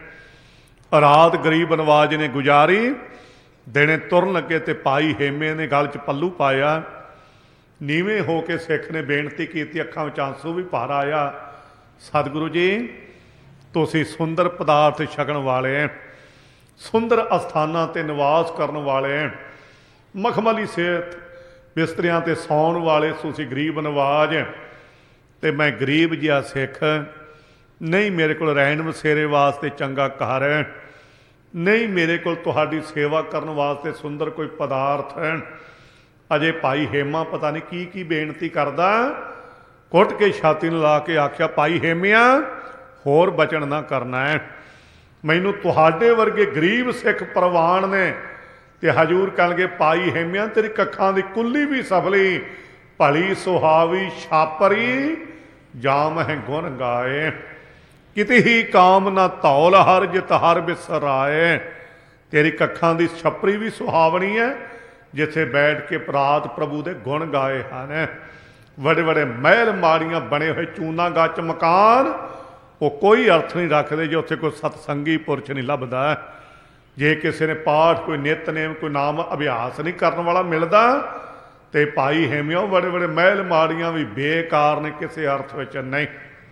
A: ਰਾਤ ਗਰੀਬ ਨਵਾਜ ਨੇ ਗੁਜ਼ਾਰੀ। ਦਿਨੇ ਤੁਰਨ ਲੱਗੇ ਤੇ ਭਾਈ ਹੇਮੇ ਨੇ ਗਲ 'ਚ ਪੱਲੂ ਪਾਇਆ। ਨੀਵੇਂ ਹੋ ਕੇ ਸਿੱਖ ਨੇ ਬੇਨਤੀ ਕੀਤੀ, ਅੱਖਾਂ ਵਿੱਚ ਆਂਸੂ ਵੀ ਭਰ ਆਇਆ, ਸਤਿਗੁਰੂ ਜੀ ਤੁਸੀਂ ਸੁੰਦਰ ਪਦਾਰਥ ਛਕਣ ਵਾਲੇ, ਸੁੰਦਰ ਅਸਥਾਨਾਂ 'ਤੇ ਨਿਵਾਸ ਕਰਨ ਵਾਲੇ, ਮਖਮਲੀ ਸਿਹਤ ਬਿਸਤਰਿਆਂ 'ਤੇ ਸੌਣ ਵਾਲੇ ਤੁਸੀਂ ਗਰੀਬ ਨਵਾਜ, ਤੇ ਮੈਂ ਗਰੀਬ ਜਿਹਾ ਸਿੱਖ, ਨਹੀਂ ਮੇਰੇ ਕੋਲ ਰਹਿਣ ਵਸੇਰੇ ਵਾਸਤੇ ਚੰਗਾ ਘਰ ਹੈ, ਨਹੀਂ ਮੇਰੇ ਕੋਲ ਤੁਹਾਡੀ ਸੇਵਾ ਕਰਨ ਵਾਸਤੇ ਸੁੰਦਰ ਕੋਈ ਪਦਾਰਥ ਹੈ। ਅਜੇ ਭਾਈ ਹੇਮਾ ਪਤਾ ਨਹੀਂ ਕੀ ਕੀ ਬੇਨਤੀ ਕਰਦਾ, ਕੁੱਟ ਕੇ ਛਾਤੀ ਨੂੰ ਲਾ ਕੇ ਆਖਿਆ, ਭਾਈ ਹੇਮਿਆ ਹੋਰ ਬਚਨ ਨਾ ਕਰਨਾ ਹੈ, ਮੈਨੂੰ ਤੁਹਾਡੇ ਵਰਗੇ ਗਰੀਬ ਸਿੱਖ ਪ੍ਰਵਾਨ ਨੇ। ਤੇ ਹਜੂਰ ਕਹਿਣਗੇ, ਭਾਈ ਹੇਮਿਆ ਤੇਰੀ ਕੱਖਾਂ ਦੀ ਕੁੱਲੀ ਵੀ ਸਫਲੀ, ਭਲੀ ਸੁਹਾਵੀ ਛਾਪਰੀ ਜਾਮ ਹੈ ਗੁਣ ਗਾਏ, ਕਿਤੇ ਹੀ ਕਾਮ ਨਾ ਧੌਲ ਹਰ ਜਿਤ ਹਰ ਬਿਸਰਾਏ। ਤੇਰੀ ਕੱਖਾਂ ਦੀ ਛੱਪਰੀ ਵੀ ਸੁਹਾਵਣੀ ਹੈ, ਜਿੱਥੇ ਬੈਠ ਕੇ ਪ੍ਰਾਤ ਪ੍ਰਭੂ ਦੇ ਗੁਣ ਗਾਏ ਹਨ। ਵੱਡੇ ਵੱਡੇ ਮਹਿਲ ਮਾੜੀਆਂ ਬਣੇ ਹੋਏ ਚੂਨਾ ਗੱਚ ਮਕਾਨ, ਉਹ ਕੋਈ ਅਰਥ ਨਹੀਂ ਰੱਖਦੇ ਜੇ ਉੱਥੇ ਕੋਈ ਸਤਸੰਗੀ ਪੁਰਸ਼ ਨਹੀਂ ਲੱਭਦਾ। ਜੇ ਕਿਸੇ ਨੇ ਪਾਠ, ਕੋਈ ਨਿਤਨੇਮ, ਕੋਈ ਨਾਮ ਅਭਿਆਸ ਨਹੀਂ ਕਰਨ ਵਾਲਾ ਮਿਲਦਾ ਤੇ ਭਾਈ ਹੇਮਿਓ ਬੜੇ ਬੜੇ ਮਹਿਲ ਮਾੜੀਆਂ ਵੀ ਬੇਕਾਰ ਨੇ, ਕਿਸੇ ਅਰਥ ਵਿੱਚ ਨਹੀਂ।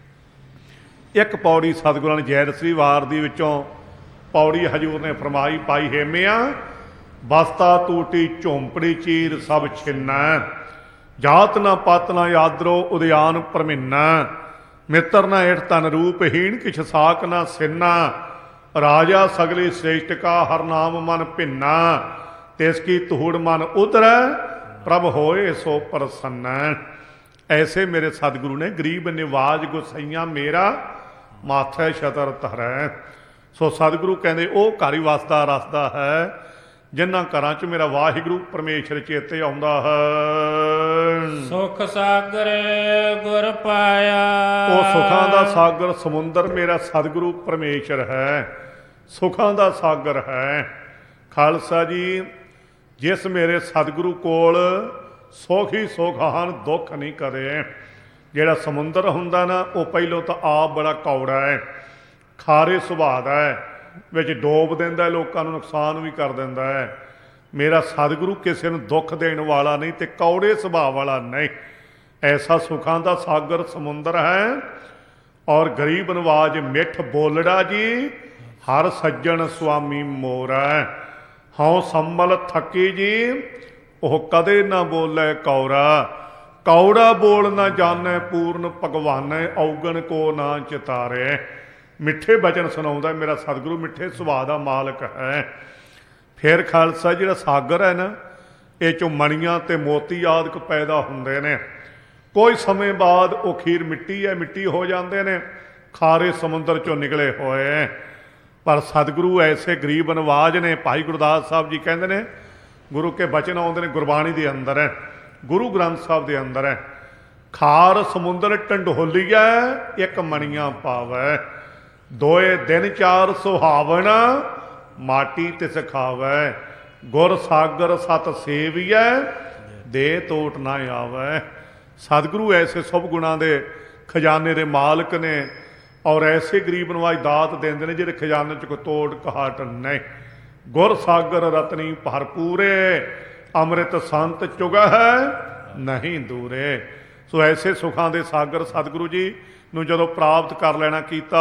A: ਇੱਕ ਪੌੜੀ ਸਤਿਗੁਰਾਂ ਨੇ ਜੈਦਸਰੀ ਵਾਰ ਦੀ ਵਿੱਚੋਂ ਪੌੜੀ ਹਜੂਰ ਨੇ ਫਰਮਾਈ, ਭਾਈ ਹੇਮਿਆ ਬਸਤਾ ਟੂਟੀ ਝੋਂਪੜੀ ਚੀਰ ਸਭ ਛਿੰਨਾ, ਜਾਤ ਨਾ ਪਤ ਨਾ ਆਦਰੋ ਉਦਿਆਨ ਪਰਮਿੰਨਾ, ਮਿੱਤਰ ਨਾ ਏਠ ਤਨ ਰੂਪਹੀਣ ਕਿਛ ਸਾਕ ਨਾ ਸਿੰਨਾ, ਰਾਜਾ ਸਗਲੀ ਸ੍ਰੇਸ਼ਟ ਕਾ ਹਰ ਨਾਮ ਮਨ ਭਿੰਨਾ, ਤਿਸ ਕੀ ਧੂੜ ਮਨ ਉਤਰੈ ਪ੍ਰਭ ਹੋਏ ਸੋ ਪ੍ਰਸੰਨਾ। ਐਸੇ ਮੇਰੇ ਸਤਿਗੁਰੂ ਨੇ ਗਰੀਬ ਨਿਵਾਜ ਗੁਸਈਆਂ ਮੇਰਾ ਮਾਥੈ ਛਤਰ ਧਰੈ। ਸੋ ਸਤਿਗੁਰੂ ਕਹਿੰਦੇ ਉਹ ਘਰ ਹੀ ਵਸਦਾ ਰਸਦਾ ਹੈ ਜਿਨ੍ਹਾਂ ਘਰਾਂ 'ਚ ਮੇਰਾ ਵਾਹਿਗੁਰੂ ਪਰਮੇਸ਼ਰ ਚੇਤੇ ਆਉਂਦਾ ਹੈ।
B: ਸੁਖ ਸਾਗਰ ਗੁਰ ਪਾਇਆ,
A: ਉਹ ਸੁਖਾਂ ਦਾ ਸਾਗਰ ਸਮੁੰਦਰ ਮੇਰਾ ਸਤਿਗੁਰੂ ਪਰਮੇਸ਼ਰ ਹੈ, ਸੁਖਾਂ ਦਾ ਸਾਗਰ ਹੈ। ਖਾਲਸਾ ਜੀ, ਜਿਸ ਮੇਰੇ ਸਤਿਗੁਰੂ ਕੋਲ ਸੁਖ ਹੀ ਸੁਖ ਹਨ, ਦੁੱਖ ਨਹੀਂ ਕਦੇ। ਜਿਹੜਾ ਸਮੁੰਦਰ ਹੁੰਦਾ ਨਾ, ਉਹ ਪਹਿਲੋਂ ਤਾਂ ਆਪ ਬੜਾ ਕੌੜਾ ਹੈ, ਖਾਰੇ ਸੁਭਾਅ ਦਾ ਹੈ, ਵਿੱਚ ਡੋਬ ਦਿੰਦਾ, ਲੋਕਾਂ ਨੂੰ ਨੁਕਸਾਨ ਵੀ ਕਰ ਦਿੰਦਾ ਹੈ। ਮੇਰਾ ਸਤਿਗੁਰੂ ਕਿਸੇ ਨੂੰ ਦੁੱਖ ਦੇਣ ਵਾਲਾ ਨਹੀਂ ਤੇ ਕੌੜੇ ਸੁਭਾਅ ਵਾਲਾ ਨਹੀਂ। ਐਸਾ ਸੁਖਾਂ ਦਾ ਸਾਗਰ ਸਮੁੰਦਰ ਹੈ। ਔਰ ਗਰੀਬ ਨਵਾਜ ਮਿੱਠ ਬੋਲੜਾ ਜੀ, ਹਰ ਸੱਜਣ ਸੁਆਮੀ ਮੋਰਾ, ਹਉ ਸੰਭਲ ਥੱਕੀ ਜੀ ਉਹ ਕਦੇ ਨਾ ਬੋਲੇ ਕੌਰਾ, ਕੌੜਾ ਬੋਲ ਨਾ ਜਾਣੈ ਪੂਰਨ ਭਗਵਾਨੈ, ਔਗਣ ਕੋ ਨਾ ਚਿਤਾਰੇ। ਮਿੱਠੇ ਬਚਨ ਸੁਣਾਉਂਦਾ ਮੇਰਾ ਸਤਿਗੁਰੂ, ਮਿੱਠੇ ਸੁਭਾਅ ਦਾ ਮਾਲਕ ਹੈ। ਫਿਰ ਖਾਲਸਾ ਜਿਹੜਾ ਸਾਗਰ ਹੈ ਨਾ, ਇਹ 'ਚੋਂ ਮਣੀਆਂ ਤੇ ਮੋਤੀ ਆਦਿਕ ਪੈਦਾ ਹੁੰਦੇ ਨੇ। ਕੋਈ ਸਮੇਂ ਬਾਅਦ ਉਹ ਖੀਰ ਮਿੱਟੀ ਹੈ, ਮਿੱਟੀ ਹੋ ਜਾਂਦੇ ਨੇ, ਖਾਰੇ ਸਮੁੰਦਰ 'ਚੋਂ ਨਿਕਲੇ ਹੋਏ। ਪਰ ਸਤਿਗੁਰੂ ਐਸੇ ਗਰੀਬ ਨਵਾਜ ਨੇ। ਭਾਈ ਗੁਰਦਾਸ ਸਾਹਿਬ ਜੀ ਕਹਿੰਦੇ ਨੇ, ਗੁਰੂ ਕੇ ਬਚਨ ਆਉਂਦੇ ਨੇ ਗੁਰਬਾਣੀ ਦੇ ਅੰਦਰ ਹੈ, ਗੁਰੂ ਗ੍ਰੰਥ ਸਾਹਿਬ ਦੇ ਅੰਦਰ ਹੈ, ਖਾਰ ਸਮੁੰਦਰ ਢੰਡੋਲੀਆ ਇੱਕ ਮਣੀਆਂ ਪਾਵੈ, ਦੋਏ ਦਿਨ ਚਾਰ ਸੁਹਾਵਣ ਮਾਟੀ ਤਿਸ ਖਾਵੈ, ਗੁਰ ਸਾਗਰ ਸਤ ਸੇਵੀਐ ਦੇ ਤੋਟ ਨਾ ਆਵੈ। ਸਤਿਗੁਰੂ ਐਸੇ ਸਭ ਗੁਣਾਂ ਦੇ ਖਜ਼ਾਨੇ ਦੇ ਮਾਲਕ ਨੇ ਔਰ ਐਸੇ ਗਰੀਬ ਨਵਾਜ ਦਾਤ ਦਿੰਦੇ ਨੇ ਜਿਹੜੇ ਖਜ਼ਾਨੇ 'ਚ ਕੋਈ ਤੋੜ ਘਾਟ ਨਹੀਂ। ਗੁਰ ਸਾਗਰ ਰਤਨੀ ਭਰਪੂਰੇ, ਅੰਮ੍ਰਿਤ ਸੰਤ ਚੁਗਹਿ ਨਹੀਂ ਦੂਰੇ। ਸੋ ਐਸੇ ਸੁਖਾਂ ਦੇ ਸਾਗਰ ਸਤਿਗੁਰੂ ਜੀ ਨੂੰ ਜਦੋਂ ਪ੍ਰਾਪਤ ਕਰ ਲੈਣਾ ਕੀਤਾ,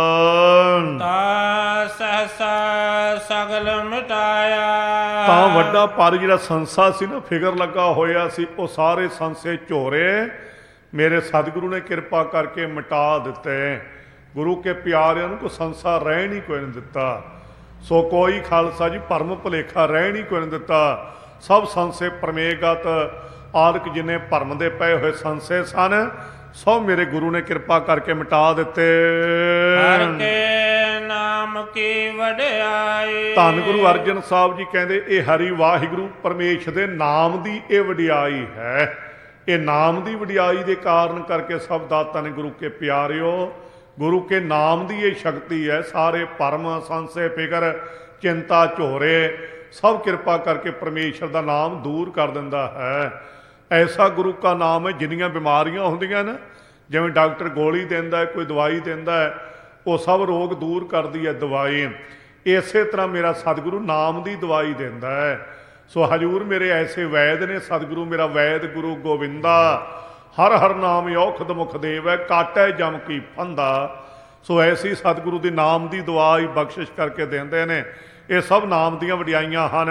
B: ਤਾ ਸਹਸਾ ਸਗਲ ਮਿਟਾਇਆ,
A: ਤਾਂ ਵੱਡਾ ਪਰ ਜਿਹੜਾ ਸੰਸਾ ਸੀ ਨਾ, ਫਿਕਰ ਲੱਗਾ ਹੋਇਆ ਸੀ, ਉਹ ਸਾਰੇ ਸੰਸੇ ਝੋਰੇ ਮੇਰੇ ਸਤਿਗੁਰੂ ਨੇ ਕਿਰਪਾ ਕਰਕੇ ਮਿਟਾ ਦਿੱਤੇ। ਗੁਰੂ ਕੇ ਪਿਆਰਿਆਂ ਨੂੰ ਕੋਈ ਸੰਸਾ ਰਹਿਣ ਹੀ ਕੋਈ ਨਹੀਂ ਦਿੱਤਾ। ਸੋ ਕੋਈ ਖਾਲਸਾ ਜੀ ਭਰਮ ਭੁਲੇਖਾ ਰਹਿਣ ਹੀ ਕੋਈ ਨਹੀਂ ਦਿੱਤਾ। ਸਭ ਸੰਸੇ ਪਰਮੇਗਤ ਆਦਿਕ ਜਿੰਨੇ ਭਰਮ ਦੇ ਪਏ ਹੋਏ ਸੰਸੇ ਸਨ, ਸਭ ਮੇਰੇ ਗੁਰੂ ਨੇ ਕਿਰਪਾ ਕਰਕੇ ਮਿਟਾ ਦਿੱਤੇ।
B: ਹਰਿ ਕੇ ਨਾਮ ਕੀ ਵਡਿਆਈ,
A: ਧੰਨ ਗੁਰੂ ਅਰਜਨ ਸਾਹਿਬ ਜੀ ਕਹਿੰਦੇ ਇਹ ਹਰੀ ਵਾਹਿਗੁਰੂ ਪਰਮੇਸ਼ਰ ਦੇ ਨਾਮ ਦੀ ਇਹ ਵਡਿਆਈ ਹੈ। ਇਹ ਨਾਮ ਦੀ ਵਡਿਆਈ ਦੇ ਕਾਰਨ ਕਰਕੇ ਸਭ ਦਾਤਾਂ ਨੇ ਗੁਰੂ ਕੇ ਪਿਆਰਿਓ, ਗੁਰੂ ਕੇ ਨਾਮ ਦੀ ਇਹ ਸ਼ਕਤੀ ਹੈ। ਸਾਰੇ ਭਰਮ ਸੰਸੇ ਫਿਕਰ ਚਿੰਤਾ ਝੋਰੇ ਸਭ ਕਿਰਪਾ ਕਰਕੇ ਪਰਮੇਸ਼ਰ ਦਾ ਨਾਮ ਦੂਰ ਕਰ ਦਿੰਦਾ ਹੈ। ਐਸਾ ਗੁਰੂ ਕਾ ਨਾਮ ਹੈ, ਜਿੰਨੀਆਂ ਬਿਮਾਰੀਆਂ ਹੁੰਦੀਆਂ ਨਾ, ਜਿਵੇਂ ਡਾਕਟਰ ਗੋਲੀ ਦਿੰਦਾ ਹੈ, ਕੋਈ ਦਵਾਈ ਦਿੰਦਾ ਹੈ, ਉਹ ਸਭ ਰੋਗ ਦੂਰ ਕਰਦੀ ਹੈ ਦਵਾਈ। ਇਸੇ ਤਰ੍ਹਾਂ ਮੇਰਾ ਸਤਿਗੁਰੂ ਨਾਮ ਦੀ ਦਵਾਈ ਦਿੰਦਾ ਹੈ। ਸੋ ਹਜੂਰ ਮੇਰੇ ਐਸੇ ਵੈਦ ਨੇ, ਸਤਿਗੁਰੂ ਮੇਰਾ ਵੈਦ ਗੁਰੂ ਗੋਬਿੰਦਾ, ਹਰ ਹਰ ਨਾਮ ਔਖਦ ਮੁਖ ਦੇਵ ਹੈ, ਕਾਟੈ ਜਮ ਕੀ ਫੰਦਾ। ਸੋ ਐਸੀ ਸਤਿਗੁਰੂ ਦੀ ਨਾਮ ਦੀ ਦਵਾਈ ਬਖਸ਼ਿਸ਼ ਕਰਕੇ ਦਿੰਦੇ ਨੇ। ਇਹ ਸਭ ਨਾਮ ਦੀਆਂ ਵਡਿਆਈਆਂ ਹਨ।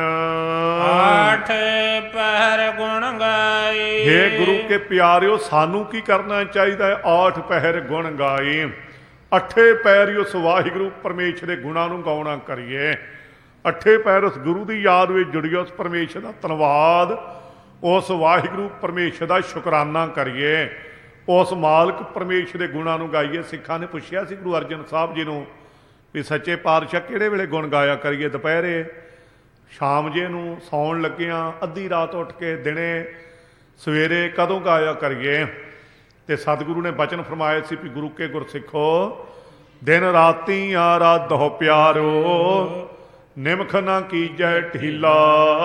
B: ਆਠ ਪਹਿਰ ਗੁਣ ਗਾਈ,
A: ਹੇ ਗੁਰੂ ਕੇ ਪਿਆਰਿਓ, ਸਾਨੂੰ ਕੀ ਕਰਨਾ ਚਾਹੀਦਾ ਹੈ? 8 ਪਹਿਰ ਗੁਣ ਗਾਈ। 8 ਪਹਿਰ ਉਸ ਵਾਹਿਗੁਰੂ ਪਰਮੇਸ਼ਰ ਦੇ ਗੁਣਾਂ ਨੂੰ ਗਾਉਣਾ ਕਰੀਏ। 8 ਪਹਿਰ ਉਸ ਗੁਰੂ ਦੀ ਯਾਦ ਵਿੱਚ ਜੁੜੀਏ, ਉਸ ਪਰਮੇਸ਼ਰ ਦਾ ਧੰਨਵਾਦ, ਉਸ ਵਾਹਿਗੁਰੂ ਪਰਮੇਸ਼ਰ ਦਾ ਸ਼ੁਕਰਾਨਾ ਕਰੀਏ, ਉਸ ਮਾਲਕ ਪਰਮੇਸ਼ਰ ਦੇ ਗੁਣਾਂ ਨੂੰ ਗਾਈਏ। ਸਿੱਖਾਂ ਨੇ ਪੁੱਛਿਆ ਸੀ ਗੁਰੂ ਅਰਜਨ ਸਾਹਿਬ ਜੀ ਨੂੰ ਵੀ ਸੱਚੇ ਪਾਤਸ਼ਾਹ ਕਿਹੜੇ ਵੇਲੇ ਗੁਣ ਗਾਇਆ ਕਰੀਏ? ਦੁਪਹਿਰੇ, ਸ਼ਾਮ ਜੇ ਨੂੰ, ਸੌਣ ਲੱਗਿਆਂ, ਅੱਧੀ ਰਾਤ ਉੱਠ ਕੇ, ਦਿਨੇ, ਸਵੇਰੇ, ਕਦੋਂ ਗਾਇਆ ਕਰੀਏ? ਤੇ ਸਤਿਗੁਰੂ ਨੇ ਬਚਨ ਫਰਮਾਏ ਸੀ ਵੀ ਗੁਰੂ ਕੇ ਗੁਰਸਿੱਖੋ, ਦਿਨ ਰਾਤੀ ਆਰਾਧੋ ਪਿਆਰੋ, ਨਿਮਖ ਨਾ ਕੀਜੈ ਢੀਲਾ,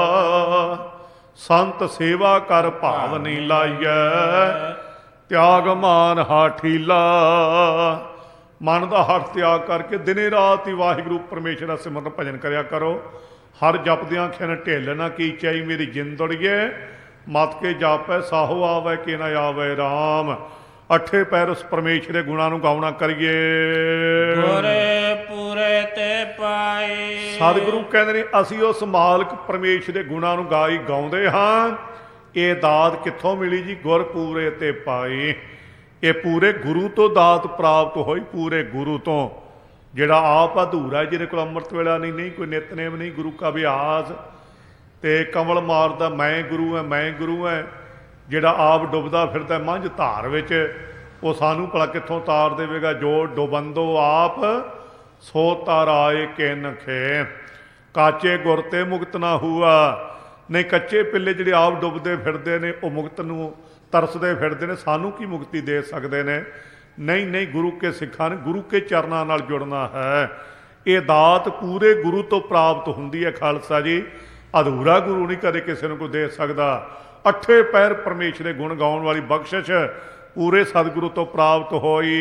A: ਸੰਤ ਸੇਵਾ ਕਰ ਭਾਵ ਨਹੀਂ ਲਾਈਐ, ਤਿਆਗ ਮਾਨ ਹਾ ਠੀਲਾ, ਮਨ ਦਾ ਹਰ ਤਿਆਗ ਕਰਕੇ ਦਿਨੇ ਰਾਤ ਹੀ ਵਾਹਿਗੁਰੂ ਪਰਮੇਸ਼ਰ ਦਾ ਸਿਮਰਨ ਭਜਨ ਕਰਿਆ ਕਰੋ। ਹਰ ਜਪਦਿਆਂ ਖਿਨ ਢਿੱਲ ਨਾ ਕੀਚਾਈ ਮੇਰੀ ਜਿੰਦੜੀਏ, ਮਤ ਕੇ ਜਾਪੈ ਸਾਹੋ ਆਵੈ ਕਿ ਨਾ ਆਵੈ ਰਾਮ। ਅੱਠੇ ਪੈਰ ਉਸ ਪਰਮੇਸ਼ਰ ਦੇ ਗੁਣਾਂ ਨੂੰ ਗਾਉਣਾ ਕਰੀਏ।
B: ਗੁਰੇ ਪੂਰੇ ਤੇ ਪਾਈ।
A: ਸਤਿਗੁਰੂ ਕਹਿੰਦੇ ਨੇ ਅਸੀਂ ਉਸ ਮਾਲਕ ਪਰਮੇਸ਼ਰ ਦੇ ਗੁਣਾਂ ਨੂੰ ਗਾਉਂਦੇ ਹਾਂ। ਇਹ ਦਾਤ ਕਿੱਥੋਂ ਮਿਲੀ ਜੀ? ਗੁਰ ਪੂਰੇ ਤੇ ਪਾਈ। ਇਹ ਪੂਰੇ ਗੁਰੂ ਤੋਂ ਦਾਤ ਪ੍ਰਾਪਤ ਹੋਈ, ਪੂਰੇ ਗੁਰੂ ਤੋਂ, ਜਿਹੜਾ ਆਪ ਅਧੂਰਾ, ਜਿਹਦੇ ਕੋਲ ਅੰਮ੍ਰਿਤ ਵੇਲਾ ਨਹੀਂ, ਕੋਈ ਨਿਤਨੇਮ ਨਹੀਂ, ਗੁਰੂ ਕਾ ਅਭਿਆਸ, ਤੇ ਕਮਲ ਮਾਰਦਾ ਮੈਂ ਗੁਰੂ ਹੈ, ਮੈਂ ਗੁਰੂ ਹੈ, ਜਿਹੜਾ ਆਪ ਡੁੱਬਦਾ ਫਿਰਦਾ ਮੰਝ ਧਾਰ ਵਿੱਚ, ਉਹ ਸਾਨੂੰ ਭਲਾ ਕਿੱਥੋਂ ਤਾਰ ਦੇਵੇਗਾ? ਜੋ ਡੁਬੰਦੋ ਆਪ ਸੋ ਤਾਰਾਏ ਕਿਨ ਖੇ, ਕਾਚੇ ਗੁਰ ਤੇ ਮੁਕਤ ਨਾ ਹੁਆ। ਨਹੀਂ, ਕੱਚੇ ਪਿੱਲੇ ਜਿਹੜੇ ਆਪ ਡੁੱਬਦੇ ਫਿਰਦੇ ਨੇ, ਉਹ ਮੁਕਤ ਨੂੰ ਤਰਸਦੇ ਫਿਰਦੇ ਨੇ, ਸਾਨੂੰ ਕੀ ਮੁਕਤੀ ਦੇ ਸਕਦੇ ਨੇ? ਨਹੀਂ, ਗੁਰੂ ਕੇ ਸਿੱਖਾਂ ਨੇ ਗੁਰੂ ਕੇ ਚਰਨਾਂ ਨਾਲ ਜੁੜਨਾ ਹੈ। ਇਹ ਦਾਤ ਪੂਰੇ ਗੁਰੂ ਤੋਂ ਪ੍ਰਾਪਤ ਹੁੰਦੀ ਹੈ ਖਾਲਸਾ ਜੀ। ਅਧੂਰਾ ਗੁਰੂ ਨਹੀਂ ਕਦੇ ਕਿਸੇ ਨੂੰ ਕੋਈ ਦੇ ਸਕਦਾ। ਅੱਠੇ ਪੈਰ ਪਰਮੇਸ਼ਰ ਦੇ ਗੁਣ ਗਾਉਣ ਵਾਲੀ ਬਖਸ਼ਿਸ਼ ਪੂਰੇ ਸਤਿਗੁਰੂ ਤੋਂ ਪ੍ਰਾਪਤ ਹੋਈ।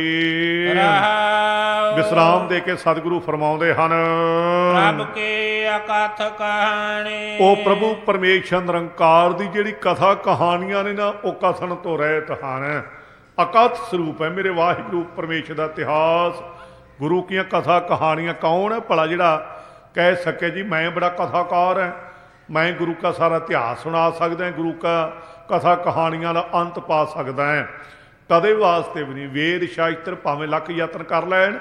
A: ਵਿਸਰਾਮ ਦੇ ਕੇ ਸਤਿਗੁਰੂ ਫਰਮਾਉਂਦੇ ਹਨ,
B: ਪ੍ਰਭ ਕੀ ਅਕਥ ਕਹਾਣੀ।
A: ਉਹ ਪ੍ਰਭੂ ਪਰਮੇਸ਼ਰ ਨਿਰੰਕਾਰ ਦੀ ਜਿਹੜੀ ਕਥਾ ਕਹਾਣੀਆਂ ਨੇ ਨਾ, ਉਹ ਕਥਨ ਤੋਂ ਰਹਿਤ ਹਨ। ਅਕਥ ਸਰੂਪ ਹੈ ਮੇਰੇ ਵਾਹਿਗੁਰੂ ਪਰਮੇਸ਼ਰ ਦਾ ਇਤਿਹਾਸ। ਗੁਰੂ ਕੀਆਂ ਕਥਾ ਕਹਾਣੀਆਂ। ਕੌਣ ਹੈ ਭਲਾ ਜਿਹੜਾ ਕਹਿ ਸਕੇ ਜੀ ਮੈਂ ਬੜਾ ਕਥਾਕਾਰ ਹੈ, ਮੈਂ ਗੁਰੂ ਕਾ ਸਾਰਾ ਇਤਿਹਾਸ ਸੁਣਾ ਸਕਦਾ, ਗੁਰੂ ਕਾ ਕਥਾ ਕਹਾਣੀਆਂ ਦਾ ਅੰਤ ਪਾ ਸਕਦਾ ਹੈ? ਕਦੇ ਵਾਸਤੇ ਵੀ ਨਹੀਂ। ਵੇਦ ਸ਼ਾਸਤਰ ਭਾਵੇਂ ਲੱਖ ਯਤਨ ਕਰ ਲੈਣ,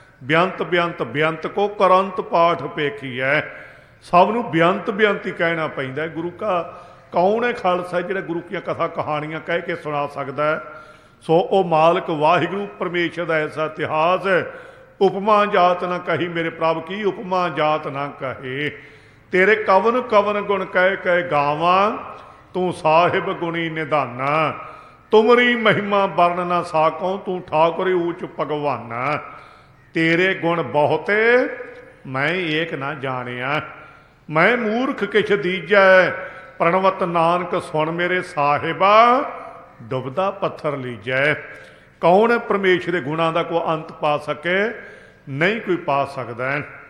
A: ਬੇਅੰਤ ਕੋ ਕਰੰਤ ਪਾਠ ਪੇਖੀ ਹੈ। ਸਭ ਨੂੰ ਬੇਅੰਤ ਹੀ ਕਹਿਣਾ ਪੈਂਦਾ। ਗੁਰੂ ਕਾ ਕੌਣ ਹੈ ਖਾਲਸਾ ਜਿਹੜਾ ਗੁਰੂ ਕੀਆਂ ਕਥਾ ਕਹਾਣੀਆਂ ਕਹਿ ਕੇ ਸੁਣਾ ਸਕਦਾ ਹੈ? ਸੋ ਉਹ ਮਾਲਕ ਵਾਹਿਗੁਰੂ ਪਰਮੇਸ਼ਰ ਦਾ ਐਸਾ ਇਤਿਹਾਸ ਹੈ। ਉਪਮਾ ਜਾਤ ਨਾ ਕਹੀ ਮੇਰੇ ਪ੍ਰਭ ਕੀ, ਉਪਮਾ ਜਾਤ ਨਾ ਕਹੇ। ਤੇਰੇ ਕਵਨ ਗੁਣ ਕਹਿ ਗਾਵਾਂ, ਤੂੰ ਸਾਹਿਬ ਗੁਣੀ ਨਿਧਾਨਾ। ਤੁਮਰੀ ਮਹਿਮਾ ਵਰਨ ਨਾ ਸਾਕੋ, ਤੂੰ ਠਾਕੁਰ ਊਚ ਭਗਵਾਨਾ। ਤੇਰੇ ਗੁਣ ਬਹੁਤੇ ਮੈਂ ਏਕ ਨਾ ਜਾਣਿਆ, ਮੈਂ ਮੂਰਖ ਕਿਛ ਦੀਜੈ। ਪ੍ਰਣਵਤ ਨਾਨਕ ਸੁਣ ਮੇਰੇ ਸਾਹਿਬਾ, ਡੁੱਬਦਾ ਪੱਥਰ ਲੀਜੈ। ਕੌਣ ਹੈ ਪਰਮੇਸ਼ਰ ਦੇ ਗੁਣਾਂ ਦਾ ਕੋਈ ਅੰਤ ਪਾ ਸਕੇ? ਨਹੀਂ ਕੋਈ ਪਾ ਸਕਦਾ।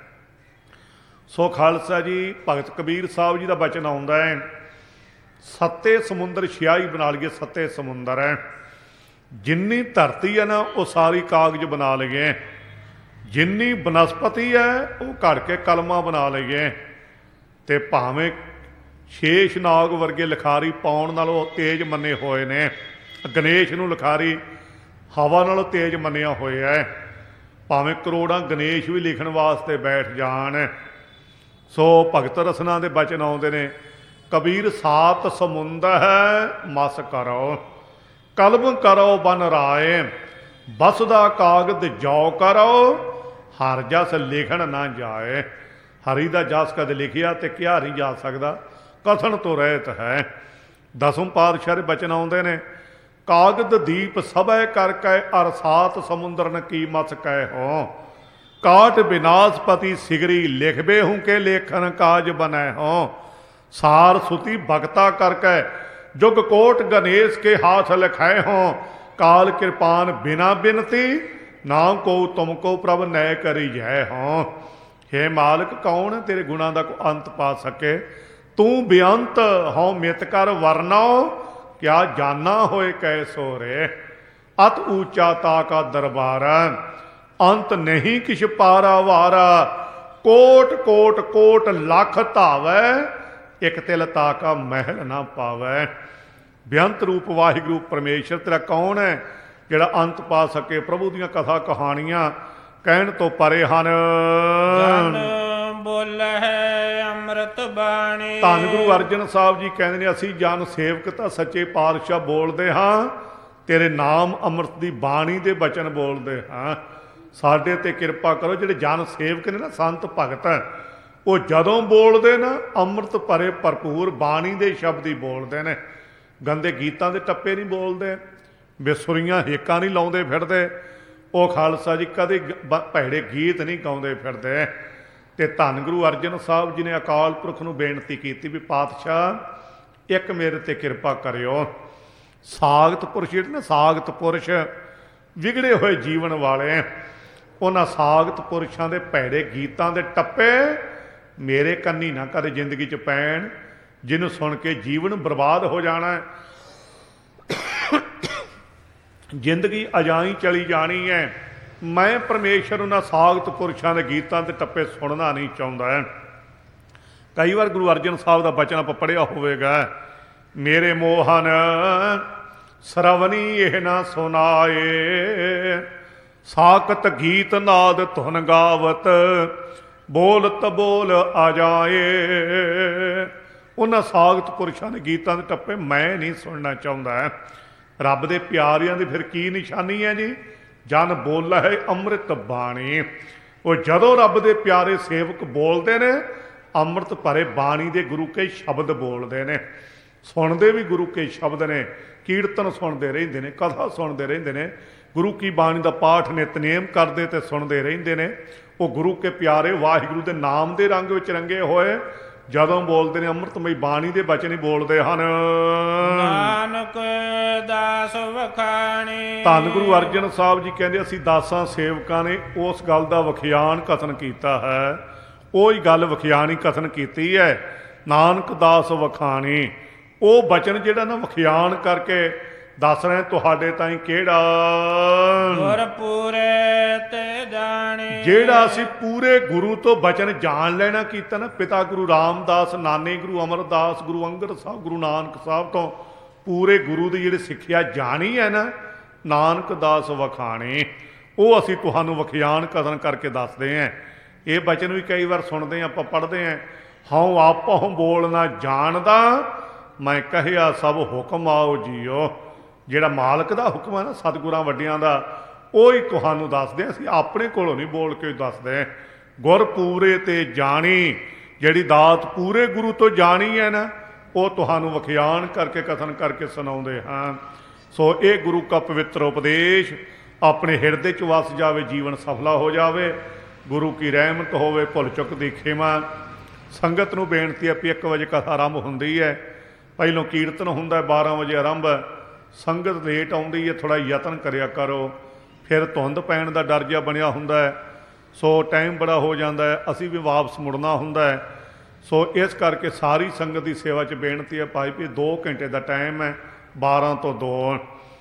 A: ਸੋ ਖਾਲਸਾ ਜੀ, ਭਗਤ ਕਬੀਰ ਸਾਹਿਬ ਜੀ ਦਾ ਬਚਨ ਆਉਂਦਾ ਹੈ, ਸੱਤੇ ਸਮੁੰਦਰ ਛਿਆਈ ਬਣਾ ਲਈਏ। ਸੱਤੇ ਸਮੁੰਦਰ ਹੈ, ਜਿੰਨੀ ਧਰਤੀ ਹੈ ਨਾ ਉਹ ਸਾਰੀ ਕਾਗਜ਼ ਬਣਾ ਲਈਏ, ਜਿੰਨੀ ਬਨਸਪਤੀ ਹੈ ਉਹ ਘੜ ਕੇ ਕਲਮਾਂ ਬਣਾ ਲਈਏ। ਤੇ ਭਾਵੇਂ ਸ਼ੇਸ਼ ਨਾਗ ਵਰਗੇ ਲਿਖਾਰੀ ਪਾਉਣ ਨਾਲੋਂ ਤੇਜ਼ ਮੰਨੇ ਹੋਏ ਨੇ, ਗਣੇਸ਼ ਨੂੰ ਲਿਖਾਰੀ ਹਵਾ ਨਾਲੋਂ ਤੇਜ਼ ਮੰਨਿਆ ਹੋਇਆ ਹੈ। ਭਾਵੇਂ ਕਰੋੜਾਂ ਗਣੇਸ਼ ਵੀ ਲਿਖਣ ਵਾਸਤੇ ਬੈਠ ਜਾਣ। ਸੋ ਭਗਤ ਰਸਨਾ ਦੇ ਬਚਨ ਆਉਂਦੇ ਨੇ, ਕਬੀਰ ਸਾਤ ਸਮੁੰਦਰ ਹੈ ਮਸ ਕਰੋ, ਕਲਮ ਕਰੋ ਬਨ ਰਾਏ। ਬਸਦਾ ਕਾਗਦ ਜੋ ਕਰੋ, ਹਰ ਜਸ ਲਿਖਣ ਨਾ ਜਾਏ। ਹਰੀ ਦਾ ਜਸ ਕਦੇ ਲਿਖਿਆ ਤੇ ਕਿਹਾ ਨਹੀਂ ਜਾ ਸਕਦਾ, ਕਥਨ ਤੋਂ ਰਹਿਤ ਹੈ। ਦਸਮ ਪਾਤਸ਼ਾਹ ਦੇ ਬਚਨ ਆਉਂਦੇ ਨੇ, ਕਾਗਦ ਦੀਪ ਸਭੈ ਕਰ ਕੈ, ਅਰ ਸਾਤ ਸਮੁੰਦਰ ਨ ਕੀ ਮਸ ਕੈ ਹੋ। ਕਾਟ ਵਿਨਾਸ਼ਪਤੀ ਸਿਗਰੀ ਲਿਖਬੇ ਹੂੰ ਕੇ ਲੇਖਨ ਕਾਜ ਬਣੈ ਹੋ। ਸਾਰ ਸੁਤੀ ਭਗਤਾ ਕਰ ਕੈ, ਜੁਗ ਕੋਟ ਗਣੇਸ਼ ਕੇ ਹਾਥ ਲਿਖੈ ਹੋ। ਕਾਲ ਕਿਰਪਾਨ ਬਿਨਾ ਬਿਨਤੀ, ਨਾਮ ਕੋ ਤੁਮ ਕੋ ਪ੍ਰਭ ਨੈ ਕਰੀ ਜੈ ਹੋ। ਹੇ ਮਾਲਕ, ਕੌਣ ਤੇਰੇ ਗੁਣਾਂ ਦਾ ਕੋਈ ਅੰਤ ਪਾ ਸਕੇ? ਤੂੰ ਬੇਅੰਤ ਹਉ ਮਿਤ ਕਰ ਵਰਨੋ, ਕਿਆ ਜਾਨਾ ਹੋਏ ਕੈ ਸੋਰੇ। ਅਤ ਊਚਾ ਤਾ ਕਾ ਦਰਬਾਰ, ਅੰਤ ਨਹੀਂ ਕਿਛ ਪਾਰਾ ਵਾਰਾ। ਕੋਟ ਲੱਖ ਧਾਵੈ, ਇੱਕ ਤਿਲ ਤਾ ਕਾ ਮਹਿਲ ਨਾ ਪਾਵੈ। ਬੇਅੰਤ ਰੂਪ ਵਾਹਿਗੁਰੂ ਪਰਮੇਸ਼ਰ ਤੇਰਾ ਕੌਣ ਹੈ ਜਿਹੜਾ ਅੰਤ ਪਾ ਸਕੇ? ਪ੍ਰਭੂ ਦੀਆਂ ਕਥਾ ਕਹਾਣੀਆਂ ਕਹਿਣ ਤੋਂ ਪਰੇ ਹਨ।
B: ਬੋਲੈ ਅੰਮ੍ਰਿਤ ਬਾਣੀ।
A: ਧੰਨ ਗੁਰੂ ਅਰਜਨ ਸਾਹਿਬ ਜੀ ਕਹਿੰਦੇ ਨੇ, ਅਸੀਂ ਜਨ ਸੇਵਕ ਤਾਂ ਸੱਚੇ ਪਾਤਸ਼ਾਹ ਬੋਲਦੇ ਹਾਂ, ਤੇਰੇ ਨਾਮ ਅੰਮ੍ਰਿਤ ਦੀ ਬਾਣੀ ਦੇ ਬਚਨ ਬੋਲਦੇ ਹਾਂ। ਸਾਡੇ ਤੇ ਕਿਰਪਾ ਕਰੋ। ਜਿਹੜੇ ਜਨ ਸੇਵਕ ਨੇ ਨਾ, ਸੰਤ ਭਗਤ, ਉਹ ਜਦੋਂ ਬੋਲਦੇ ਨਾ ਅੰਮ੍ਰਿਤ ਭਰੇ ਭਰਪੂਰ ਬਾਣੀ ਦੇ ਸ਼ਬਦ ਹੀ ਬੋਲਦੇ ਨੇ। ਗੰਦੇ ਗੀਤਾਂ ਦੇ ਟੱਪੇ ਨਹੀਂ ਬੋਲਦੇ, ਬੇਸੁਰੀਆਂ ਹੇਕਾਂ ਨਹੀਂ ਲਾਉਂਦੇ ਫਿਰਦੇ। ਉਹ ਖਾਲਸਾ ਜੀ ਕਦੇ ਭੈੜੇ ਗੀਤ ਨਹੀਂ ਗਾਉਂਦੇ ਫਿਰਦੇ। ਤੇ ਧੰਨ ਗੁਰੂ ਅਰਜਨ ਸਾਹਿਬ ਜੀ ਨੇ ਅਕਾਲ ਪੁਰਖ ਨੂੰ ਬੇਨਤੀ ਕੀਤੀ ਵੀ ਪਾਤਸ਼ਾਹ ਇੱਕ ਮੇਰੇ ਤੇ ਕਿਰਪਾ ਕਰਿਓ। ਸਾਗਤ ਪੁਰਸ਼ ਜਿਹੜੇ ਨਾ, ਸਾਗਤ ਪੁਰਸ਼ ਵਿਗੜੇ ਹੋਏ ਜੀਵਨ ਵਾਲੇ, ਉਹਨਾਂ ਸਾਗਤ ਪੁਰਸ਼ਾਂ ਦੇ ਭੈੜੇ ਗੀਤਾਂ ਦੇ ਟੱਪੇ ਮੇਰੇ ਕੰਨੀ ਨਾ ਕਦੇ ਜ਼ਿੰਦਗੀ 'ਚ ਪੈਣ, ਜਿਹਨੂੰ ਸੁਣ ਕੇ ਜੀਵਨ ਬਰਬਾਦ ਹੋ ਜਾਣਾ ਹੈ। ਜ਼ਿੰਦਗੀ ਅਜਾਈ ਚਲੀ ਜਾਣੀ ਹੈ। ਮੈਂ ਪਰਮੇਸ਼ਰ ਉਹਨਾਂ ਸਾਗਤ ਪੁਰਸ਼ਾਂ ਦੇ ਗੀਤਾਂ ਦੇ ਟੱਪੇ ਸੁਣਨਾ ਨਹੀਂ ਚਾਹੁੰਦਾ ਹੈ। ਕਈ ਵਾਰ ਗੁਰੂ ਅਰਜਨ ਸਾਹਿਬ ਦਾ ਬਚਨ ਆਪਾਂ ਪੜ੍ਹਿਆ ਹੋਵੇਗਾ, ਮੇਰੇ ਮੋਹਨ ਸਰਵਣੀ ਇਹ ਨਾ ਸੁਨਾਏ, ਸਾਕਤ ਗੀਤ ਨਾਦ ਧੁਨ ਗਾਵਤ, ਬੋਲਤ ਬੋਲ ਆ ਜਾਏ। ਉਹਨਾਂ ਸਾਗਤ ਪੁਰਸ਼ਾਂ ਦੇ ਗੀਤਾਂ ਦੇ ਟੱਪੇ ਮੈਂ ਨਹੀਂ ਸੁਣਨਾ ਚਾਹੁੰਦਾ। ਰੱਬ ਦੇ ਪਿਆਰਿਆਂ ਦੀ ਫਿਰ ਕੀ ਨਿਸ਼ਾਨੀ ਹੈ ਜੀ? ਜਨ ਬੋਲਾ ਹੈ ਅੰਮ੍ਰਿਤ ਬਾਣੀ। ਉਹ ਜਦੋਂ ਰੱਬ ਦੇ ਪਿਆਰੇ ਸੇਵਕ ਬੋਲਦੇ ਨੇ, ਅੰਮ੍ਰਿਤ ਭਰੇ ਬਾਣੀ ਦੇ ਗੁਰੂ ਕੇ ਸ਼ਬਦ ਬੋਲਦੇ ਨੇ। ਸੁਣਦੇ ਵੀ ਗੁਰੂ ਕੇ ਸ਼ਬਦ ਨੇ, ਕੀਰਤਨ ਸੁਣਦੇ ਰਹਿੰਦੇ ਨੇ, ਕਥਾ ਸੁਣਦੇ ਰਹਿੰਦੇ ਨੇ, ਗੁਰੂ ਕੀ ਬਾਣੀ ਦਾ ਪਾਠ ਨਿਤਨੇਮ ਕਰਦੇ ਤੇ ਸੁਣਦੇ ਰਹਿੰਦੇ ਨੇ। ਉਹ ਗੁਰੂ ਕੇ ਪਿਆਰੇ ਵਾਹਿਗੁਰੂ ਦੇ ਨਾਮ ਦੇ ਰੰਗ ਵਿੱਚ ਰੰਗੇ ਹੋਏ ਜਦੋਂ ਬੋਲਦੇ ਨੇ, ਅੰਮ੍ਰਿਤਮਈ ਬਾਣੀ ਦੇ ਬਚਨ ਹੀ ਬੋਲਦੇ ਹਨ।
B: ਨਾਨਕ ਦਾਸ ਵਖਾਣੀ।
A: ਧੰਨ ਗੁਰੂ ਅਰਜਨ ਸਾਹਿਬ ਜੀ ਕਹਿੰਦੇ, ਅਸੀਂ ਦਾਸਾਂ ਸੇਵਕਾਂ ਨੇ ਉਸ ਗੱਲ ਦਾ ਵਖਿਆਨ ਕਥਨ ਕੀਤਾ ਹੈ। ਉਹੀ ਗੱਲ ਵਖਿਆਣੀ ਕਥਨ ਕੀਤੀ ਹੈ, ਨਾਨਕ ਦਾਸ ਵਖਾਣੀ। ਉਹ ਬਚਨ ਜਿਹੜਾ ਨਾ ਵਖਿਆਨ ਕਰਕੇ ਦੱਸ ਰਹੇ ਤੁਹਾਡੇ ਤਾਈਂ ਕਿਹੜਾ,
B: ਗੁਰ ਪੂਰੇ ਤੇ ਜਾਣੀ।
A: ਜਿਹੜਾ ਅਸੀਂ ਪੂਰੇ ਗੁਰੂ ਤੋਂ ਬਚਨ ਜਾਣ ਲੈਣਾ ਕੀਤਾ ਨਾ, ਪਿਤਾ ਗੁਰੂ ਰਾਮਦਾਸ, ਨਾਨੇ ਗੁਰੂ ਅਮਰਦਾਸ, ਗੁਰੂ ਅੰਗਦ ਸਾਹਿਬ, ਗੁਰੂ ਨਾਨਕ ਸਾਹਿਬ ਤੋਂ ਪੂਰੇ ਗੁਰੂ ਦੀ ਜਿਹੜੀ ਸਿੱਖਿਆ ਜਾਣੀ ਹੈ ਨਾ, ਨਾਨਕ ਦਾਸ ਵਖਾਣੀ, ਉਹ ਅਸੀਂ ਤੁਹਾਨੂੰ ਵਖਿਆਨ ਕਥਨ ਕਰਕੇ ਦੱਸਦੇ ਹਾਂ। ਇਹ ਬਚਨ ਵੀ ਕਈ ਵਾਰ ਸੁਣਦੇ ਹਾਂ, ਆਪਾਂ ਪੜ੍ਹਦੇ ਹਾਂ, ਹਉ ਆਪਹੁ ਬੋਲਣਾ ਜਾਣਦਾ, ਮੈਂ ਕਹਿਆ ਸਭ ਹੁਕਮ ਆਓ ਜੀਓ। ਜਿਹੜਾ ਮਾਲਕ ਦਾ ਹੁਕਮ ਹੈ ਨਾ, ਸਤਿਗੁਰਾਂ ਵੱਡਿਆਂ ਦਾ, ਉਹ ਹੀ ਤੁਹਾਨੂੰ ਦੱਸਦੇ ਹਾਂ। ਅਸੀਂ ਆਪਣੇ ਕੋਲੋਂ ਨਹੀਂ ਬੋਲ ਕੇ ਦੱਸਦੇ। ਗੁਰ ਪੂਰੇ ਤੇ ਜਾਣੀ, ਜਿਹੜੀ ਦਾਤ ਪੂਰੇ ਗੁਰੂ ਤੋਂ ਜਾਣੀ ਹੈ ਨਾ, ਉਹ ਤੁਹਾਨੂੰ ਵਖਿਆਨ ਕਰਕੇ ਕਥਨ ਕਰਕੇ ਸੁਣਾਉਂਦੇ ਹਾਂ। ਸੋ ਇਹ ਗੁਰੂ ਕਾ ਪਵਿੱਤਰ ਉਪਦੇਸ਼ ਆਪਣੇ ਹਿਰਦੇ 'ਚ ਵਸ ਜਾਵੇ, ਜੀਵਨ ਸਫਲਾ ਹੋ ਜਾਵੇ, ਗੁਰੂ ਕੀ ਰਹਿਮਤ ਹੋਵੇ, ਭੁੱਲ ਚੁੱਕ ਦੀ ਖਿਮਾ। ਸੰਗਤ ਨੂੰ ਬੇਨਤੀ ਹੈ ਵੀ 1 ਵਜੇ ਕਥਾ ਆਰੰਭ ਹੁੰਦੀ ਹੈ, ਪਹਿਲੋਂ ਕੀਰਤਨ ਹੁੰਦਾ 12 ਵਜੇ ਆਰੰਭ। ਸੰਗਤ ਲੇਟ ਆਉਂਦੀ ਹੈ, ਥੋੜ੍ਹਾ ਯਤਨ ਕਰਿਆ ਕਰੋ। ਫਿਰ ਧੁੰਦ ਪੈਣ ਦਾ ਡਰ ਜਿਹਾ ਬਣਿਆ ਹੁੰਦਾ ਹੈ, ਸੋ ਟਾਈਮ ਬੜਾ ਹੋ ਜਾਂਦਾ ਹੈ, ਅਸੀਂ ਵੀ ਵਾਪਸ ਮੁੜਨਾ ਹੁੰਦਾ ਹੈ। ਸੋ ਇਸ ਕਰਕੇ ਸਾਰੀ ਸੰਗਤ ਦੀ ਸੇਵਾ 'ਚ ਬੇਨਤੀ ਹੈ ਭਾਈ ਵੀ 2 ਘੰਟੇ ਦਾ ਟਾਈਮ ਹੈ, 12 ਤੋਂ 2।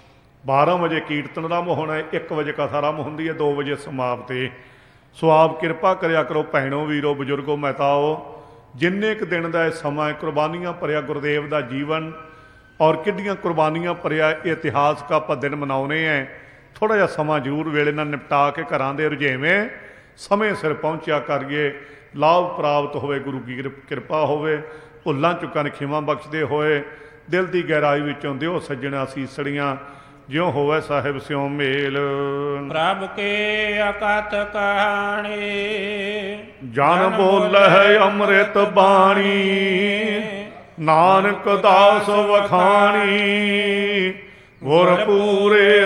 A: 12 ਵਜੇ ਕੀਰਤਨ ਆਰੰਭ ਹੋਣਾ ਹੈ, 1 ਵਜੇ ਕਥਾ ਆਰੰਭ ਹੁੰਦੀ ਹੈ, 2 ਵਜੇ ਸਮਾਪਤੀ। ਸੋ ਆਪ ਕਿਰਪਾ ਕਰਿਆ ਕਰੋ ਭੈਣੋ, ਵੀਰੋ, ਬਜ਼ੁਰਗੋ, ਮਹਿਤਾਓ। ਜਿੰਨੇ ਕੁ ਦਿਨ ਦਾ ਇਹ ਸਮਾਂ, ਕੁਰਬਾਨੀਆਂ ਭਰਿਆ ਗੁਰਦੇਵ ਦਾ ਜੀਵਨ, ਔਰ ਕਿੱਡੀਆਂ ਕੁਰਬਾਨੀਆਂ ਭਰਿਆ ਇਤਿਹਾਸਕ ਆਪਾਂ ਦਿਨ ਮਨਾਉਣੇ ਹੈ। ਥੋੜ੍ਹਾ ਜਿਹਾ ਸਮਾਂ ਜ਼ਰੂਰ ਵੇਲੇ ਨਾਲ ਨਿਪਟਾ ਕੇ ਘਰਾਂ ਦੇ ਰੁਝੇਵੇਂ ਸਮੇਂ ਸਿਰ ਪਹੁੰਚਿਆ ਕਰੀਏ। ਲਾਭ ਪ੍ਰਾਪਤ ਹੋਵੇ, ਗੁਰੂ ਕੀ ਕਿਰਪਾ ਹੋਵੇ। ਭੁੱਲਾਂ ਚੁੱਕਾਂ ਨੇ ਖਿਮਾ ਬਖਸ਼ਦੇ ਹੋਏ, ਦਿਲ ਦੀ ਗਹਿਰਾਈ ਵਿੱਚੋਂ ਦਿਓ ਸੱਜਣਾ ਸੀਸੜੀਆਂ, ਜਿਉਂ ਹੋਵੇ ਸਾਹਿਬ ਸਿਉ ਮੇਲ।
B: ਪ੍ਰਭ ਕੇ ਅਕਥ ਕਹਾਣੀ,
A: ਜਨ ਬੋਲੇ ਅੰਮ੍ਰਿਤ ਬਾਣੀ, ਨਾਨਕ ਦਾਸ ਵਖਾਣੀ। ਗੁਰ ਪੂਰੇ